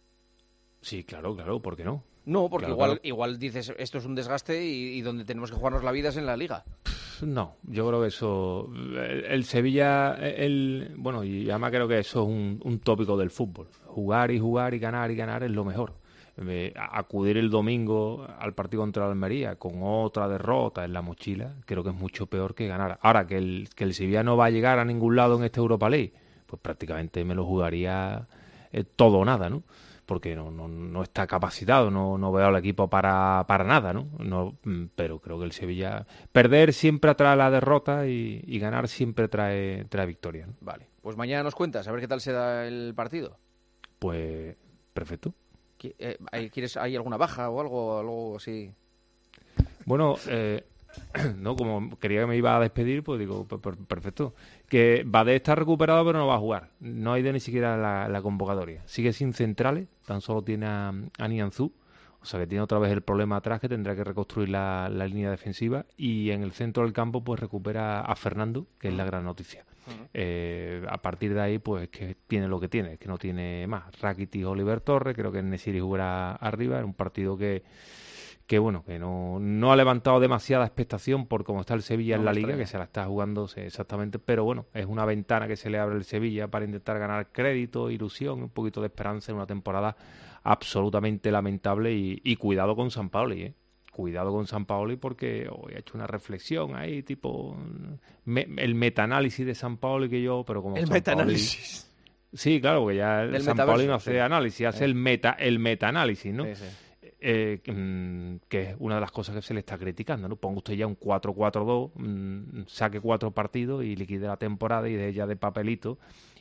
Sí, claro, claro, ¿por qué no? No, porque Claro, igual, claro. igual dices esto es un desgaste y, y donde tenemos que jugarnos la vida es en la Liga. No, yo creo que eso... El, el Sevilla, el, bueno, y además creo que eso es un, un tópico del fútbol. Jugar y jugar y ganar y ganar es lo mejor. Eh, acudir el domingo al partido contra la Almería con otra derrota en la mochila, creo que es mucho peor que ganar. Ahora, que el, que el Sevilla no va a llegar a ningún lado en esta Europa League, pues prácticamente me lo jugaría eh, todo o nada, ¿no? Porque no, no, no está capacitado, no, no veo al equipo para, para nada, ¿no? no mm, Pero creo que el Sevilla... Perder siempre trae la derrota y, y ganar siempre trae, trae victoria, ¿no? Vale, pues mañana nos cuentas, a ver qué tal se da el partido. Pues perfecto. ¿Qui- eh, ¿hay, ¿Quieres, ¿Hay alguna baja o algo, algo así? Bueno, eh, no, como quería que me iba a despedir, pues digo, per- per- perfecto. Que Badé está recuperado, pero no va a jugar. No ha ido ni siquiera la, la convocatoria. Sigue sin centrales, tan solo tiene a, a Nianzú. O sea que tiene otra vez el problema atrás, que tendrá que reconstruir la, la línea defensiva. Y en el centro del campo, pues recupera a Fernando, que es la gran noticia. Eh, a partir de ahí, pues que tiene lo que tiene, que no tiene más. Rakitic, Oliver Torres, creo que Nesiri jugará arriba. Es un partido que, que bueno, que no, no ha levantado demasiada expectación por cómo está el Sevilla No en la me Liga, extraña. que se la está jugando sí, exactamente. Pero bueno, es una ventana que se le abre al Sevilla para intentar ganar crédito, ilusión, un poquito de esperanza en una temporada absolutamente lamentable. Y, y cuidado con San Paoli, ¿eh? Cuidado con San Paoli, porque hoy he hecho una reflexión ahí, tipo me, el metaanálisis de San Paoli que yo, pero como El San metaanálisis. Paoli- sí, claro, porque ya el Del San metaverso, Paoli no hace sí. análisis, hace Eh. el meta el metaanálisis, ¿no? Sí, sí. Eh, mm, que es una de las cosas que se le está criticando, ¿no? Ponga usted ya un cuatro cuatro dos, mm, saque cuatro partidos y liquide la temporada y de ya de papelito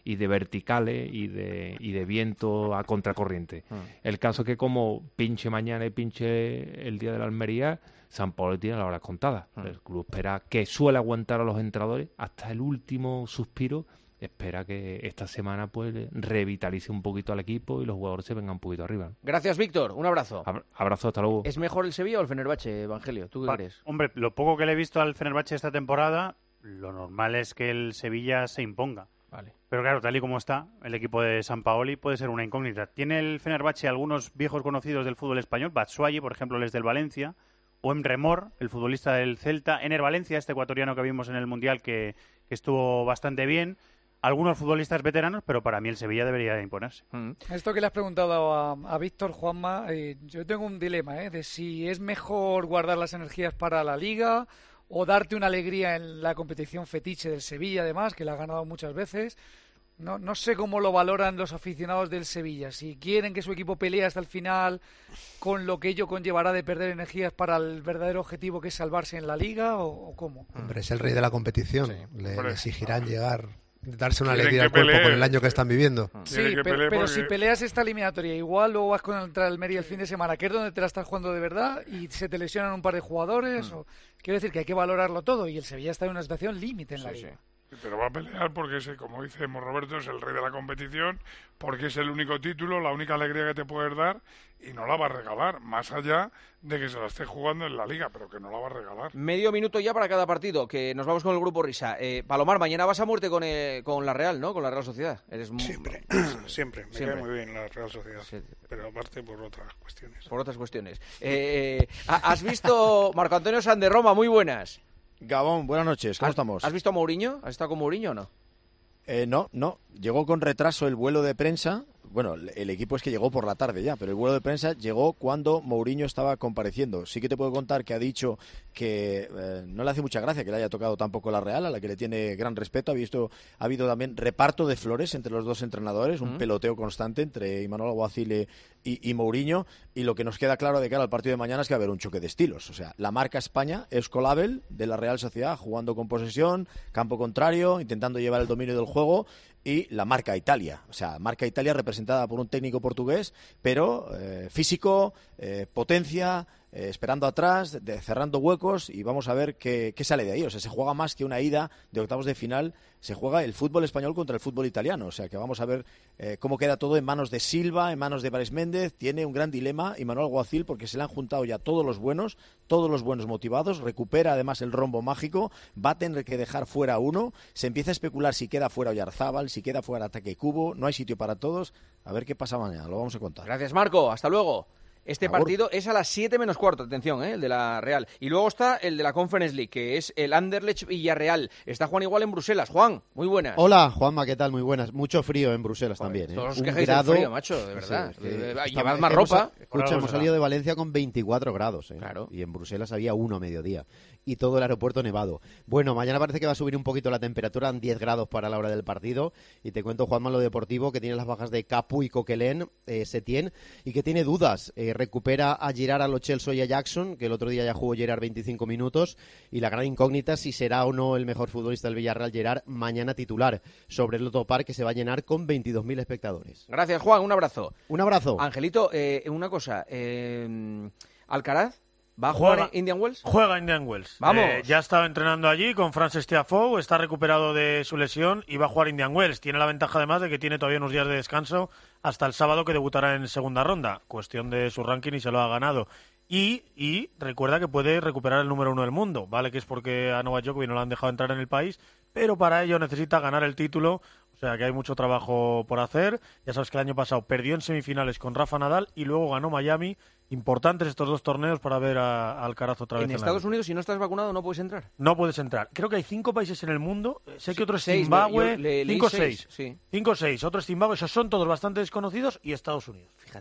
y de verticales y de, y de viento a contracorriente. Mm. El caso es que como pinche mañana y pinche el día de la Almería, San Paolo tiene las horas contadas. Mm. El club espera, que suele aguantar a los entrenadores hasta el último suspiro, espera que esta semana pues revitalice un poquito al equipo y los jugadores se vengan un poquito arriba. Gracias, Víctor. Un abrazo. Ab- abrazo, hasta luego. ¿Es mejor el Sevilla o el Fenerbahce, Evangelio? ¿Tú qué Pa- crees? Hombre, lo poco que le he visto al Fenerbahce esta temporada, lo normal es que el Sevilla se imponga. Vale. Pero claro, tal y como está, el equipo de San Paoli puede ser una incógnita. Tiene el Fenerbahce algunos viejos conocidos del fútbol español, Batshuayi, por ejemplo, él es del Valencia, o Emre Mor, el futbolista del Celta, Ener Valencia, este ecuatoriano que vimos en el Mundial que, que estuvo bastante bien. Algunos futbolistas veteranos, pero para mí el Sevilla debería de imponerse. Mm. Esto que le has preguntado a, a Víctor, Juanma, eh, yo tengo un dilema, ¿eh? De si es mejor guardar las energías para la Liga o darte una alegría en la competición fetiche del Sevilla, además, que la ha ganado muchas veces. No, no sé cómo lo valoran los aficionados del Sevilla. Si quieren que su equipo pelee hasta el final con lo que ello conllevará de perder energías para el verdadero objetivo que es salvarse en la Liga o, o cómo. Hombre, es el rey de la competición. Le, le exigirán llegar, darse una Quieren alegría que al cuerpo pelee. por el año que están viviendo. Sí, pe- pero, porque- si peleas esta eliminatoria igual luego vas contra el Almería el fin de semana, que es donde te la estás jugando de verdad, y se te lesionan un par de jugadores, o quiero decir que hay que valorarlo todo, y el Sevilla está en una situación límite en la Liga. Pero va a pelear porque, ese, como dice Roberto, es el rey de la competición, porque es el único título, la única alegría que te puedes dar, y no la va a regalar, más allá de que se la esté jugando en la Liga, pero que no la va a regalar. Medio minuto ya para cada partido, que nos vamos con el grupo Risa. Eh, Palomar, mañana vas a muerte con, eh, con la Real, ¿no? Con la Real Sociedad. Eres mu- Siempre, siempre. Me Siempre. cae muy bien la Real Sociedad, pero aparte por otras cuestiones. Por otras cuestiones. Eh, ¿ha- ¿Has visto Marco Antonio Sanz Roma? Muy buenas. Gabón, buenas noches, ¿cómo ¿Has- estamos? ¿Has visto a Mourinho? ¿Has estado con Mourinho o no? Eh, no, no, llegó con retraso el vuelo de prensa. Bueno, el, el equipo es que llegó por la tarde ya, pero el vuelo de prensa llegó cuando Mourinho estaba compareciendo. Sí que te puedo contar que ha dicho que eh, no le hace mucha gracia que le haya tocado tampoco la Real, a la que le tiene gran respeto. Ha visto, ha habido también reparto de flores entre los dos entrenadores, un Mm. peloteo constante entre Imanol Alguacil y, y Mourinho, y lo que nos queda claro de cara al partido de mañana es que va a haber un choque de estilos. O sea, la marca España es Colabel de la Real Sociedad, jugando con posesión, campo contrario, intentando llevar el dominio del juego, y la marca Italia, o sea, marca Italia representada por un técnico portugués, pero eh, físico, eh, potencia, eh, esperando atrás, de, cerrando huecos, y vamos a ver qué, qué sale de ahí. O sea, se juega más que una ida de octavos de final, se juega el fútbol español contra el fútbol italiano. O sea, que vamos a ver eh, cómo queda todo en manos de Silva, en manos de Vares Méndez. Tiene un gran dilema Imanol Alguacil, porque se le han juntado ya todos los buenos, todos los buenos motivados, recupera además el rombo mágico, va a tener que dejar fuera a uno, se empieza a especular si queda fuera Oyarzábal, si queda fuera Ataque Cubo, no hay sitio para todos. A ver qué pasa mañana, lo vamos a contar. Gracias, Marco. Hasta luego. Este Agur. partido es a las siete menos cuarto, atención, ¿eh? El de la Real. Y luego está el de la Conference League, que es el Anderlecht Villarreal. Está Juan igual en Bruselas. Juan, muy buenas. Hola, Juanma, ¿qué tal? Muy buenas. Mucho frío en Bruselas también. ¿eh? todos os Un quejáis del grado... frío, macho, de verdad. Sí, que Eh, estamos- llevad más hemos- ropa. Escucha, hemos Claro. salido de Valencia con veinticuatro grados. ¿eh? Claro. Y en Bruselas había uno a mediodía. Y todo el aeropuerto nevado. Bueno, mañana parece que va a subir un poquito la temperatura, en diez grados para la hora del partido. Y te cuento, Juanma, lo deportivo, que tiene las bajas de Capu y Coquelin, eh, Setién, y que tiene dudas. Eh, recupera a Girard, a Lo Celso y a Jackson, que el otro día ya jugó Girard veinticinco minutos. Y la gran incógnita es si será o no el mejor futbolista del Villarreal, Girard, mañana titular sobre el Loto Park, que se va a llenar con veintidós mil espectadores. Gracias, Juan. Un abrazo. Un abrazo. Angelito, eh, una cosa. Eh, Alcaraz, ¿va a jugar Juega- en Indian Wells? Juega Indian Wells. Vamos. Eh, ya estaba entrenando allí con Frances Tiafoe, está recuperado de su lesión y va a jugar Indian Wells. Tiene la ventaja además de que tiene todavía unos días de descanso hasta el sábado, que debutará en segunda ronda. Cuestión de su ranking y se lo ha ganado. Y, y recuerda que puede recuperar el número uno del mundo, ¿vale? Que es porque a Novak Djokovic no lo han dejado entrar en el país, pero para ello necesita ganar el título. O sea que hay mucho trabajo por hacer. Ya sabes que el año pasado perdió en semifinales con Rafa Nadal y luego ganó Miami. Importantes estos dos torneos para ver a, a Alcaraz otra vez. En la Estados lista. Unidos, si no estás vacunado, no puedes entrar. No puedes entrar. Creo que hay cinco países en el mundo. Eh, Sé que otro es seis, Zimbabue. yo le- leí cinco o seis, seis. sí. Cinco o seis. Otro es Zimbabue. Esos son todos bastante desconocidos. Y Estados Unidos. Fíjate.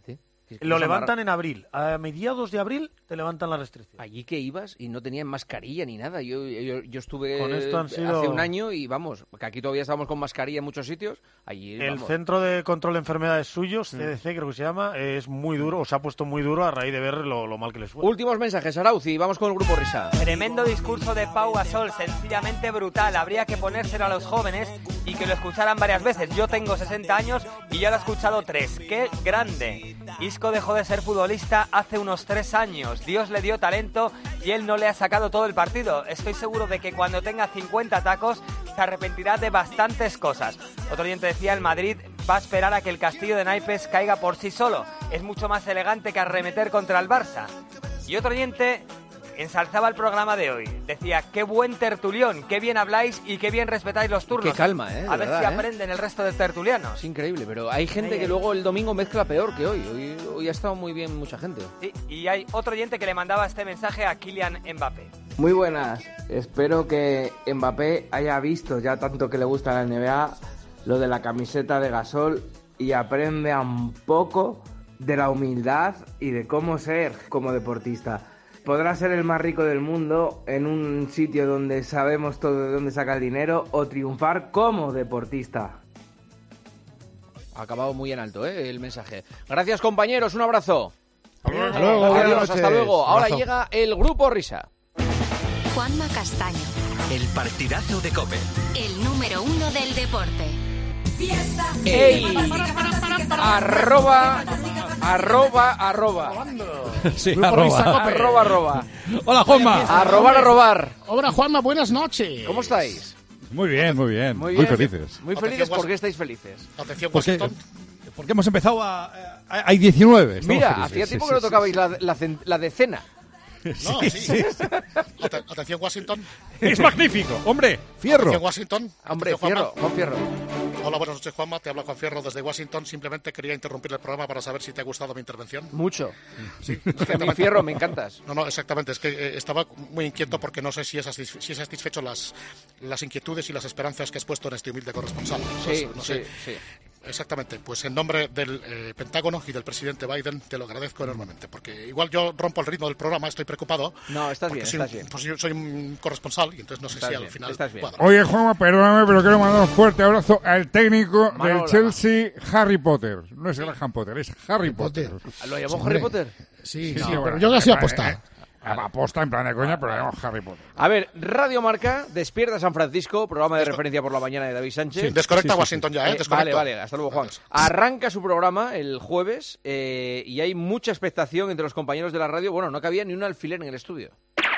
Es que Lo nos levantan amarra- en abril. A mediados de abril te levantan la restricción. Allí que ibas y no tenían mascarilla ni nada. Yo, yo, yo estuve Con esto han sido- hace un año y vamos, que aquí todavía estamos con mascarilla en muchos sitios. Allí, El vamos. Centro de Control de Enfermedades suyos, C D C creo que se llama, es muy duro, o se ha puesto muy duro a raíz de ver lo, lo mal que les fue. Últimos mensajes, Arauzi, vamos con el grupo Risa. Tremendo discurso de Pau Gasol, sencillamente brutal. Habría que ponérselo a los jóvenes y que lo escucharan varias veces. Yo tengo sesenta años y ya lo he escuchado tres. ¡Qué grande! Isco dejó de ser futbolista hace unos tres años. Dios le dio talento y él no le ha sacado todo el partido. Estoy seguro de que cuando tenga cincuenta tacos se arrepentirá de bastantes cosas. Otro oyente decía, el Madrid va a esperar a que el castillo de naipes caiga por sí solo. Es mucho más elegante que arremeter contra el Barça. Y otro oyente ensalzaba el programa de hoy. Decía, qué buen tertulión, qué bien habláis y qué bien respetáis los turnos. Qué calma, ¿eh? De A ver verdad, si ¿eh? aprenden el resto de tertulianos. Es increíble, pero hay gente Ahí, que ahí. luego el domingo mezcla peor que hoy. Hoy, hoy ha estado muy bien mucha gente. Sí, y hay otro oyente que le mandaba este mensaje a Kylian Mbappé. Muy buenas, espero que Mbappé haya visto ya tanto que le gusta la N B A lo de la camiseta de Gasol y aprenda un poco de la humildad y de cómo ser como deportista. Podrá ser el más rico del mundo en un sitio donde sabemos todo de dónde saca el dinero o triunfar como deportista. Ha acabado muy en alto, ¿eh? El mensaje. Gracias, compañeros. Un abrazo. Hasta luego. Buenas Adiós, noches. hasta luego. Ahora Abrazo. llega el grupo Risa. Juanma Castaño, El partidazo de COPE. el número uno del deporte. ¡Ey! Arroba, arroba, arroba. Sí, Grupo arroba. Risa, Cope. arroba, arroba. Hola, Juanma. A robar, a robar. Hola, Juanma, buenas noches. ¿Cómo estáis? Muy bien, muy bien. Muy Muy, bien. felices. Muy felices. ¿Por qué estáis felices? Atención, Porque, Washington. porque hemos empezado a... a- hay diecinueve. estamos Mira, felices, hacía sí, tiempo sí, que no sí, tocabais la, la, cen- la decena. No, Sí, sí. sí. Ate- Atención, Washington. Es magnífico. Hombre, Fierro. Atención, Washington. Hombre, Atención, Fierro, Juanma. Juan Fierro. Hola, buenas noches, Juanma. Te habla Juan Fierro desde Washington. Simplemente quería interrumpir el programa para saber si te ha gustado mi intervención. Mucho. Sí, Es que a mí, exactamente. Fierro, me encantas. No, no, exactamente. Es que eh, estaba muy inquieto porque no sé si has, satisfe- si has satisfecho las, las inquietudes y las esperanzas que has puesto en este humilde corresponsal. Sí, Entonces, no sí, sé. sí. Exactamente. Pues en nombre del eh, Pentágono y del presidente Biden te lo agradezco enormemente. Porque igual yo rompo el ritmo del programa, estoy preocupado. No, estás porque bien, soy, estás un- bien. Pues yo soy un corresponsal y entonces no sé Estás si al bien, final estás bien. cuadra. Oye, Juanma, perdóname, pero quiero mandar un fuerte abrazo al técnico Manola. del Chelsea, Harry Potter. No es Graham Potter, es Harry Potter. ¿Lo llamó Sí, Harry hombre. Potter? Sí, Sí, sí, bueno, pero yo casi eh, apostar. eh, Aposta en plan de coña, pero le llamo Harry Potter. A ver, Radio Marca, Despierta San Francisco, programa de referencia por la mañana de David Sánchez. Sí, desconecta Washington ya, ¿eh? vale, Desconecto. vale, hasta luego, Juan. Arranca su programa el jueves eh, y hay mucha expectación entre los compañeros de la radio. Bueno, no cabía ni un alfiler en el estudio.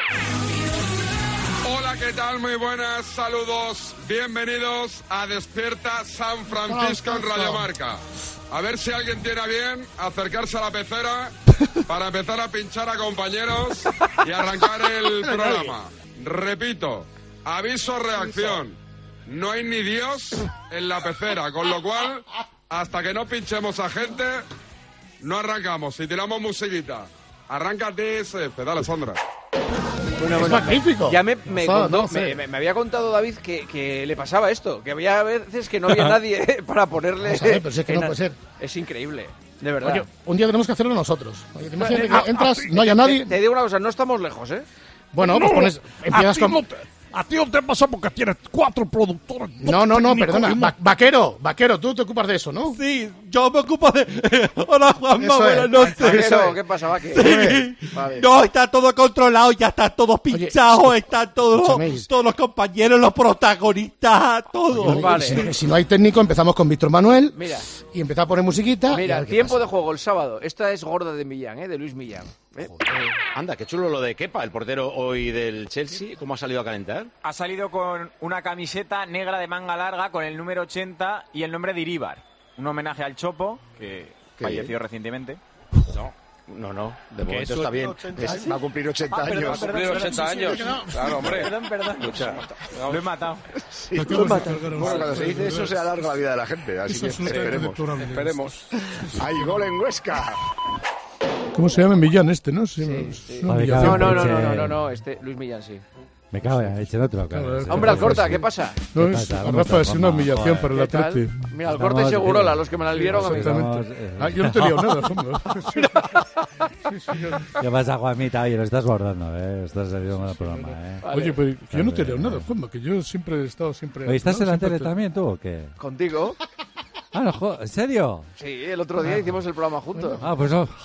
Hola, ¿qué tal? Muy buenas, saludos, bienvenidos a Despierta San Francisco en Radio Marca. A ver si alguien tiene a bien acercarse a la pecera para empezar a pinchar a compañeros y arrancar el programa. Repito, aviso, reacción. No hay ni Dios en la pecera, con lo cual, hasta que no pinchemos a gente, no arrancamos. Y tiramos musiquita. Arranca D S F, dale, Sandra. Bueno, Es bueno, magnífico. Ya me, me, O sea, contó- no sé. me- me- me había contado David que, que le pasaba esto, que había veces que no había nadie para ponerle... Vamos a ver, pero si es que no en- puede ser. Es increíble, de verdad. Oye, un día tenemos que hacerlo nosotros. Oye, imagínate Ah, que entras, ah, no haya te- nadie. Te, digo una cosa, no estamos lejos, ¿eh? Bueno, pues pones, empiezas a ti con... no te- a ti no te pasa porque tienes cuatro productores. dos No, no, no, técnicos perdona. y un- Va- vaquero, vaquero, tú te ocupas de eso, ¿no? Sí, yo me ocupo de... Hola, Juanma, Eso es. buenas noches. Vaquero, ¿qué pasa, Vaquero? Sí. Vale. No, está todo controlado, ya está todo pinchado, están todos, escúchame. todos los compañeros, los protagonistas, todos. Oye, Vale. si, si no hay técnico, empezamos con Víctor Manuel Mira. y empezamos a poner musiquita. y a Mira, ver qué tiempo pasa. de juego el sábado. Esta es Gorda de Millán, ¿eh? De Luis Millán. ¿Eh? Anda, qué chulo lo de Kepa, el portero hoy del Chelsea. ¿Cómo ha salido a calentar? Ha salido con una camiseta negra de manga larga con el número ochenta y el nombre de Iríbar. Un homenaje al Chopo, que Qué falleció bien. recientemente. No, no, no. De Que momento eso- está bien. ochenta Es- años. va a cumplir ochenta Ah, perdón, años. perdón, Cumplir perdón, ochenta sí, sí, años. sí, no. Claro, hombre. Perdón, perdón. Escucha, Lo he matado. Sí, lo he matado. Bueno, cuando se dice eso se alarga la vida de la gente, así Eso que es un tema esperemos. electoral. Esperemos. Hay gol en Huesca. ¿Cómo se llama en Millán este, no? Sí, Sí, sí. no, No, Millán. no, no, no, no, no, no, este, Luis Millán, sí. Me cago en el otro. Claro. Hombre, Alcorta, ¿qué pasa? No, es, Rafa, es una humillación para el Atleti. Mira, Alcorta y Segurola, los que me la vieron a mí. Exactamente. Ah, yo no te lío nada, hombre. Sí, sí, yo... ¿Qué pasa, Juanmita? Oye, lo estás guardando, ¿eh? Estás saliendo del programa, ¿eh? Vale. Oye, pero yo no te leo nada, Juanma, que yo siempre he estado siempre... Oye, ¿estás ¿no? en la tele te... también tú o qué? ¿Contigo? Ah, no, ¿en serio? Sí, el otro día ah. hicimos el programa juntos. Ah, pues no.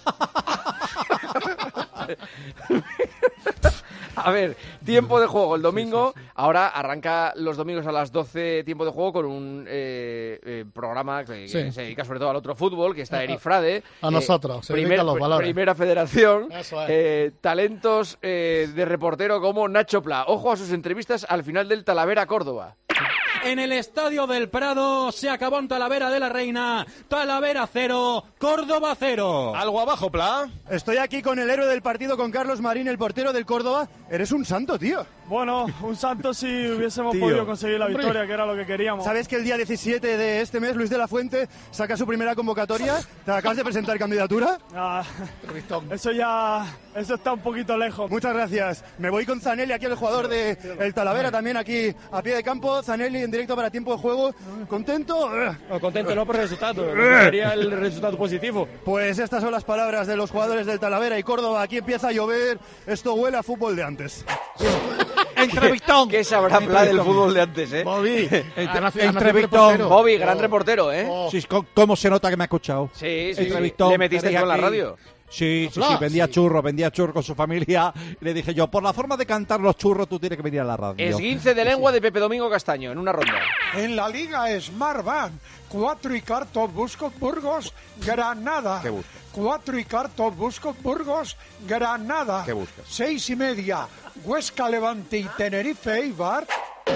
A ver, tiempo de juego el domingo. Sí, sí, sí. Ahora arranca los domingos a las doce tiempo de juego con un eh, eh, programa que, sí. que se dedica sobre todo al otro fútbol, que está Eric Frade. A eh, nosotros, se primer, dedica a los valores. Primera Federación. Eso es. eh, talentos eh, de reportero como Nacho Pla. Ojo a sus entrevistas al final del Talavera Córdoba. En el Estadio del Prado se acabó en Talavera de la Reina. Talavera cero, Córdoba cero. Algo abajo, Pla. Estoy aquí con el héroe del partido, con Carlos Marín, el portero del Córdoba. Eres un santo, tío. Bueno, un santo si hubiésemos tío. podido conseguir la victoria, Hombre. que era lo que queríamos. ¿Sabes que el día diecisiete de este mes Luis de la Fuente saca su primera convocatoria? ¿Te acabas de presentar candidatura? Ah, eso ya... Eso está un poquito lejos. Muchas gracias. Me voy con Zanelli, aquí el jugador de el Talavera, también aquí a pie de campo. Zanelli en directo para tiempo de juego. ¿Contento? No, contento no por el resultado. Sería el resultado positivo. Pues estas son las palabras de los jugadores del Talavera y Córdoba. Aquí empieza a llover. Esto huele a fútbol de antes. Entrevistón. ¿Qué sabrá Pla del fútbol de antes, eh? Bobby. Entrevistón. Bobby, gran reportero, ¿eh? Oh. Sí, ¿cómo se nota que me ha escuchado? Sí, sí. Entrevistón. ¿Le metiste tú en la radio? Sí, sí, sí, vendía sí. churros, vendía churros con su familia. Le dije yo, por la forma de cantar los churros, tú tienes que venir a la radio. Esguince de lengua de Pepe Domingo Castaño, en una ronda. En la Liga Smartbank, cuatro y cuarto Busco Burgos, Granada. ¿Qué buscas? Cuatro y cuarto Busco Burgos, Granada. ¿Qué buscas? Seis y media, Huesca Levante y Tenerife Eibar.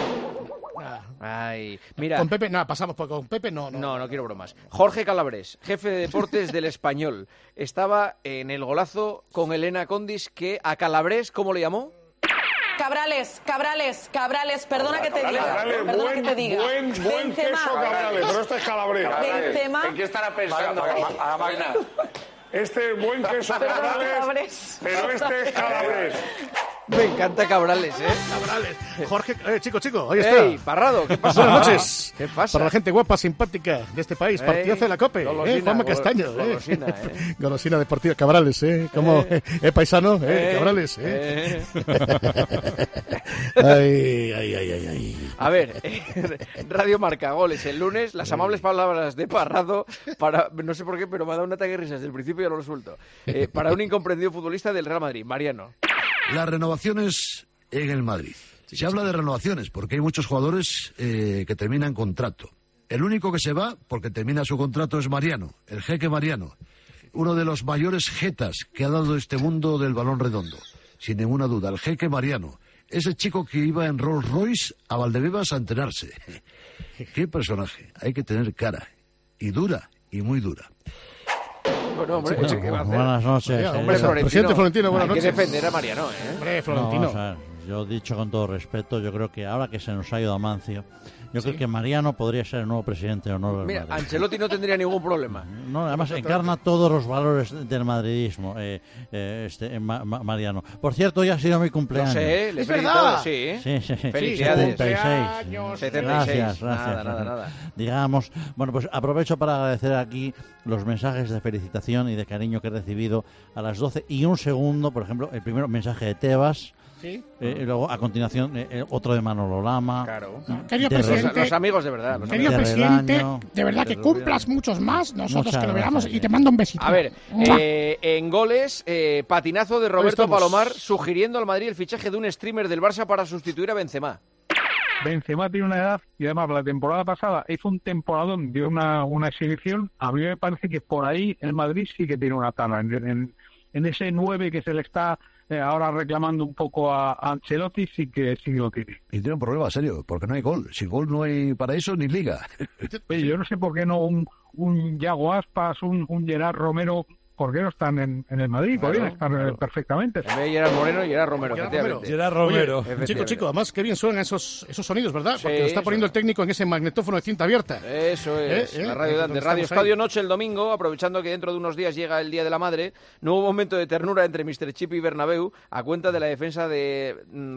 Ay, mira. Con Pepe, nada, pasamos, porque con Pepe no, no. No, no quiero bromas. Jorge Calabres, jefe de deportes del Español, estaba en el golazo con Elena Condis, que a Calabres, ¿cómo le llamó? Cabrales, Cabrales, Cabrales, perdona que te diga. Cabrales, perdona buen, que te diga. Buen, buen Benzema. queso Cabrales, pero este es Calabres. Benzema. ¿En qué estará pensando? A la máquina. Este es buen queso Cabrales, pero este es Calabres. Me encanta Cabrales, ¿eh? Cabrales. Jorge, eh, chico, chico, ahí está. Ey, Parrado, ¿qué pasa? Buenas noches. ¿Qué pasa? Para la gente guapa, simpática de este país, partidazo de la COPE. Golosina, eh, Juanma Castaño. Golosina, eh. eh. Golosina deportiva. Cabrales, ¿eh? Como, eh, eh paisano, eh, eh Cabrales, eh. eh. ay, ay, ay, ay, ay. A ver, Radio Marca, goles el lunes, las amables palabras de Parrado para, no sé por qué, pero me ha dado un ataque de risas desde el principio y ya no lo suelto. Eh, para un incomprendido futbolista del Real Madrid, Mariano. Las renovaciones en el Madrid. Se habla de renovaciones porque hay muchos jugadores eh, que terminan contrato. El único que se va porque termina su contrato es Mariano, el jeque Mariano, uno de los mayores jetas que ha dado este mundo del balón redondo, sin ninguna duda, el jeque Mariano, ese chico que iba en Rolls Royce a Valdebebas a entrenarse. Qué personaje, hay que tener cara, y dura, y muy dura. Bueno, hombre, sí, ¿qué va a hacer? Buenas noches. Oye, hombre, eh, Florentino, presidente Florentino, buenas hay noches. Hay que defender a Mariano, ¿eh? Hombre, Florentino. Vamos a ver, yo dicho con todo respeto, yo creo que ahora que se nos ha ido Amancio, yo ¿Sí? creo que Mariano podría ser el nuevo presidente o no del Mira, Madrid. Ancelotti no tendría ningún problema. No, además encarna todos los valores del madridismo, eh, eh, este Ma Ma Mariano. Por cierto, ya ha sido mi cumpleaños. No sé, le he es felicitado, verdad. sí. Sí, sí, sí. Felicidades. setenta y seis. setenta y seis. Gracias, gracias. Nada, nada, nada. Digamos, bueno, pues aprovecho para agradecer aquí los mensajes de felicitación y de cariño que he recibido a las doce y un segundo, por ejemplo, el primero mensaje de Tebas. Sí. Eh, y luego, a continuación, eh, otro de Manolo Lama. Claro. Querido de presidente, los, los amigos de verdad. Los querido amigos. presidente, Relaño, de verdad que de cumplas muchos más, nosotros Muchas que lo gracias, veamos, sí. y te mando un besito. A ver, ¡Mua! eh, en goles, eh, patinazo de Roberto estamos. Palomar sugiriendo al Madrid el fichaje de un streamer del Barça para sustituir a Benzema. Benzema tiene una edad y además la temporada pasada hizo un temporadón, dio una, una exhibición. A mí me parece que por ahí el Madrid sí que tiene una tabla. En, en, en ese nueve que se le está eh, ahora reclamando un poco a, a Ancelotti, sí que sí lo tiene. Y tiene un problema serio, porque no hay gol. Sin gol no hay para eso ni liga. Oye, yo no sé por qué no un, un Yago Aspas, un, un Gerard Romero, ¿por qué no están en, en el Madrid? Claro, Podrían estar claro. perfectamente. En vez de Gerard Moreno, Gerard Romero, Gerard efectivamente. Romero. Gerard Romero. Oye, chico, chico, además qué bien suenan esos, esos sonidos, ¿verdad? Sí, Porque lo está poniendo eso. el técnico en ese magnetófono de cinta abierta. Eso es, ¿Eh? la ¿Eh? radio de, Donde de Radio estamos Estadio ahí. Noche el domingo, aprovechando que dentro de unos días llega el Día de la Madre, nuevo momento de ternura entre mister Chip y Bernabéu a cuenta de la defensa de mm,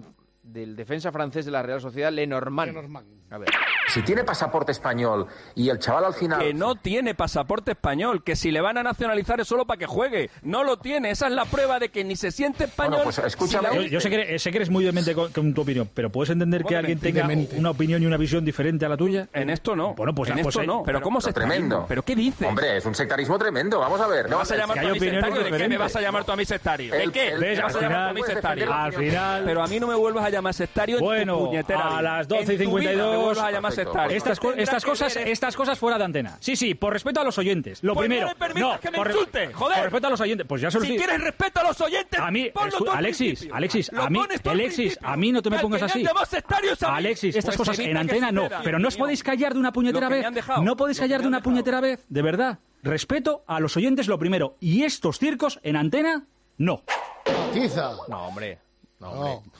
del defensa francés de la Real Sociedad, Lenormand. Lenormand. A ver. Si tiene pasaporte español y el chaval al final... Que no tiene pasaporte español, que si le van a nacionalizar es solo para que juegue. No lo tiene, esa es la prueba de que ni se siente español. Bueno, pues escúchame. Si la... yo, yo sé, que, sé que eres muy demente con, con tu opinión, pero ¿puedes entender que alguien tenga demente. una opinión y una visión diferente a la tuya? En esto no. Bueno, pues en pues, esto pues, no. Pero, pero ¿cómo se tremendo? ¿Pero qué dices? Hombre, es un sectarismo tremendo. Vamos a ver. ¿Me vas a llamar tú a mi sectario? ¿De qué me vas a llamar tú a mi sectario? ¿De qué? ¿Me vas a llamar tú a mi sectario? Al final... Pero a mí no me vuelvas a llamar sectario en bueno, tu puñetera a las doce y cincuenta y dos... me vuelvas a llamar sectario. Estas, estas cosas, estas cosas fuera de antena. Sí, sí, por respeto a los oyentes. Lo pues primero. No me permitas no, que me por, insulte, joder. Por respeto a los oyentes. Pues ya se lo Si digo. quieres respeto a los oyentes, a mí, ponlo escu- tú al Alexis, principio. Alexis, Lo a mí, pones tú al Alexis, principio. a mí no te me Que pongas me han así. llamado sectarios a mí. Alexis, estas Pues cosas evita en que antena no. suceda, Pero no os amigo. podéis callar de una puñetera Lo que me vez. han dejado. No podéis Lo que callar me de han una dejado. puñetera vez. De verdad. Respeto a los oyentes lo primero. Y estos circos en antena, no. Tiza. No, hombre. No, No. hombre.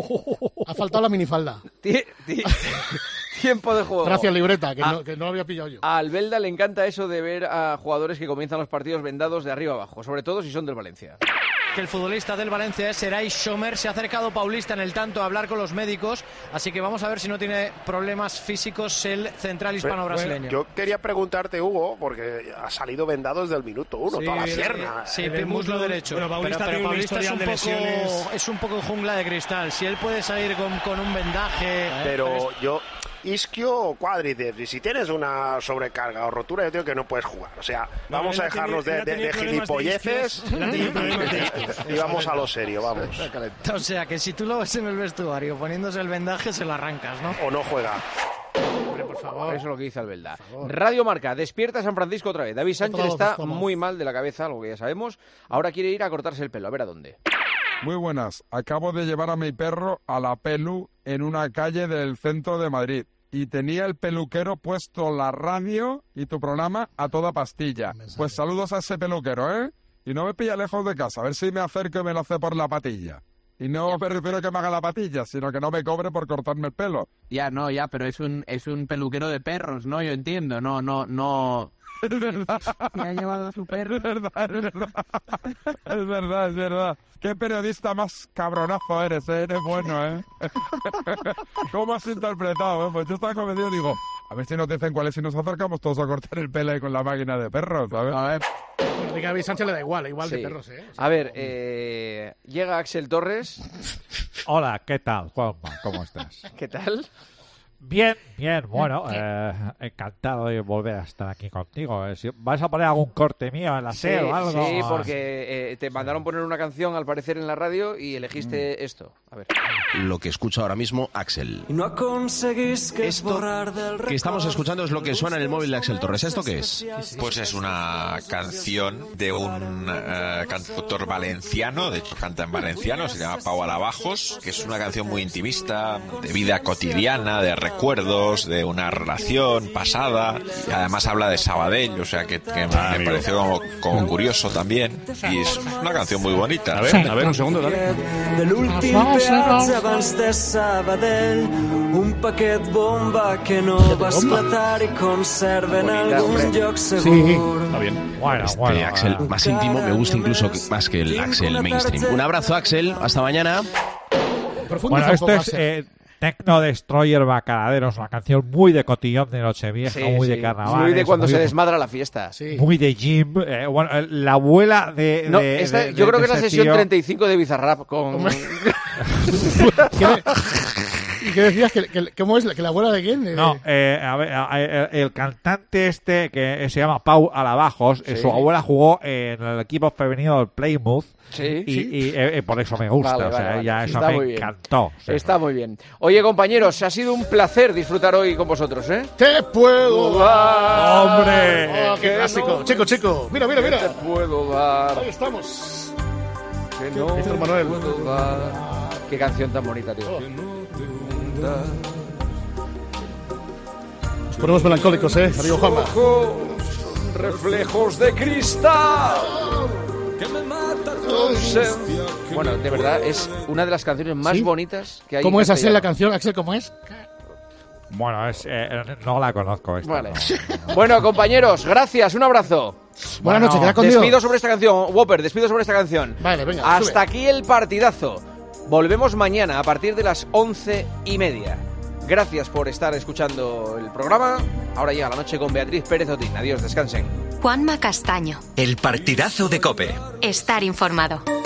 Ha faltado la minifalda. Ti- ti- Tiempo de juego. Gracias, libreta, que, A- no, que no lo había pillado yo. A Albelda le encanta eso de ver a jugadores que comienzan los partidos vendados de arriba abajo, sobre todo si son del Valencia. Que el futbolista del Valencia es Seray Schomer. Se ha acercado Paulista en el tanto a hablar con los médicos, así que vamos a ver si no tiene problemas físicos el central hispano-brasileño. Yo quería preguntarte, Hugo, porque ha salido vendado desde el minuto uno, Sí, toda la sí, pierna. Sí, En el muslo derecho. Bueno, Paulista pero, pero tiene un Paulista es un, historial de poco, lesiones. es un poco jungla de cristal. Si él puede salir con, con un vendaje... Pero yo, isquio o cuádriceps, y si tienes una sobrecarga o rotura, yo digo que no puedes jugar. O sea, No, vamos él a ha tenido- dejarnos de, él ha de- de tenido problemas de gilipolleces isquios. Él ha tenido problemas de isquios. y, y vamos a lo serio, vamos. O sea, que si tú lo ves en el vestuario poniéndose el vendaje, se lo arrancas, ¿no? O no juega. Hombre, por favor. Eso es lo que dice Albelda. Radio Marca, despierta San Francisco otra vez. David Sánchez Otra vez está estamos. muy mal de la cabeza, algo que ya sabemos. Ahora quiere ir a cortarse el pelo, a ver a dónde. Muy buenas. Acabo de llevar a mi perro a la pelu en una calle del centro de Madrid. Y tenía el peluquero puesto la radio y tu programa a toda pastilla. Pues saludos a ese peluquero, ¿eh? Y no me pilla lejos de casa, a ver si me acerco y me lo hace por la patilla. Y no me refiero a que me haga la patilla, sino que no me cobre por cortarme el pelo. Ya, no, ya, pero es un, es un peluquero de perros, ¿no? Yo entiendo, no, no, no... Es verdad. Me ha llevado a su perro. Es verdad, es verdad. Es verdad, es verdad. Qué periodista más cabronazo eres, ¿eh? Eres bueno, ¿eh? ¿Cómo has interpretado, eh? Pues yo estaba convencido, digo, a ver si nos dicen cuál es, si nos acercamos todos a cortar el pelo ahí con la máquina de perros, ¿sabes? A ver. Bueno, que a David Sánchez le da igual, igual Sí. de perros, ¿eh? A ver, eh, llega Axel Torres. Hola, ¿qué tal, Juanma? ¿Cómo estás? ¿Qué tal? Bien, bien, bueno, eh, encantado de volver a estar aquí contigo. Eh, si ¿Vas a poner algún corte mío en la Sí, SER o algo? sí, porque eh, te mandaron poner una canción al parecer en la radio y elegiste esto. A ver. Lo que escucha ahora mismo Axel. No conseguís que Esto que estamos escuchando es lo que suena en el móvil de Axel Torres. ¿Esto qué es? Pues es una canción de un eh, cantautor valenciano, de hecho canta en valenciano, se llama Pau Alabajos, que es una canción muy intimista, de vida cotidiana, de recuerdos, de una relación pasada, y además habla de Sabadell, o sea que, que me, me pareció como, como curioso también, y es una canción muy bonita. A ver, a ver, un segundo, dale. De l'últim peatge abans de Sabadell, un paquet bomba que no va esclatar i conserva en algun lloc segur. Está bien. Bueno, este bueno, Axel eh. más íntimo me gusta incluso que- más que el Axel mainstream. Un abrazo, Axel. Hasta mañana. Bueno, esto es eh, Techno Destroyer Bacaladeros, una canción muy de cotillón de Nochevieja, Sí, muy sí. de carnaval. Muy de cuando se desmadra la fiesta. Muy de gym. Eh, bueno, eh, la abuela de. No, de- esta- de- yo de- creo que de es la ese sesión tío. treinta y cinco de Bizarrap con... ¿Y qué decías? ¿Que, que, ¿Cómo es? ¿Que la abuela de quién? De- No, eh, a ver, a- a- el, el cantante este que se llama Pau Alabajos, eh, Sí. su abuela jugó en el equipo femenino del Plymouth. Sí, y, sí. y, eh, eh, por eso me gusta, Vale, o sea, vale, vale. ya eso Está me muy bien. encantó. o sea. Está muy bien. Oye, compañeros, ha sido un placer disfrutar hoy con vosotros, ¿eh? ¡Te puedo dar! ¡Hombre! ¡Oh, qué clásico! Chico, chico, mira, mira, mira. ¿Qué te puedo dar? Ahí estamos. Que no Víctor Manuel. puedo dar. Qué canción tan bonita, tío. Nos ponemos melancólicos, ¿eh? Amigo Juanma. Ojos, reflejos de cristal. Bueno, de verdad, es una de las canciones más ¿Sí? bonitas que hay. ¿Cómo en es así la castellano. canción, Axel? ¿Cómo es? Bueno, es, eh, no la conozco esta. Vale. no. Bueno, compañeros, gracias, un abrazo. Buenas noches, queda conmigo. Despido sobre esta canción, Whopper, despido sobre esta canción. Vale, venga, Hasta sube. aquí el partidazo. Volvemos mañana a partir de las once y media. Gracias por estar escuchando el programa. Ahora llega la noche con Beatriz Pérez Otín. Adiós, descansen. Juanma Castaño. El partidazo de COPE. Estar informado.